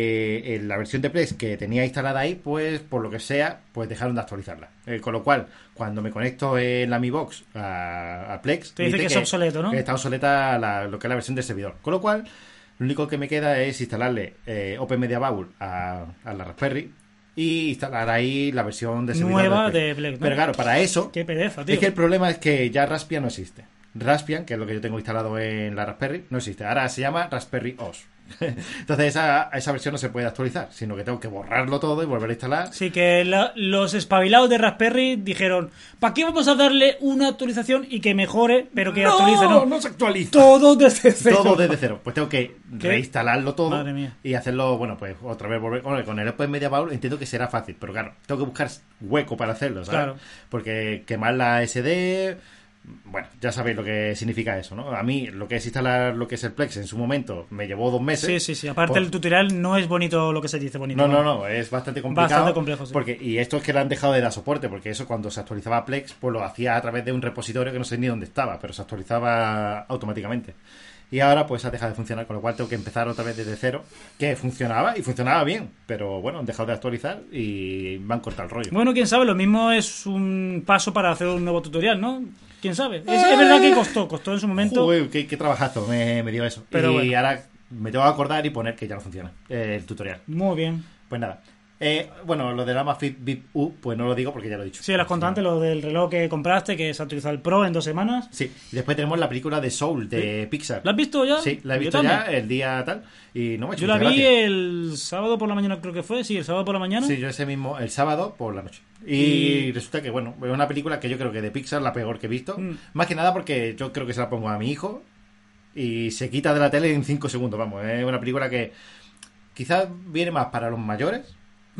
[SPEAKER 1] la versión de Plex que tenía instalada ahí, pues por lo que sea, pues dejaron de actualizarla. Con lo cual, cuando me conecto en la Mi Box a Plex,
[SPEAKER 2] te dice que es obsoleto, ¿no?
[SPEAKER 1] Que está obsoleta lo que es la versión del servidor. Con lo cual, lo único que me queda es instalarle Open Media Bowl a la Raspberry y instalar ahí la versión de servidor
[SPEAKER 2] nueva de Plex, ¿no?
[SPEAKER 1] Pero claro, para eso,
[SPEAKER 2] qué pereza, tío.
[SPEAKER 1] es que el problema es que ya Raspbian no existe. Raspbian, que es lo que yo tengo instalado en la Raspberry, no existe. Ahora se llama Raspberry OS. Entonces esa versión no se puede actualizar, sino que tengo que borrarlo todo y volver a instalar.
[SPEAKER 2] Sí, que los espabilados de Raspberry dijeron, ¿para qué vamos a darle una actualización y que mejore, pero que actualice?
[SPEAKER 1] No se actualiza.
[SPEAKER 2] Todo desde cero.
[SPEAKER 1] Todo desde cero. Pues tengo que reinstalarlo todo.
[SPEAKER 2] Madre mía.
[SPEAKER 1] Y hacerlo, bueno, pues otra vez volver. Bueno, con el Open Media Bowl entiendo que será fácil, pero claro, tengo que buscar hueco para hacerlo, ¿sabes?
[SPEAKER 2] Claro.
[SPEAKER 1] Porque quemar la SD... Bueno, ya sabéis lo que significa eso, ¿no? A mí, lo que es instalar lo que es el Plex en su momento, me llevó 2 meses.
[SPEAKER 2] Sí. Aparte, el tutorial no es bonito lo que se dice bonito.
[SPEAKER 1] No, es bastante complicado.
[SPEAKER 2] Bastante complejo, sí.
[SPEAKER 1] Y esto es que le han dejado de dar soporte, porque eso cuando se actualizaba Plex, pues lo hacía a través de un repositorio que no sé ni dónde estaba, pero se actualizaba automáticamente. Y ahora pues ha dejado de funcionar, con lo cual tengo que empezar otra vez desde cero, que funcionaba y funcionaba bien, pero bueno, han dejado de actualizar y me han cortado el rollo.
[SPEAKER 2] Bueno, quién sabe, lo mismo es un paso para hacer un nuevo tutorial, ¿no? ¿Quién sabe? Es verdad que costó en su momento.
[SPEAKER 1] Uy, qué trabajazo me dio eso.
[SPEAKER 2] Pero
[SPEAKER 1] y
[SPEAKER 2] bueno.
[SPEAKER 1] Ahora me tengo que acordar y poner que ya no funciona el tutorial.
[SPEAKER 2] Muy bien.
[SPEAKER 1] Pues nada. Bueno, lo del Amazfit Bip U, pues no lo digo porque ya lo he dicho.
[SPEAKER 2] Sí, las contantes, lo del reloj que compraste, que se ha utilizado el Pro en 2 semanas.
[SPEAKER 1] Sí, y después tenemos la película de Soul, de Pixar.
[SPEAKER 2] ¿La has visto ya?
[SPEAKER 1] Sí, la he visto
[SPEAKER 2] Yo
[SPEAKER 1] ya
[SPEAKER 2] también.
[SPEAKER 1] el día tal, y no me ha hecho
[SPEAKER 2] Yo la
[SPEAKER 1] mucha
[SPEAKER 2] vi
[SPEAKER 1] gracia.
[SPEAKER 2] el sábado por la mañana, creo que fue. Sí, el sábado por la mañana.
[SPEAKER 1] Sí, yo ese mismo, el sábado por la noche. Y resulta que, bueno, es una película que yo creo que de Pixar la peor que he visto. Más que nada porque yo creo que se la pongo a mi hijo y se quita de la tele en 5 segundos, vamos. Es una película que quizás viene más para los mayores.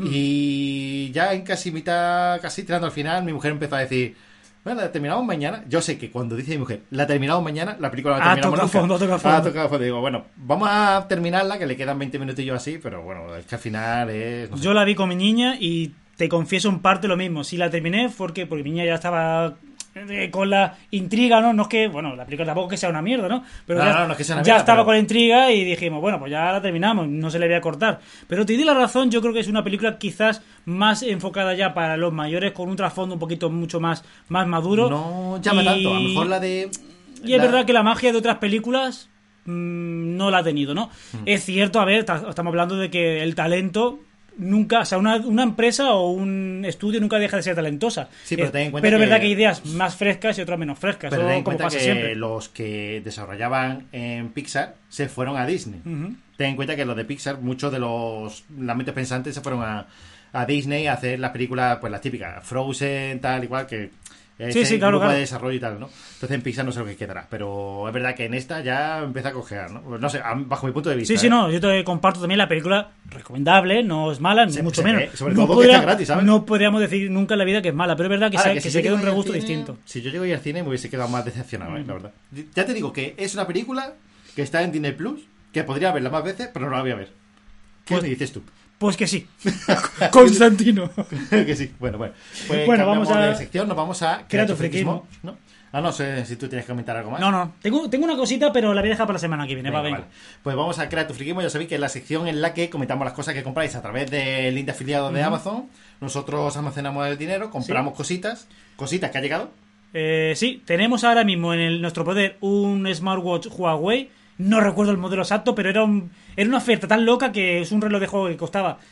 [SPEAKER 1] Y ya en casi mitad, casi tirando al final, mi mujer empezó a decir, bueno, la terminamos mañana. Yo sé que cuando dice mi mujer, la terminamos mañana, la película la terminamos nunca.
[SPEAKER 2] Toca fondo.
[SPEAKER 1] Ha tocado fondo. Digo, bueno, vamos a terminarla, que le quedan 20 minutillos así, pero bueno, es que al final es... No sé.
[SPEAKER 2] Yo la vi con mi niña y te confieso en parte lo mismo. Si la terminé porque mi niña ya estaba con la intriga, ¿no? No es que, bueno, la película tampoco es que sea una mierda, ¿no? Pero
[SPEAKER 1] no es que sea una
[SPEAKER 2] ya
[SPEAKER 1] mierda,
[SPEAKER 2] estaba
[SPEAKER 1] pero...
[SPEAKER 2] con la intriga y dijimos, bueno, pues ya la terminamos, no se le voy a cortar. Pero te di la razón, yo creo que es una película quizás más enfocada ya para los mayores, con un trasfondo un poquito mucho más maduro.
[SPEAKER 1] No llama tanto, a lo mejor la de...
[SPEAKER 2] Y es verdad que la magia de otras películas no la ha tenido, ¿no? Es cierto, a ver, estamos hablando de que el talento... Nunca, o sea, una empresa o un estudio nunca deja de ser talentosa.
[SPEAKER 1] Sí, pero ten en cuenta
[SPEAKER 2] pero es
[SPEAKER 1] que...
[SPEAKER 2] verdad que hay ideas más frescas y otras menos frescas.
[SPEAKER 1] Pero ten en
[SPEAKER 2] como
[SPEAKER 1] cuenta
[SPEAKER 2] pasa
[SPEAKER 1] que
[SPEAKER 2] siempre.
[SPEAKER 1] los que desarrollaban en Pixar se fueron a Disney. Ten en cuenta que los de Pixar, muchos de las mentes pensantes se fueron a Disney a hacer las películas, pues las típicas, Frozen, tal y cual, que
[SPEAKER 2] sí, claro,
[SPEAKER 1] grupo de desarrollo y tal, ¿no? Entonces en Pixar no sé lo que quedará, pero es verdad que en esta ya empieza a cojear, ¿no? No sé, bajo mi punto de vista.
[SPEAKER 2] Sí, no, yo te comparto también la película recomendable, no es mala, ni mucho menos.
[SPEAKER 1] Sobre todo que está gratis, ¿sabes?
[SPEAKER 2] No podríamos decir nunca en la vida que es mala, pero es verdad que se queda un regusto distinto.
[SPEAKER 1] Si yo llego a ir al cine me hubiese quedado más decepcionado, la verdad. Ya te digo que es una película que está en Disney Plus, que podría verla más veces, pero no la voy a ver. ¿Qué me dices tú?
[SPEAKER 2] Pues que sí. Constantino.
[SPEAKER 1] Que sí. Bueno. Pues
[SPEAKER 2] bueno, vamos a...
[SPEAKER 1] de sección, nos vamos a
[SPEAKER 2] Creatofriquismo,
[SPEAKER 1] ¿no? No sé si tú tienes que comentar algo más.
[SPEAKER 2] No. Tengo una cosita, pero la voy a dejar para la semana que viene.
[SPEAKER 1] Venga,
[SPEAKER 2] Venga.
[SPEAKER 1] vale. Pues vamos a Creatofriquismo. Ya sabéis que es la sección en la que comentamos las cosas que compráis a través del link de afiliado de Amazon. Nosotros almacenamos el dinero, compramos cositas que ha llegado.
[SPEAKER 2] Sí, tenemos ahora mismo en nuestro poder un smartwatch Huawei. No recuerdo el modelo exacto, pero era una oferta tan loca que es un reloj de juego que costaba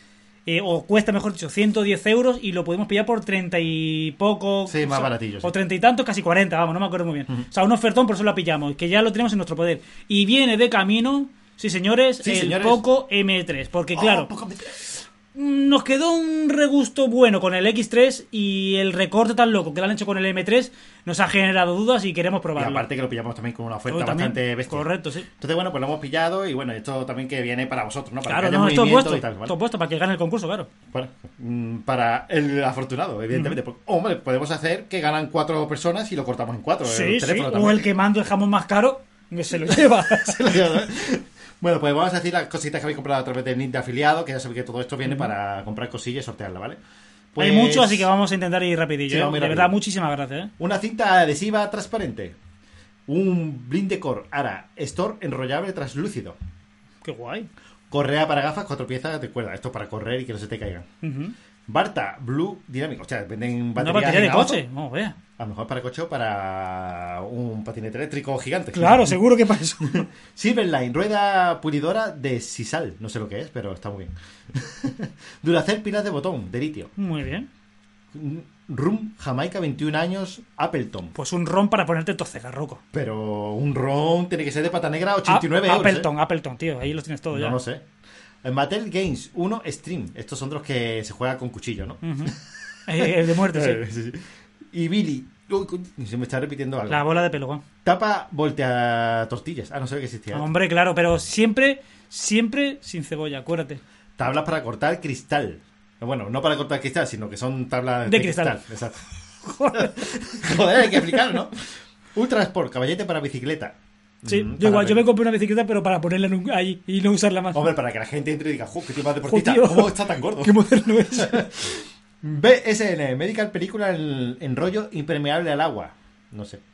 [SPEAKER 2] o cuesta, mejor dicho, 110 euros y lo podemos pillar por 30 y poco.
[SPEAKER 1] Sí, más baratillo.
[SPEAKER 2] O 30 y tantos, casi 40, vamos, no me acuerdo muy bien. O sea, un ofertón, por eso lo pillamos, que ya lo tenemos en nuestro poder. Y viene de camino, sí señores,
[SPEAKER 1] Sí,
[SPEAKER 2] el
[SPEAKER 1] señores.
[SPEAKER 2] Poco M3, porque claro...
[SPEAKER 1] Poco me-
[SPEAKER 2] Nos quedó un regusto bueno con el X3 y el recorte tan loco que lo han hecho con el M3 nos ha generado dudas y queremos
[SPEAKER 1] Y
[SPEAKER 2] probarlo.
[SPEAKER 1] aparte que lo pillamos también con una oferta
[SPEAKER 2] Hoy también,
[SPEAKER 1] bastante bestia.
[SPEAKER 2] correcto, sí.
[SPEAKER 1] Entonces, bueno, pues lo hemos pillado y bueno, esto también que viene para vosotros, ¿no? Para
[SPEAKER 2] Claro,
[SPEAKER 1] que haya
[SPEAKER 2] no, esto es
[SPEAKER 1] movimiento
[SPEAKER 2] puesto,
[SPEAKER 1] y tal, ¿vale?
[SPEAKER 2] esto es puesto para que gane el concurso, claro.
[SPEAKER 1] Bueno, para el afortunado, evidentemente. Porque, hombre, podemos hacer que ganan 4 personas y lo cortamos en 4.
[SPEAKER 2] Sí,
[SPEAKER 1] el
[SPEAKER 2] sí,
[SPEAKER 1] teléfono
[SPEAKER 2] o
[SPEAKER 1] también.
[SPEAKER 2] el que manda el jamón más caro, que se lo lleva.
[SPEAKER 1] Se lo lleva, ¿no? Bueno, pues vamos a decir las cositas que habéis comprado a través del link de afiliado, que ya sabéis que todo esto viene para comprar cosillas y sortearla, ¿vale? Pues,
[SPEAKER 2] Hay mucho, así que vamos a intentar ir rapidillo.
[SPEAKER 1] Sí, vamos a ir
[SPEAKER 2] De
[SPEAKER 1] rápido.
[SPEAKER 2] verdad, muchísimas gracias.
[SPEAKER 1] Una cinta adhesiva transparente. Un blind decor Ara Store enrollable translúcido.
[SPEAKER 2] Qué guay.
[SPEAKER 1] Correa para gafas, 4 piezas de cuerda. Esto para correr y que no se te caigan.
[SPEAKER 2] Ujú.
[SPEAKER 1] Barta Blue Dynamic. O sea, venden
[SPEAKER 2] Una
[SPEAKER 1] baterías
[SPEAKER 2] batería de
[SPEAKER 1] en auto.
[SPEAKER 2] coche, vamos, vea.
[SPEAKER 1] A lo mejor para coche o para un patinete eléctrico gigante.
[SPEAKER 2] Claro, seguro que para eso.
[SPEAKER 1] Silverline, rueda pulidora de sisal. No sé lo que es, pero está muy bien. Duracell, pilas de botón, de litio.
[SPEAKER 2] Muy bien.
[SPEAKER 1] Rum, Jamaica, 21 años, Appleton.
[SPEAKER 2] Pues un ron para ponerte tocega, Rocco.
[SPEAKER 1] Pero un ron tiene que ser de pata negra, 89 euros.
[SPEAKER 2] Appleton, Appleton, tío. Ahí los tienes todo ya.
[SPEAKER 1] No lo sé. Mattel Games 1 Stream. Estos son los que se juega con cuchillo, ¿no?
[SPEAKER 2] Ujú. El de muerte, sí.
[SPEAKER 1] Sí, sí. Y Billy. Uy, coño, se me está repitiendo algo.
[SPEAKER 2] La bola de pelo, Juan.
[SPEAKER 1] Tapa voltea tortillas. Ah, no sabía que existía.
[SPEAKER 2] Hombre, claro, pero siempre sin cebolla, acuérdate.
[SPEAKER 1] Tablas para cortar cristal. Bueno, no para cortar cristal, sino que son tablas
[SPEAKER 2] De cristal.
[SPEAKER 1] Exacto. Joder, hay que explicarlo, ¿no? Ultra Sport, caballete para bicicleta.
[SPEAKER 2] Sí,
[SPEAKER 1] Mm,
[SPEAKER 2] yo igual,
[SPEAKER 1] para-
[SPEAKER 2] yo me compré una bicicleta, pero para ponerla ahí y no usarla más.
[SPEAKER 1] Hombre, para que la gente entre y diga, ¡jo, qué tío más deportista!
[SPEAKER 2] tío.
[SPEAKER 1] ¿Cómo está tan gordo?
[SPEAKER 2] Qué moderno es.
[SPEAKER 1] BSN, Medical Película en rollo impermeable al agua. No sé.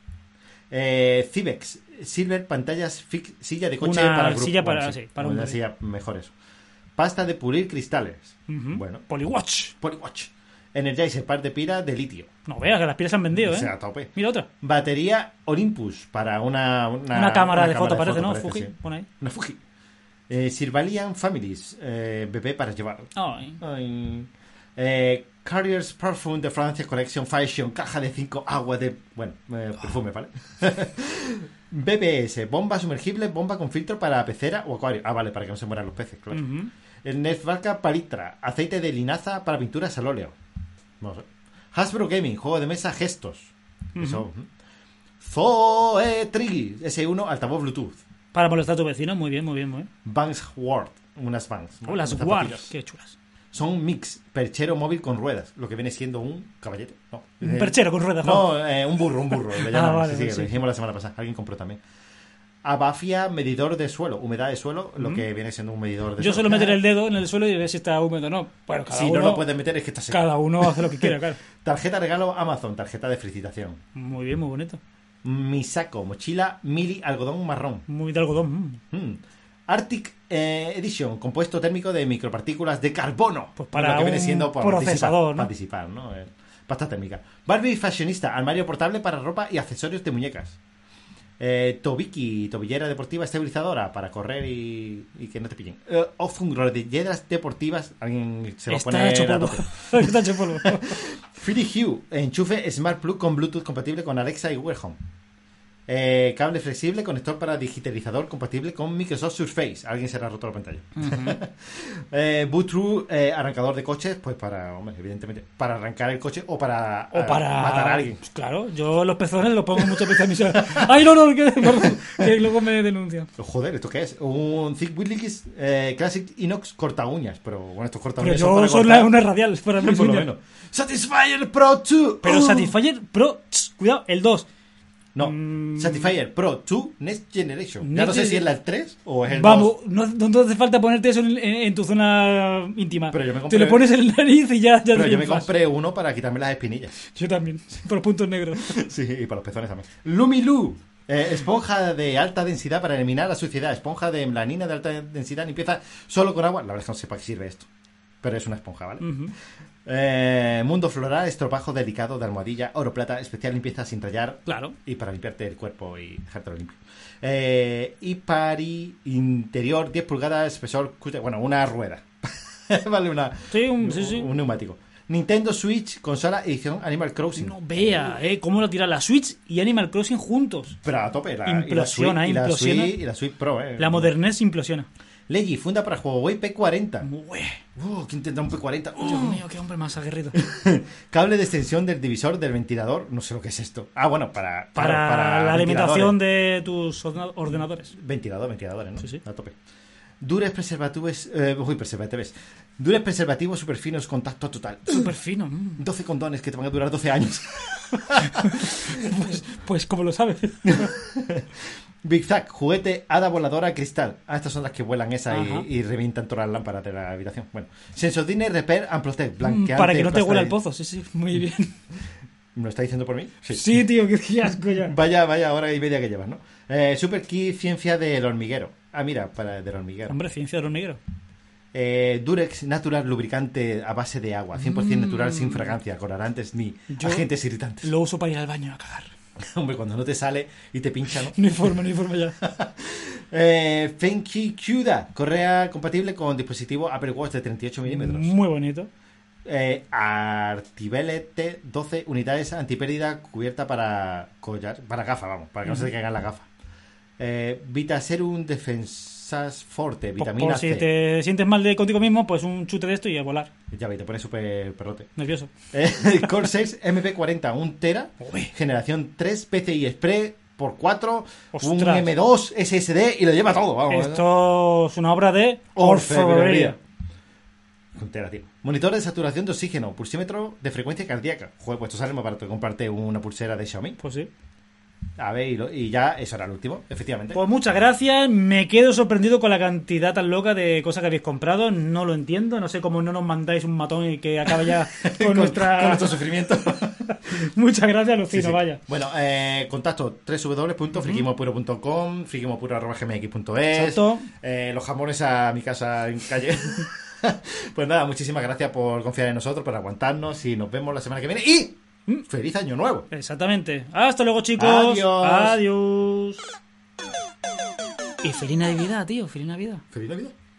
[SPEAKER 1] Cibex, Silver, pantallas silla de coche
[SPEAKER 2] Una
[SPEAKER 1] para el grupo.
[SPEAKER 2] silla para- sí, para
[SPEAKER 1] una
[SPEAKER 2] un-
[SPEAKER 1] silla mejor eso. Pasta de pulir cristales.
[SPEAKER 2] Ujú.
[SPEAKER 1] Bueno.
[SPEAKER 2] Polywatch.
[SPEAKER 1] Polywatch. Energizer, par de pila de litio.
[SPEAKER 2] No veas que las pilas se han vendido,
[SPEAKER 1] O
[SPEAKER 2] ¿eh?
[SPEAKER 1] sea, a tope.
[SPEAKER 2] Mira otra.
[SPEAKER 1] Batería Olympus para una
[SPEAKER 2] cámara de
[SPEAKER 1] cámara
[SPEAKER 2] foto, parece, ¿no?
[SPEAKER 1] parece,
[SPEAKER 2] Fuji,
[SPEAKER 1] sí.
[SPEAKER 2] pon ahí.
[SPEAKER 1] Una Fuji. Sirvalian Families, bebé para llevar.
[SPEAKER 2] Ay.
[SPEAKER 1] Ay. Carrier's Perfume de Francia Collection Fashion, caja de 5 agua de... Bueno, perfume, ¿vale? BBS, bomba sumergible, bomba con filtro para pecera o acuario. Ah, vale, para que no se mueran los peces, claro.
[SPEAKER 2] Ujú.
[SPEAKER 1] El Netvalka Palitra, aceite de linaza para pinturas al óleo. No sé. Hasbro Gaming, juego de mesa gestos. Eso. Zoe S1, altavoz Bluetooth.
[SPEAKER 2] Para molestar a tu vecino, muy bien, muy bien, muy bien.
[SPEAKER 1] Banks Ward, unas Banks.
[SPEAKER 2] Oh, las
[SPEAKER 1] unas
[SPEAKER 2] Wars,
[SPEAKER 1] zapatillas.
[SPEAKER 2] qué chulas.
[SPEAKER 1] Son mix, perchero móvil con ruedas, lo que viene siendo un caballete. No,
[SPEAKER 2] Un perchero con ruedas, ¿no?
[SPEAKER 1] No, un burro, le llaman.
[SPEAKER 2] Vale,
[SPEAKER 1] sí,
[SPEAKER 2] vale, sí.
[SPEAKER 1] lo dijimos la semana pasada, alguien compró también. Abafia, medidor de suelo, humedad de suelo, lo que viene siendo un medidor de
[SPEAKER 2] Yo
[SPEAKER 1] suelo.
[SPEAKER 2] suelo meter el dedo en el suelo y ver si está húmedo o no. Bueno, cada
[SPEAKER 1] Si
[SPEAKER 2] uno,
[SPEAKER 1] no lo puedes meter es que está seco.
[SPEAKER 2] cada uno hace lo que quiera, claro.
[SPEAKER 1] Tarjeta regalo Amazon, tarjeta de felicitación.
[SPEAKER 2] Muy bien, muy bonito.
[SPEAKER 1] Misako, mochila mili algodón marrón.
[SPEAKER 2] Muy de algodón.
[SPEAKER 1] Arctic Edition, compuesto térmico de micropartículas de carbono.
[SPEAKER 2] Pues para
[SPEAKER 1] lo que viene
[SPEAKER 2] un
[SPEAKER 1] siendo para
[SPEAKER 2] procesador, ¿no?
[SPEAKER 1] participar, ¿no? Pasta térmica. Barbie fashionista, armario portable para ropa y accesorios de muñecas. Tobiki, tobillera deportiva estabilizadora para correr y que no te pillen. Ofun, rodilleras deportivas. Alguien se va a
[SPEAKER 2] Está
[SPEAKER 1] poner
[SPEAKER 2] hecho
[SPEAKER 1] a
[SPEAKER 2] polvo.
[SPEAKER 1] tope.
[SPEAKER 2] Está hecho polvo.
[SPEAKER 1] Philly Hue, enchufe Smart Plug con Bluetooth compatible con Alexa y Google Home. Cable flexible, conector para digitalizador compatible con Microsoft Surface. Alguien se le ha roto la pantalla. Boot-Through, arrancador de coches, pues para, hombre, evidentemente, para arrancar el coche o para matar a alguien.
[SPEAKER 2] Pues claro, yo los pezones los pongo muchas veces a mis... ¡Ay, no! Que luego me denuncian.
[SPEAKER 1] Joder, ¿esto qué es? Un Thick Wheelix Classic Inox corta uñas. Pero bueno, estos corta
[SPEAKER 2] Pero
[SPEAKER 1] uñas
[SPEAKER 2] yo
[SPEAKER 1] para
[SPEAKER 2] son
[SPEAKER 1] cortar,
[SPEAKER 2] unas radiales para mis
[SPEAKER 1] por lo
[SPEAKER 2] uñas.
[SPEAKER 1] menos. Satisfyer Pro 2.
[SPEAKER 2] Pero Satisfyer Pro... cuidado, el 2.
[SPEAKER 1] No, Satisfyer Pro 2 Next Generation. Ya no sé si es la 3 o es el 2.
[SPEAKER 2] Vamos, no hace falta ponerte eso en tu zona íntima.
[SPEAKER 1] Pero yo me compré-
[SPEAKER 2] Te lo pones en la nariz y ya
[SPEAKER 1] Pero
[SPEAKER 2] te
[SPEAKER 1] yo me
[SPEAKER 2] triunfas.
[SPEAKER 1] compré uno para quitarme las espinillas.
[SPEAKER 2] Yo también, por los puntos negros.
[SPEAKER 1] Sí, y para los pezones también. Lumilu. Esponja de alta densidad para eliminar la suciedad. Esponja de melanina de alta densidad. Limpieza solo con agua. La verdad es que no sé para qué sirve esto. Pero es una esponja, ¿vale?
[SPEAKER 2] Ujú.
[SPEAKER 1] Mundo floral, estropajo delicado de almohadilla, oro plata, especial limpieza sin rayar.
[SPEAKER 2] Claro.
[SPEAKER 1] Y para limpiarte el cuerpo y dejártelo limpio. Y pari interior, 10 pulgadas, espesor, bueno, una rueda. Vale
[SPEAKER 2] Sí, sí.
[SPEAKER 1] un neumático. Nintendo Switch, consola, edición Animal Crossing.
[SPEAKER 2] No vea, cómo lo tira la Switch y Animal Crossing juntos.
[SPEAKER 1] Pero a tope.
[SPEAKER 2] Implosiona, implosiona.
[SPEAKER 1] Y la Switch Pro,
[SPEAKER 2] La modernez implosiona.
[SPEAKER 1] Leggy, funda para Huawei P40.
[SPEAKER 2] Ué.
[SPEAKER 1] ¿Quién tendrá un P40?
[SPEAKER 2] Dios mío, qué hombre más aguerrido.
[SPEAKER 1] Cable de extensión del divisor del ventilador. No sé lo que es esto. Bueno, para
[SPEAKER 2] la alimentación de tus ordenadores.
[SPEAKER 1] Ventiladores, ¿no?
[SPEAKER 2] Sí.
[SPEAKER 1] A tope. Dures preservativos. Dures preservativos super finos, contacto total.
[SPEAKER 2] Súper fino.
[SPEAKER 1] 12 condones que te van a durar 12 años.
[SPEAKER 2] pues como lo sabes.
[SPEAKER 1] Big Zack, juguete hada voladora cristal. Estas son las que vuelan y revientan todas las lámparas de la habitación. Bueno, Sensodyne Repair and Protect, blanqueante.
[SPEAKER 2] Para que no te huela el pozo, sí, muy bien.
[SPEAKER 1] ¿Me lo está diciendo por mí?
[SPEAKER 2] Sí, tío, qué asco ya.
[SPEAKER 1] Vaya hora y media que llevas, ¿no? Super Key, ciencia del hormiguero. Mira, del hormiguero.
[SPEAKER 2] Hombre, ciencia del hormiguero.
[SPEAKER 1] Durex Natural, lubricante a base de agua, 100% natural, sin fragancia, colorantes ni agentes irritantes.
[SPEAKER 2] Lo uso para ir al baño a cagar.
[SPEAKER 1] Hombre, cuando no te sale y te pincha, ¿no?
[SPEAKER 2] No hay forma ya.
[SPEAKER 1] Fenki Cuda, correa compatible con dispositivo Apple Watch de 38 milímetros.
[SPEAKER 2] Muy bonito.
[SPEAKER 1] Artibele T12 unidades antipérdida cubierta para collar, para gafa, vamos, para que no se te caigan las gafas. Vitaserum Defensas Forte, vitamina
[SPEAKER 2] por
[SPEAKER 1] C.
[SPEAKER 2] Si te sientes mal contigo mismo, pues un chute de esto y a volar.
[SPEAKER 1] Ya ve, te pone súper perrote.
[SPEAKER 2] Nervioso.
[SPEAKER 1] Corsair MP40, 1 tera, generación 3, PCI Express por 4, un M2 SSD y lo lleva todo. Vamos,
[SPEAKER 2] esto es una obra de orfebrería.
[SPEAKER 1] Un tera, tío. Monitor de saturación de oxígeno, pulsímetro de frecuencia cardíaca. Joder, pues esto sale más barato que comprarte una pulsera de Xiaomi.
[SPEAKER 2] Pues sí.
[SPEAKER 1] A ver, y ya eso era el último, efectivamente.
[SPEAKER 2] Pues muchas gracias, me quedo sorprendido con la cantidad tan loca de cosas que habéis comprado, no lo entiendo, no sé cómo no nos mandáis un matón y que acabe ya con
[SPEAKER 1] nuestro sufrimiento.
[SPEAKER 2] Muchas gracias, Lucino, sí. Vaya.
[SPEAKER 1] Bueno, contacto www.frikimopuro.com, frikimopuro@gmx.es.
[SPEAKER 2] Exacto.
[SPEAKER 1] Los jamones a mi casa en calle. Pues nada, muchísimas gracias por confiar en nosotros, por aguantarnos y nos vemos la semana que viene y ¡feliz año nuevo!
[SPEAKER 2] Exactamente. Hasta luego, chicos.
[SPEAKER 1] Adiós.
[SPEAKER 2] Adiós. Y feliz Navidad, tío. Feliz Navidad.
[SPEAKER 1] Feliz Navidad.